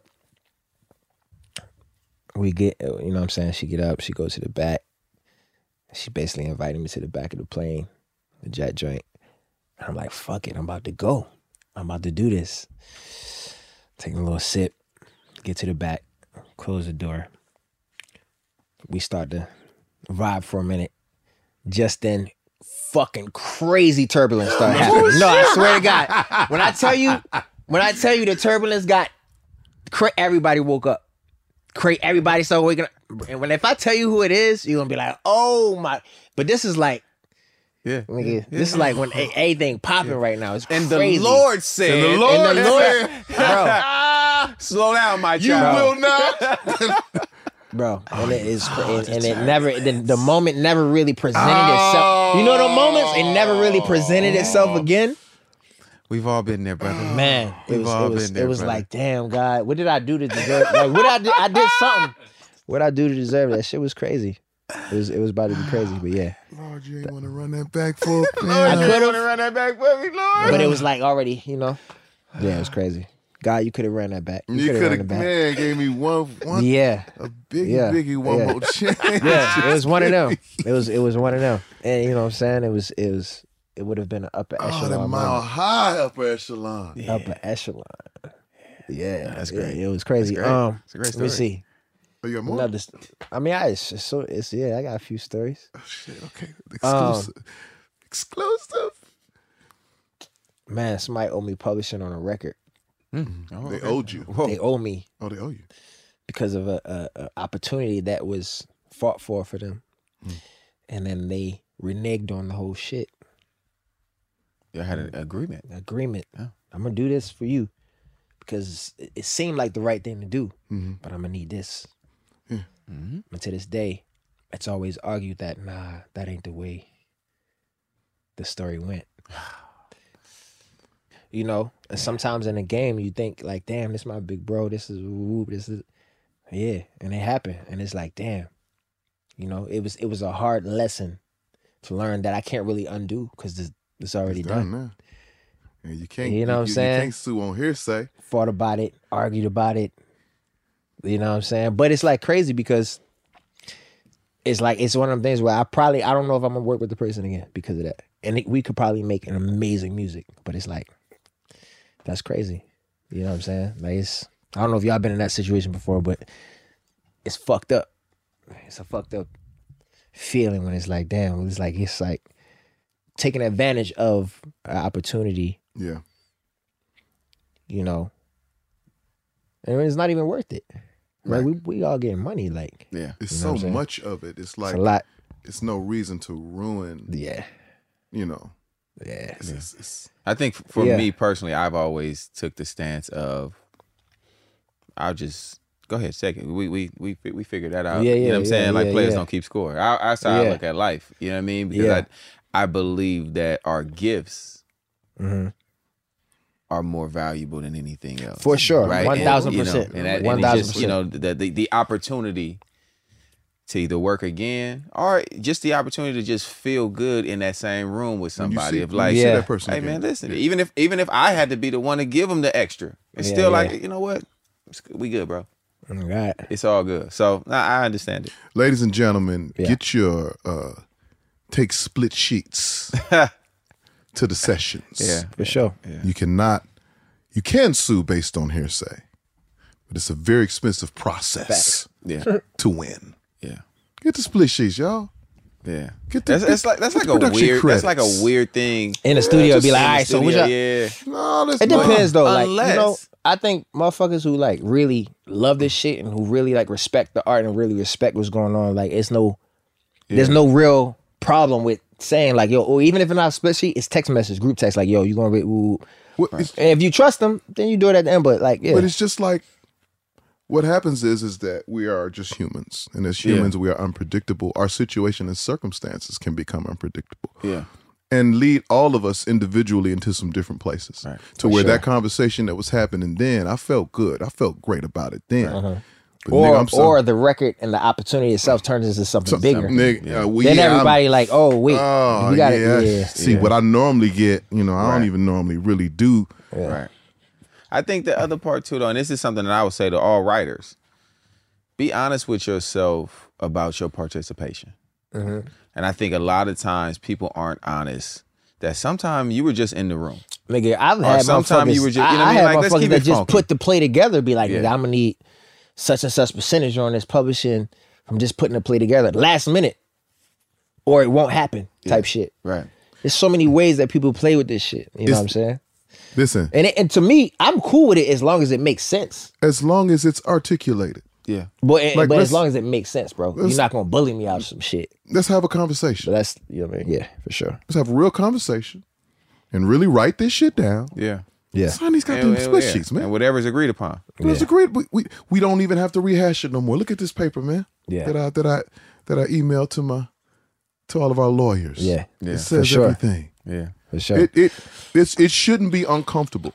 [SPEAKER 9] we get, you know what I'm saying? She get up, she goes to the back. She basically invited me to the back of the plane, the jet joint. And I'm like, fuck it, I'm about to go. I'm about to do this. Taking a little sip, get to the back, close the door. We start to vibe for a minute. Just then, fucking crazy turbulence started happening. No, I swear to God. When I tell you, when I tell you the turbulence got, cra- everybody woke up. Cra- everybody started waking up. And when if I tell you who it is, you're gonna be like, oh my. But this is like,
[SPEAKER 8] yeah,
[SPEAKER 9] nigga,
[SPEAKER 8] yeah,
[SPEAKER 9] this
[SPEAKER 8] yeah.
[SPEAKER 9] is like when a- anything popping yeah. right now. It's
[SPEAKER 8] and
[SPEAKER 9] crazy.
[SPEAKER 8] the Lord said,
[SPEAKER 9] and the Lord, and the Lord
[SPEAKER 8] bro, slow down, my
[SPEAKER 7] you
[SPEAKER 8] child.
[SPEAKER 7] will not.
[SPEAKER 9] Bro, and it is, oh, and, and it never, the, the moment never really presented oh. itself. You know the moments? It never really presented oh. itself again.
[SPEAKER 8] We've all been there, brother.
[SPEAKER 9] Man, it
[SPEAKER 8] We've
[SPEAKER 9] was,
[SPEAKER 8] all
[SPEAKER 9] it was,
[SPEAKER 8] been there,
[SPEAKER 9] it was
[SPEAKER 8] brother.
[SPEAKER 9] like, damn, God, what did I do to deserve? Like, what I did, I did something. What I do to deserve that shit was crazy. It was, it was about to be crazy, but yeah.
[SPEAKER 7] Lord, you ain't want to run that back for
[SPEAKER 8] Lord,
[SPEAKER 9] I
[SPEAKER 8] you
[SPEAKER 9] could
[SPEAKER 8] ain't want to run that back for me, Lord.
[SPEAKER 9] But it was like already, you know. Yeah, it was crazy. God, you could have ran that back. You,
[SPEAKER 7] You
[SPEAKER 9] could
[SPEAKER 7] could
[SPEAKER 9] have
[SPEAKER 7] have,
[SPEAKER 9] ran it back.
[SPEAKER 7] man, gave me one, one
[SPEAKER 9] Yeah.
[SPEAKER 7] a biggie,
[SPEAKER 9] Yeah.
[SPEAKER 7] biggie, one
[SPEAKER 9] Yeah.
[SPEAKER 7] more chance.
[SPEAKER 9] Yeah, it was one of them. It was, it was one of them. And you know what I'm saying? It was, it was, it would have been an upper
[SPEAKER 7] Oh,
[SPEAKER 9] echelon.
[SPEAKER 7] that mile
[SPEAKER 9] moment.
[SPEAKER 7] high upper echelon.
[SPEAKER 9] Yeah. Upper echelon. Yeah,
[SPEAKER 8] that's
[SPEAKER 9] yeah,
[SPEAKER 8] great.
[SPEAKER 9] it was crazy.
[SPEAKER 8] That's great.
[SPEAKER 9] Um,
[SPEAKER 8] It's a great
[SPEAKER 9] Let me
[SPEAKER 8] story.
[SPEAKER 9] see.
[SPEAKER 7] Oh, you got more?
[SPEAKER 9] Another, st- I mean, I it's, it's so it's yeah. I got a few stories.
[SPEAKER 7] Oh, shit, okay.
[SPEAKER 9] Um,
[SPEAKER 7] Exclusive. Exclusive.
[SPEAKER 9] Man, somebody owed me publishing on a record.
[SPEAKER 8] Mm. Oh,
[SPEAKER 7] They
[SPEAKER 8] okay.
[SPEAKER 7] owed you.
[SPEAKER 9] They owe me
[SPEAKER 7] Oh, they owe you.
[SPEAKER 9] because of a, a, a opportunity that was fought for for them,
[SPEAKER 7] Mm.
[SPEAKER 9] and then they reneged on the whole shit.
[SPEAKER 8] You had an agreement.
[SPEAKER 9] Agreement.
[SPEAKER 8] Yeah.
[SPEAKER 9] I'm gonna do this for you because it, it seemed like the right thing to do,
[SPEAKER 7] Mm-hmm.
[SPEAKER 9] but I'm gonna need this.
[SPEAKER 7] Yeah.
[SPEAKER 8] Mm-hmm.
[SPEAKER 9] And to this day, it's always argued that nah, that ain't the way the story went. You know, and sometimes in a game you think like, damn, this is my big bro. This is whoop, this is yeah, and it happened, and it's like, damn, you know, it was it was a hard lesson to learn that I can't really undo because this it's already
[SPEAKER 7] It's
[SPEAKER 9] done.
[SPEAKER 7] done now. And you can't,
[SPEAKER 9] You know what I'm
[SPEAKER 7] you,
[SPEAKER 9] saying?
[SPEAKER 7] You can't sue on hearsay.
[SPEAKER 9] Fought about it, argued about it. You know what I'm saying? But it's like crazy because it's like it's one of them things where I probably I don't know if I'm gonna work with the person again because of that. And it, we could probably make an amazing music, but it's like that's crazy. You know what I'm saying? Like it's I don't know if y'all been in that situation before, but it's fucked up. It's a fucked up feeling when it's like, damn, it's like it's like taking advantage of an opportunity.
[SPEAKER 7] Yeah.
[SPEAKER 9] You know, and it's not even worth it. Right? We we all getting money, like
[SPEAKER 8] Yeah.
[SPEAKER 7] It's
[SPEAKER 9] You know what I'm
[SPEAKER 7] so
[SPEAKER 9] saying?
[SPEAKER 7] much of it. It's like
[SPEAKER 9] it's a lot.
[SPEAKER 7] it's no reason to ruin.
[SPEAKER 9] Yeah,
[SPEAKER 7] You know.
[SPEAKER 9] yeah.
[SPEAKER 7] It's, it's, it's,
[SPEAKER 8] I think f- for
[SPEAKER 9] Yeah.
[SPEAKER 8] me personally, I've always took the stance of I'll just go ahead, second. We we we we figured that out.
[SPEAKER 9] Yeah,
[SPEAKER 8] you know
[SPEAKER 9] yeah,
[SPEAKER 8] what I'm saying?
[SPEAKER 9] yeah,
[SPEAKER 8] Like
[SPEAKER 9] yeah,
[SPEAKER 8] players
[SPEAKER 9] yeah.
[SPEAKER 8] don't keep score. I, that's how I
[SPEAKER 9] Yeah.
[SPEAKER 8] look at life. You know what I mean? Because
[SPEAKER 9] Yeah.
[SPEAKER 8] I I believe that our gifts
[SPEAKER 9] Mm-hmm.
[SPEAKER 8] are more valuable than anything else.
[SPEAKER 9] For sure,
[SPEAKER 8] right?
[SPEAKER 9] one
[SPEAKER 8] And,
[SPEAKER 9] thousand
[SPEAKER 8] you know,
[SPEAKER 9] percent,
[SPEAKER 8] And, that,
[SPEAKER 9] one
[SPEAKER 8] and it's
[SPEAKER 9] thousand
[SPEAKER 8] just, you know, the, the the opportunity to either work again or just the opportunity to just feel good in that same room with
[SPEAKER 7] when you
[SPEAKER 8] somebody.
[SPEAKER 7] see,
[SPEAKER 8] Of
[SPEAKER 7] when
[SPEAKER 8] like,
[SPEAKER 7] you see
[SPEAKER 9] Yeah.
[SPEAKER 7] that person
[SPEAKER 8] hey
[SPEAKER 7] again.
[SPEAKER 8] man, listen. Even if even if I had to be the one to give them the extra, it's
[SPEAKER 9] Yeah,
[SPEAKER 8] still
[SPEAKER 9] yeah.
[SPEAKER 8] like, you know what, It's- we good, bro.
[SPEAKER 9] All right.
[SPEAKER 8] It's all good. So I I understand it.
[SPEAKER 7] Ladies and gentlemen,
[SPEAKER 9] Yeah.
[SPEAKER 7] get your uh, take split sheets to the sessions.
[SPEAKER 8] Yeah,
[SPEAKER 9] For sure.
[SPEAKER 7] You cannot, you can sue based on hearsay, but it's a very expensive process
[SPEAKER 8] yeah,
[SPEAKER 7] to win.
[SPEAKER 8] yeah,
[SPEAKER 7] Get the split sheets, y'all.
[SPEAKER 8] yeah.
[SPEAKER 7] Get the,
[SPEAKER 8] That's, that's like that's
[SPEAKER 7] get
[SPEAKER 8] like
[SPEAKER 7] the
[SPEAKER 8] a
[SPEAKER 7] production
[SPEAKER 8] weird. That's like a
[SPEAKER 7] credits.
[SPEAKER 8] weird thing
[SPEAKER 9] In the studio,
[SPEAKER 7] just
[SPEAKER 9] be like,
[SPEAKER 8] in
[SPEAKER 9] all
[SPEAKER 8] the
[SPEAKER 9] right, so what
[SPEAKER 8] studio,
[SPEAKER 9] y'all?
[SPEAKER 8] yeah.
[SPEAKER 7] No, that's
[SPEAKER 9] It depends though. Like
[SPEAKER 8] Unless-
[SPEAKER 9] you know, I think motherfuckers who like really love this shit and who really like respect the art and really respect what's going on, like it's no, there's no real problem with saying like, yo, or even if it's not a split sheet, it's text message, group text, like, yo, you gonna, re- ooh.
[SPEAKER 7] What, it's,
[SPEAKER 9] And if you trust them, then you do it at the end. But like, yeah,
[SPEAKER 7] But it's just like what happens is is that we are just humans, and as humans, we are unpredictable. Our situation and circumstances can become unpredictable.
[SPEAKER 8] Yeah.
[SPEAKER 7] And lead all of us individually into some different places.
[SPEAKER 8] Right.
[SPEAKER 7] To where
[SPEAKER 9] sure.
[SPEAKER 7] that conversation that was happening then, I felt good. I felt great about it then. But
[SPEAKER 9] or
[SPEAKER 7] nigga, I'm so-
[SPEAKER 9] or the record and the opportunity itself turns into something
[SPEAKER 7] Something-
[SPEAKER 9] bigger.
[SPEAKER 7] nigga, yeah, we-
[SPEAKER 9] then
[SPEAKER 7] yeah,
[SPEAKER 9] everybody
[SPEAKER 7] I'm-
[SPEAKER 9] like, oh wait,
[SPEAKER 7] Oh,
[SPEAKER 9] we got to
[SPEAKER 7] yeah.
[SPEAKER 9] yeah.
[SPEAKER 7] See,
[SPEAKER 8] Yeah.
[SPEAKER 7] what I normally get, you know, I don't
[SPEAKER 8] Right.
[SPEAKER 7] even normally really do.
[SPEAKER 8] Right. I think the other part too, though, and this is something that I would say to all writers: be honest with yourself about your participation.
[SPEAKER 9] Mm-hmm.
[SPEAKER 8] And I think a lot of times people aren't honest. That sometimes you were just in the room.
[SPEAKER 9] Nigga, I've
[SPEAKER 8] Or
[SPEAKER 9] had
[SPEAKER 8] sometime
[SPEAKER 9] motherfuckers.
[SPEAKER 8] you were just- you know
[SPEAKER 9] I,
[SPEAKER 8] what I
[SPEAKER 9] I
[SPEAKER 8] mean?
[SPEAKER 9] had
[SPEAKER 8] Like, let's
[SPEAKER 9] motherfuckers
[SPEAKER 8] keep
[SPEAKER 9] that
[SPEAKER 8] it
[SPEAKER 9] just
[SPEAKER 8] funky.
[SPEAKER 9] put the play together. Be like,
[SPEAKER 8] Yeah.
[SPEAKER 9] nigga, I'm gonna need such and such percentage on this publishing from just putting the play together last minute, or it won't happen. Type shit.
[SPEAKER 8] Right.
[SPEAKER 9] There's so many ways that people play with this shit. You know
[SPEAKER 7] It's-
[SPEAKER 9] what I'm saying?
[SPEAKER 7] Listen,
[SPEAKER 9] And it, and to me, I'm cool with it as long as it makes sense.
[SPEAKER 7] as long as it's articulated,
[SPEAKER 8] Yeah.
[SPEAKER 9] But, and-
[SPEAKER 7] Like,
[SPEAKER 9] but
[SPEAKER 7] let's-
[SPEAKER 9] as long as it makes sense, bro. You're
[SPEAKER 7] let's-
[SPEAKER 9] not gonna bully me out of some shit.
[SPEAKER 7] let's have a conversation.
[SPEAKER 9] But that's you know what I mean? Yeah, for sure.
[SPEAKER 7] Let's have a real conversation and really write this shit down.
[SPEAKER 8] Yeah.
[SPEAKER 9] Yeah.
[SPEAKER 7] Sign these goddamn
[SPEAKER 8] And-
[SPEAKER 7] split
[SPEAKER 8] yeah.
[SPEAKER 7] sheets, man.
[SPEAKER 8] And whatever's agreed upon.
[SPEAKER 7] Let's agree. We, we we don't even have to rehash it no more. Look at this paper, man.
[SPEAKER 9] Yeah.
[SPEAKER 7] That I that I that I emailed to my to all of our lawyers.
[SPEAKER 9] Yeah.
[SPEAKER 8] Yeah.
[SPEAKER 7] It
[SPEAKER 8] For
[SPEAKER 7] says
[SPEAKER 9] sure.
[SPEAKER 7] everything.
[SPEAKER 8] Yeah.
[SPEAKER 9] For sure.
[SPEAKER 7] It it it's it shouldn't be uncomfortable.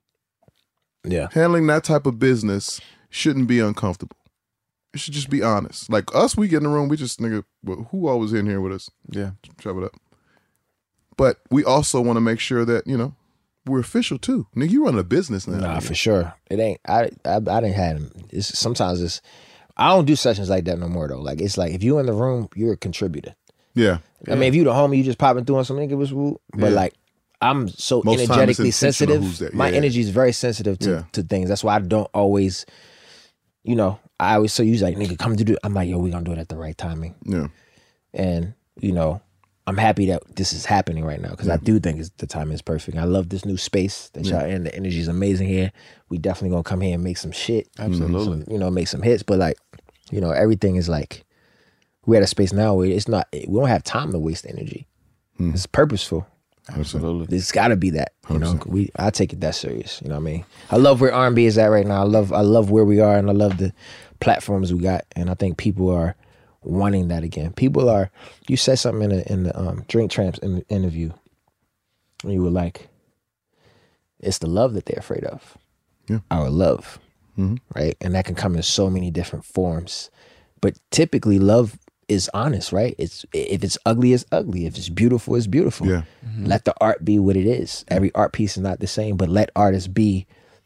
[SPEAKER 9] yeah.
[SPEAKER 7] Handling that type of business shouldn't be uncomfortable. It should just be honest. Like us, we get in the room, we just nigga. Well, who always in here with us?
[SPEAKER 8] Yeah.
[SPEAKER 7] Chop it up. But we also want to make sure that you know we're official too. Nigga, you run a business now.
[SPEAKER 9] Nah,
[SPEAKER 7] nigga.
[SPEAKER 9] for sure. It ain't. I I, I didn't have them. It's sometimes it's. I don't do sessions like that no more though. Like it's like if you in the room, you're a contributor.
[SPEAKER 7] Yeah.
[SPEAKER 9] I mean, if you the homie, you just popping through on some nigga was rude. But
[SPEAKER 7] Yeah.
[SPEAKER 9] like, I'm so
[SPEAKER 7] Most time it's
[SPEAKER 9] energetically
[SPEAKER 7] intentional
[SPEAKER 9] sensitive.
[SPEAKER 7] who's there.
[SPEAKER 9] My
[SPEAKER 7] Yeah.
[SPEAKER 9] energy is very sensitive to,
[SPEAKER 7] Yeah.
[SPEAKER 9] to things. That's why I don't always, you know, I always so usually like nigga come to do. I'm like, yo, we gonna do it at the right timing.
[SPEAKER 7] Yeah.
[SPEAKER 9] And you know, I'm happy that this is happening right now because I do think it's, the time is perfect. I love this new space that y'all in. The energy is amazing here. We definitely gonna come here and make some shit.
[SPEAKER 8] Absolutely.
[SPEAKER 9] Some, you know, make some hits. But like, you know, everything is like, we're at a space now where it's not. We don't have time to waste energy. It's purposeful.
[SPEAKER 8] Absolutely.
[SPEAKER 9] It's got to be that. You know, we. I take it that serious. You know what I mean? I love where R and B is at right now. I love. I love where we are, and I love the platforms we got. And I think people are wanting that again. People are. You said something in the in the um, Drink Tramps in, interview, and you were like, "It's the love that they're afraid of."
[SPEAKER 7] Yeah.
[SPEAKER 9] Our love,
[SPEAKER 7] Mhm.
[SPEAKER 9] right? And that can come in so many different forms. But typically, love is honest, right? It's if it's ugly, it's ugly. If it's beautiful, it's beautiful.
[SPEAKER 7] Yeah.
[SPEAKER 9] Let the art be what it is. Every art piece is not the same, but let artists be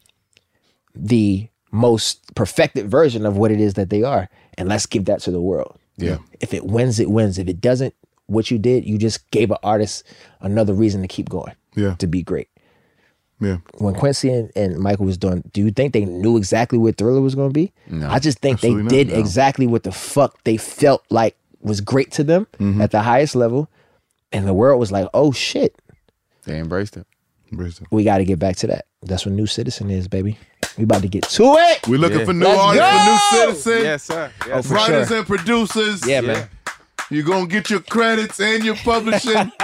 [SPEAKER 9] the most perfected version of what it is that they are. And let's give that to the world.
[SPEAKER 7] Yeah.
[SPEAKER 9] If it wins, it wins. If it doesn't, what you did, you just gave an artist another reason to keep going.
[SPEAKER 7] Yeah.
[SPEAKER 9] To be great.
[SPEAKER 7] Yeah.
[SPEAKER 9] When Quincy and, and Michael was doing, do you think they knew exactly what Thriller was going to be?
[SPEAKER 8] No.
[SPEAKER 9] I just think
[SPEAKER 7] Absolutely
[SPEAKER 9] they
[SPEAKER 7] not,
[SPEAKER 9] did
[SPEAKER 7] no.
[SPEAKER 9] exactly what the fuck they felt like was great to them
[SPEAKER 7] Mm-hmm.
[SPEAKER 9] at the highest level. And the world was like, oh shit,
[SPEAKER 8] They embraced it.
[SPEAKER 7] Embrace it.
[SPEAKER 9] we got to get back to that. That's what New Citizen is, baby. We about to get to it.
[SPEAKER 7] We're looking
[SPEAKER 8] Yeah.
[SPEAKER 7] for new
[SPEAKER 9] Let's
[SPEAKER 7] artists,
[SPEAKER 9] go!
[SPEAKER 7] for new citizens,
[SPEAKER 8] Yes, sir.
[SPEAKER 9] Oh,
[SPEAKER 8] Yes,
[SPEAKER 9] for
[SPEAKER 7] writers
[SPEAKER 9] sure.
[SPEAKER 7] and producers.
[SPEAKER 9] Yeah, man.
[SPEAKER 7] You're gonna get your credits and your publishing.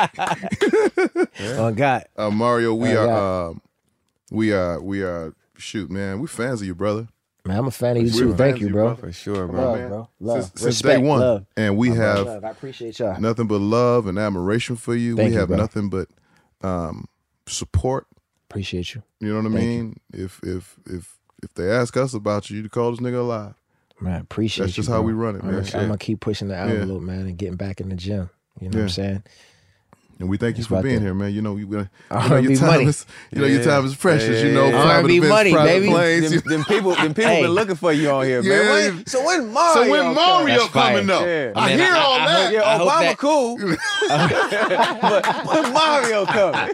[SPEAKER 9] Oh God.
[SPEAKER 7] uh, Mario, we
[SPEAKER 9] Oh,
[SPEAKER 7] are, um, we are, we are. Shoot, man, we fans of you, brother.
[SPEAKER 9] Man, I'm a fan of you
[SPEAKER 7] We're
[SPEAKER 9] too.
[SPEAKER 7] fans
[SPEAKER 9] Thank
[SPEAKER 7] of
[SPEAKER 9] you,
[SPEAKER 7] you,
[SPEAKER 9] bro.
[SPEAKER 7] brother.
[SPEAKER 8] for sure, bro.
[SPEAKER 9] Love,
[SPEAKER 7] man.
[SPEAKER 9] bro. Love.
[SPEAKER 7] Since, since
[SPEAKER 9] Respect,
[SPEAKER 7] day one,
[SPEAKER 9] love.
[SPEAKER 7] and we
[SPEAKER 9] Love,
[SPEAKER 7] have
[SPEAKER 9] love. I appreciate y'all.
[SPEAKER 7] nothing but love and admiration for you.
[SPEAKER 9] Thank
[SPEAKER 7] we
[SPEAKER 9] you,
[SPEAKER 7] have
[SPEAKER 9] bro.
[SPEAKER 7] nothing but um, support.
[SPEAKER 9] Appreciate you.
[SPEAKER 7] You know what I
[SPEAKER 9] Thank
[SPEAKER 7] mean? If if if if they ask us about you, you to call this nigga alive.
[SPEAKER 9] Man, appreciate
[SPEAKER 7] That's
[SPEAKER 9] you.
[SPEAKER 7] just how
[SPEAKER 9] bro.
[SPEAKER 7] we run it,
[SPEAKER 9] I'm
[SPEAKER 7] man.
[SPEAKER 9] gonna- I'm gonna keep pushing the envelope, man, and getting back in the gym. You know what
[SPEAKER 7] Yeah.
[SPEAKER 9] I'm saying?
[SPEAKER 7] And we thank you
[SPEAKER 9] It's
[SPEAKER 7] for
[SPEAKER 9] about
[SPEAKER 7] being
[SPEAKER 9] that.
[SPEAKER 7] here, man. You know, you, you know
[SPEAKER 9] R and B
[SPEAKER 7] your time
[SPEAKER 9] money.
[SPEAKER 7] is you know your
[SPEAKER 8] Yeah.
[SPEAKER 7] time is precious. You know,
[SPEAKER 8] Yeah.
[SPEAKER 7] private
[SPEAKER 9] R and B
[SPEAKER 7] events,
[SPEAKER 9] money,
[SPEAKER 7] private
[SPEAKER 9] baby.
[SPEAKER 7] planes.
[SPEAKER 8] Them, them people, them people
[SPEAKER 9] Hey.
[SPEAKER 8] been looking for you on here, man.
[SPEAKER 7] Yeah.
[SPEAKER 8] When- so when Mario,
[SPEAKER 7] So when Mario
[SPEAKER 9] That's fire.
[SPEAKER 7] coming up,
[SPEAKER 8] Yeah.
[SPEAKER 7] I
[SPEAKER 9] Man,
[SPEAKER 7] hear
[SPEAKER 9] I-
[SPEAKER 7] all
[SPEAKER 9] I
[SPEAKER 7] that.
[SPEAKER 9] hope-
[SPEAKER 8] yeah,
[SPEAKER 9] I hope
[SPEAKER 8] Obama
[SPEAKER 9] that-
[SPEAKER 8] cool, but when Mario coming,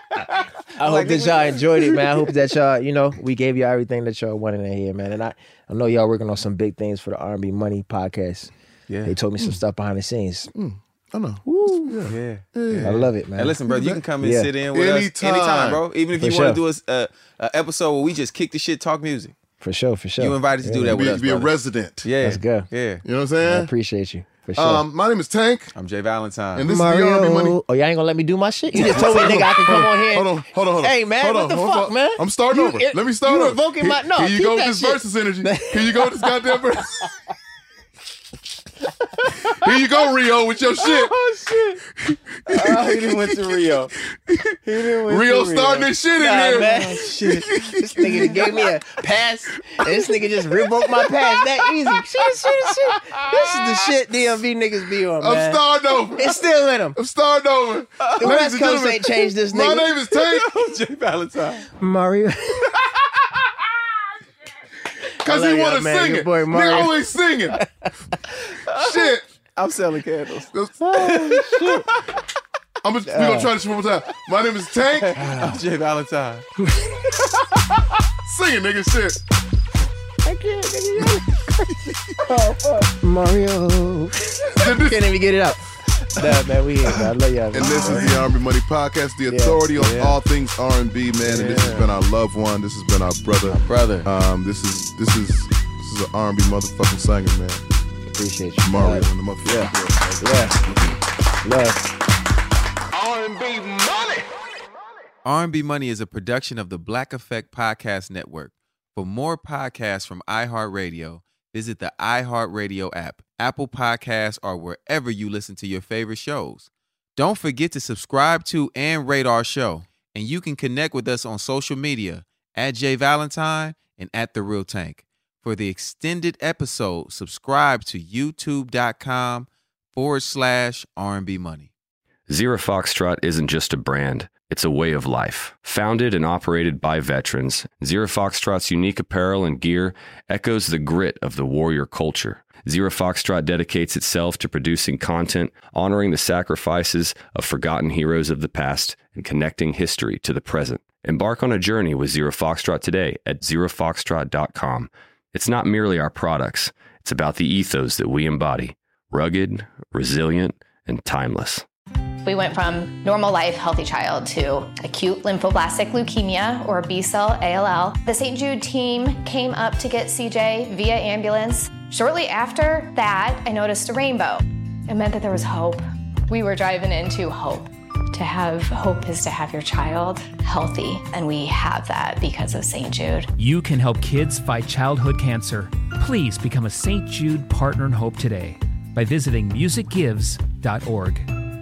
[SPEAKER 9] I hope that y'all enjoyed it, man. I hope that y'all, you know, we gave you everything that y'all wanted to hear, man. And I, I know y'all working on some big things for the R and B Money podcast.
[SPEAKER 8] yeah,
[SPEAKER 9] They told me some stuff behind the scenes.
[SPEAKER 7] I know.
[SPEAKER 8] yeah.
[SPEAKER 9] I love it, man.
[SPEAKER 8] And listen, brother, you can come and
[SPEAKER 9] Yeah.
[SPEAKER 8] sit in with
[SPEAKER 7] Anytime.
[SPEAKER 8] us anytime, bro. Even if
[SPEAKER 9] For
[SPEAKER 8] you
[SPEAKER 9] sure.
[SPEAKER 8] want to do a, a, a episode where we just kick the shit, talk music.
[SPEAKER 9] For sure, for sure.
[SPEAKER 8] You invited to do that
[SPEAKER 7] Be,
[SPEAKER 8] with us,
[SPEAKER 7] be a
[SPEAKER 8] brother.
[SPEAKER 7] resident.
[SPEAKER 8] Yeah,
[SPEAKER 9] Let's go.
[SPEAKER 8] Yeah,
[SPEAKER 7] You know what I'm
[SPEAKER 9] I
[SPEAKER 7] saying?
[SPEAKER 9] appreciate you. For sure.
[SPEAKER 7] Um, my name is Tank,
[SPEAKER 8] I'm Jay Valentine.
[SPEAKER 7] and this is the R and B Money.
[SPEAKER 9] Mario. Oh, y'all ain't gonna let me do my shit? You just told me, nigga, I can come on here.
[SPEAKER 7] Hold on, hold on, hold on.
[SPEAKER 9] Hey, man,
[SPEAKER 7] hold
[SPEAKER 9] what
[SPEAKER 7] on,
[SPEAKER 9] the
[SPEAKER 7] hold
[SPEAKER 9] fuck,
[SPEAKER 7] on.
[SPEAKER 9] man?
[SPEAKER 7] I'm starting
[SPEAKER 9] You-
[SPEAKER 7] over.
[SPEAKER 9] it-
[SPEAKER 7] Let me start
[SPEAKER 9] you
[SPEAKER 7] over.
[SPEAKER 9] revoking my-
[SPEAKER 7] Here-
[SPEAKER 9] no,
[SPEAKER 7] Here you
[SPEAKER 9] keep
[SPEAKER 7] go with
[SPEAKER 9] that
[SPEAKER 7] this
[SPEAKER 9] shit.
[SPEAKER 7] versus energy. Here you go with this goddamn verse. Here you go, Rio, with your shit.
[SPEAKER 8] Oh, shit. Oh, he didn't went to Rio. He didn't went
[SPEAKER 7] Rio
[SPEAKER 8] to Rio.
[SPEAKER 7] starting this shit in
[SPEAKER 9] Nah,
[SPEAKER 7] here.
[SPEAKER 9] man. Oh, shit. This nigga gave me a pass, and this nigga just revoked my pass that easy. Shit, shit, shit. This is the shit D M V niggas be on, man.
[SPEAKER 7] I'm starting over.
[SPEAKER 9] It's still in them.
[SPEAKER 7] I'm starting over.
[SPEAKER 9] The
[SPEAKER 7] Ladies
[SPEAKER 9] West
[SPEAKER 7] and
[SPEAKER 9] Coast
[SPEAKER 7] gentlemen,
[SPEAKER 9] ain't changed this
[SPEAKER 7] My
[SPEAKER 9] nigga.
[SPEAKER 7] name is Tank.
[SPEAKER 8] Jay Valentine.
[SPEAKER 9] Mario.
[SPEAKER 7] Because
[SPEAKER 9] I
[SPEAKER 7] he
[SPEAKER 9] love
[SPEAKER 7] want
[SPEAKER 9] y'all,
[SPEAKER 7] to
[SPEAKER 9] man.
[SPEAKER 7] sing
[SPEAKER 9] Your
[SPEAKER 7] it.
[SPEAKER 9] boy
[SPEAKER 7] Nigga
[SPEAKER 9] Mario.
[SPEAKER 7] always singing. Shit.
[SPEAKER 8] I'm selling candles.
[SPEAKER 9] Oh, shit.
[SPEAKER 7] I'm gonna, we gonna try this one more time. My name is Tank.
[SPEAKER 8] I'm Jay Valentine.
[SPEAKER 7] Sing it, nigga. Shit.
[SPEAKER 9] I can't, nigga. Oh, fuck. Mario. Can't even get it up. Nah, man, we here, man. I love y'all.
[SPEAKER 7] And this is the R and B Money Podcast, the authority
[SPEAKER 9] yeah,
[SPEAKER 7] on
[SPEAKER 9] yeah.
[SPEAKER 7] all things R and B, man. And this has been our loved one. This has been our brother.
[SPEAKER 8] My brother.
[SPEAKER 7] Um, this is this is this is an R and B motherfucking singer, man.
[SPEAKER 9] Appreciate you.
[SPEAKER 7] Mario
[SPEAKER 9] man.
[SPEAKER 7] on the motherfucking
[SPEAKER 9] Yeah.
[SPEAKER 7] bill.
[SPEAKER 9] Yeah. Love.
[SPEAKER 6] R and B money.
[SPEAKER 8] R and B Money is a production of the Black Effect Podcast Network. For more podcasts from iHeartRadio, visit the iHeartRadio app, Apple Podcasts, or wherever you listen to your favorite shows. Don't forget to subscribe to and rate our show. And you can connect with us on social media at Jay Valentine and at The Real Tank. For the extended episode, subscribe to youtube.com forward slash R&B Money.
[SPEAKER 1] Zero Foxtrot isn't just a brand, it's a way of life. Founded and operated by veterans, Zero Foxtrot's unique apparel and gear echoes the grit of the warrior culture. Zero Foxtrot dedicates itself to producing content, honoring the sacrifices of forgotten heroes of the past, and connecting history to the present. Embark on a journey with Zero Foxtrot today at zero foxtrot dot com. It's not merely our products, it's about the ethos that we embody. Rugged, resilient, and timeless.
[SPEAKER 14] We went from normal life, healthy child to acute lymphoblastic leukemia, or B-cell A L L. The Saint Jude team came up to get C J via ambulance. Shortly after that, I noticed a rainbow. It meant that there was hope. We were driving into hope. To have hope is to have your child healthy, and we have that because of Saint Jude.
[SPEAKER 15] You can help kids fight childhood cancer. Please become a Saint Jude Partner in Hope today by visiting music gives dot org.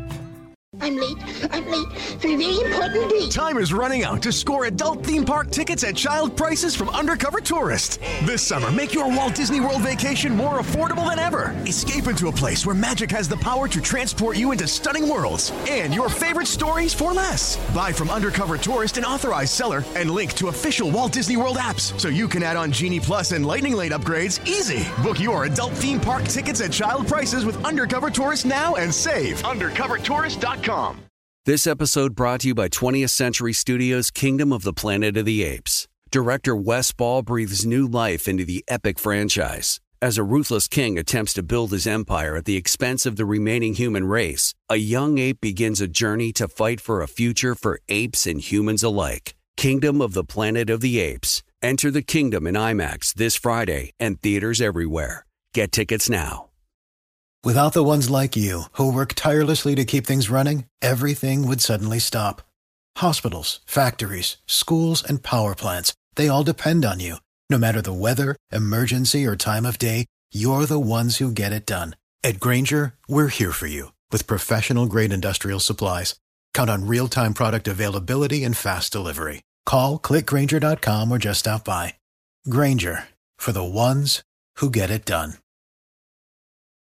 [SPEAKER 16] I'm late. I'm late for a very important date.
[SPEAKER 10] Time is running out to score adult theme park tickets at child prices from Undercover Tourist. This summer, make your Walt Disney World vacation more affordable than ever. Escape into a place where magic has the power to transport you into stunning worlds and your favorite stories for less. Buy from Undercover Tourist, an authorized seller, and link to official Walt Disney World apps so you can add on Genie Plus and Lightning Lane upgrades easy. Book your adult theme park tickets at child prices with Undercover Tourist now and save. undercover tourist dot com.
[SPEAKER 17] This episode brought to you by twentieth Century Studios' Kingdom of the Planet of the Apes. Director Wes Ball breathes new life into the epic franchise. As a ruthless king attempts to build his empire at the expense of the remaining human race, a young ape begins a journey to fight for a future for apes and humans alike. Kingdom of the Planet of the Apes. Enter the kingdom in IMAX this Friday and theaters everywhere. Get tickets now.
[SPEAKER 18] Without the ones like you, who work tirelessly to keep things running, everything would suddenly stop. Hospitals, factories, schools, and power plants, they all depend on you. No matter the weather, emergency, or time of day, you're the ones who get it done. At Grainger, we're here for you with professional-grade industrial supplies. Count on real-time product availability and fast delivery. Call, click Grainger dot com, or just stop by. Grainger, for the ones who get it done.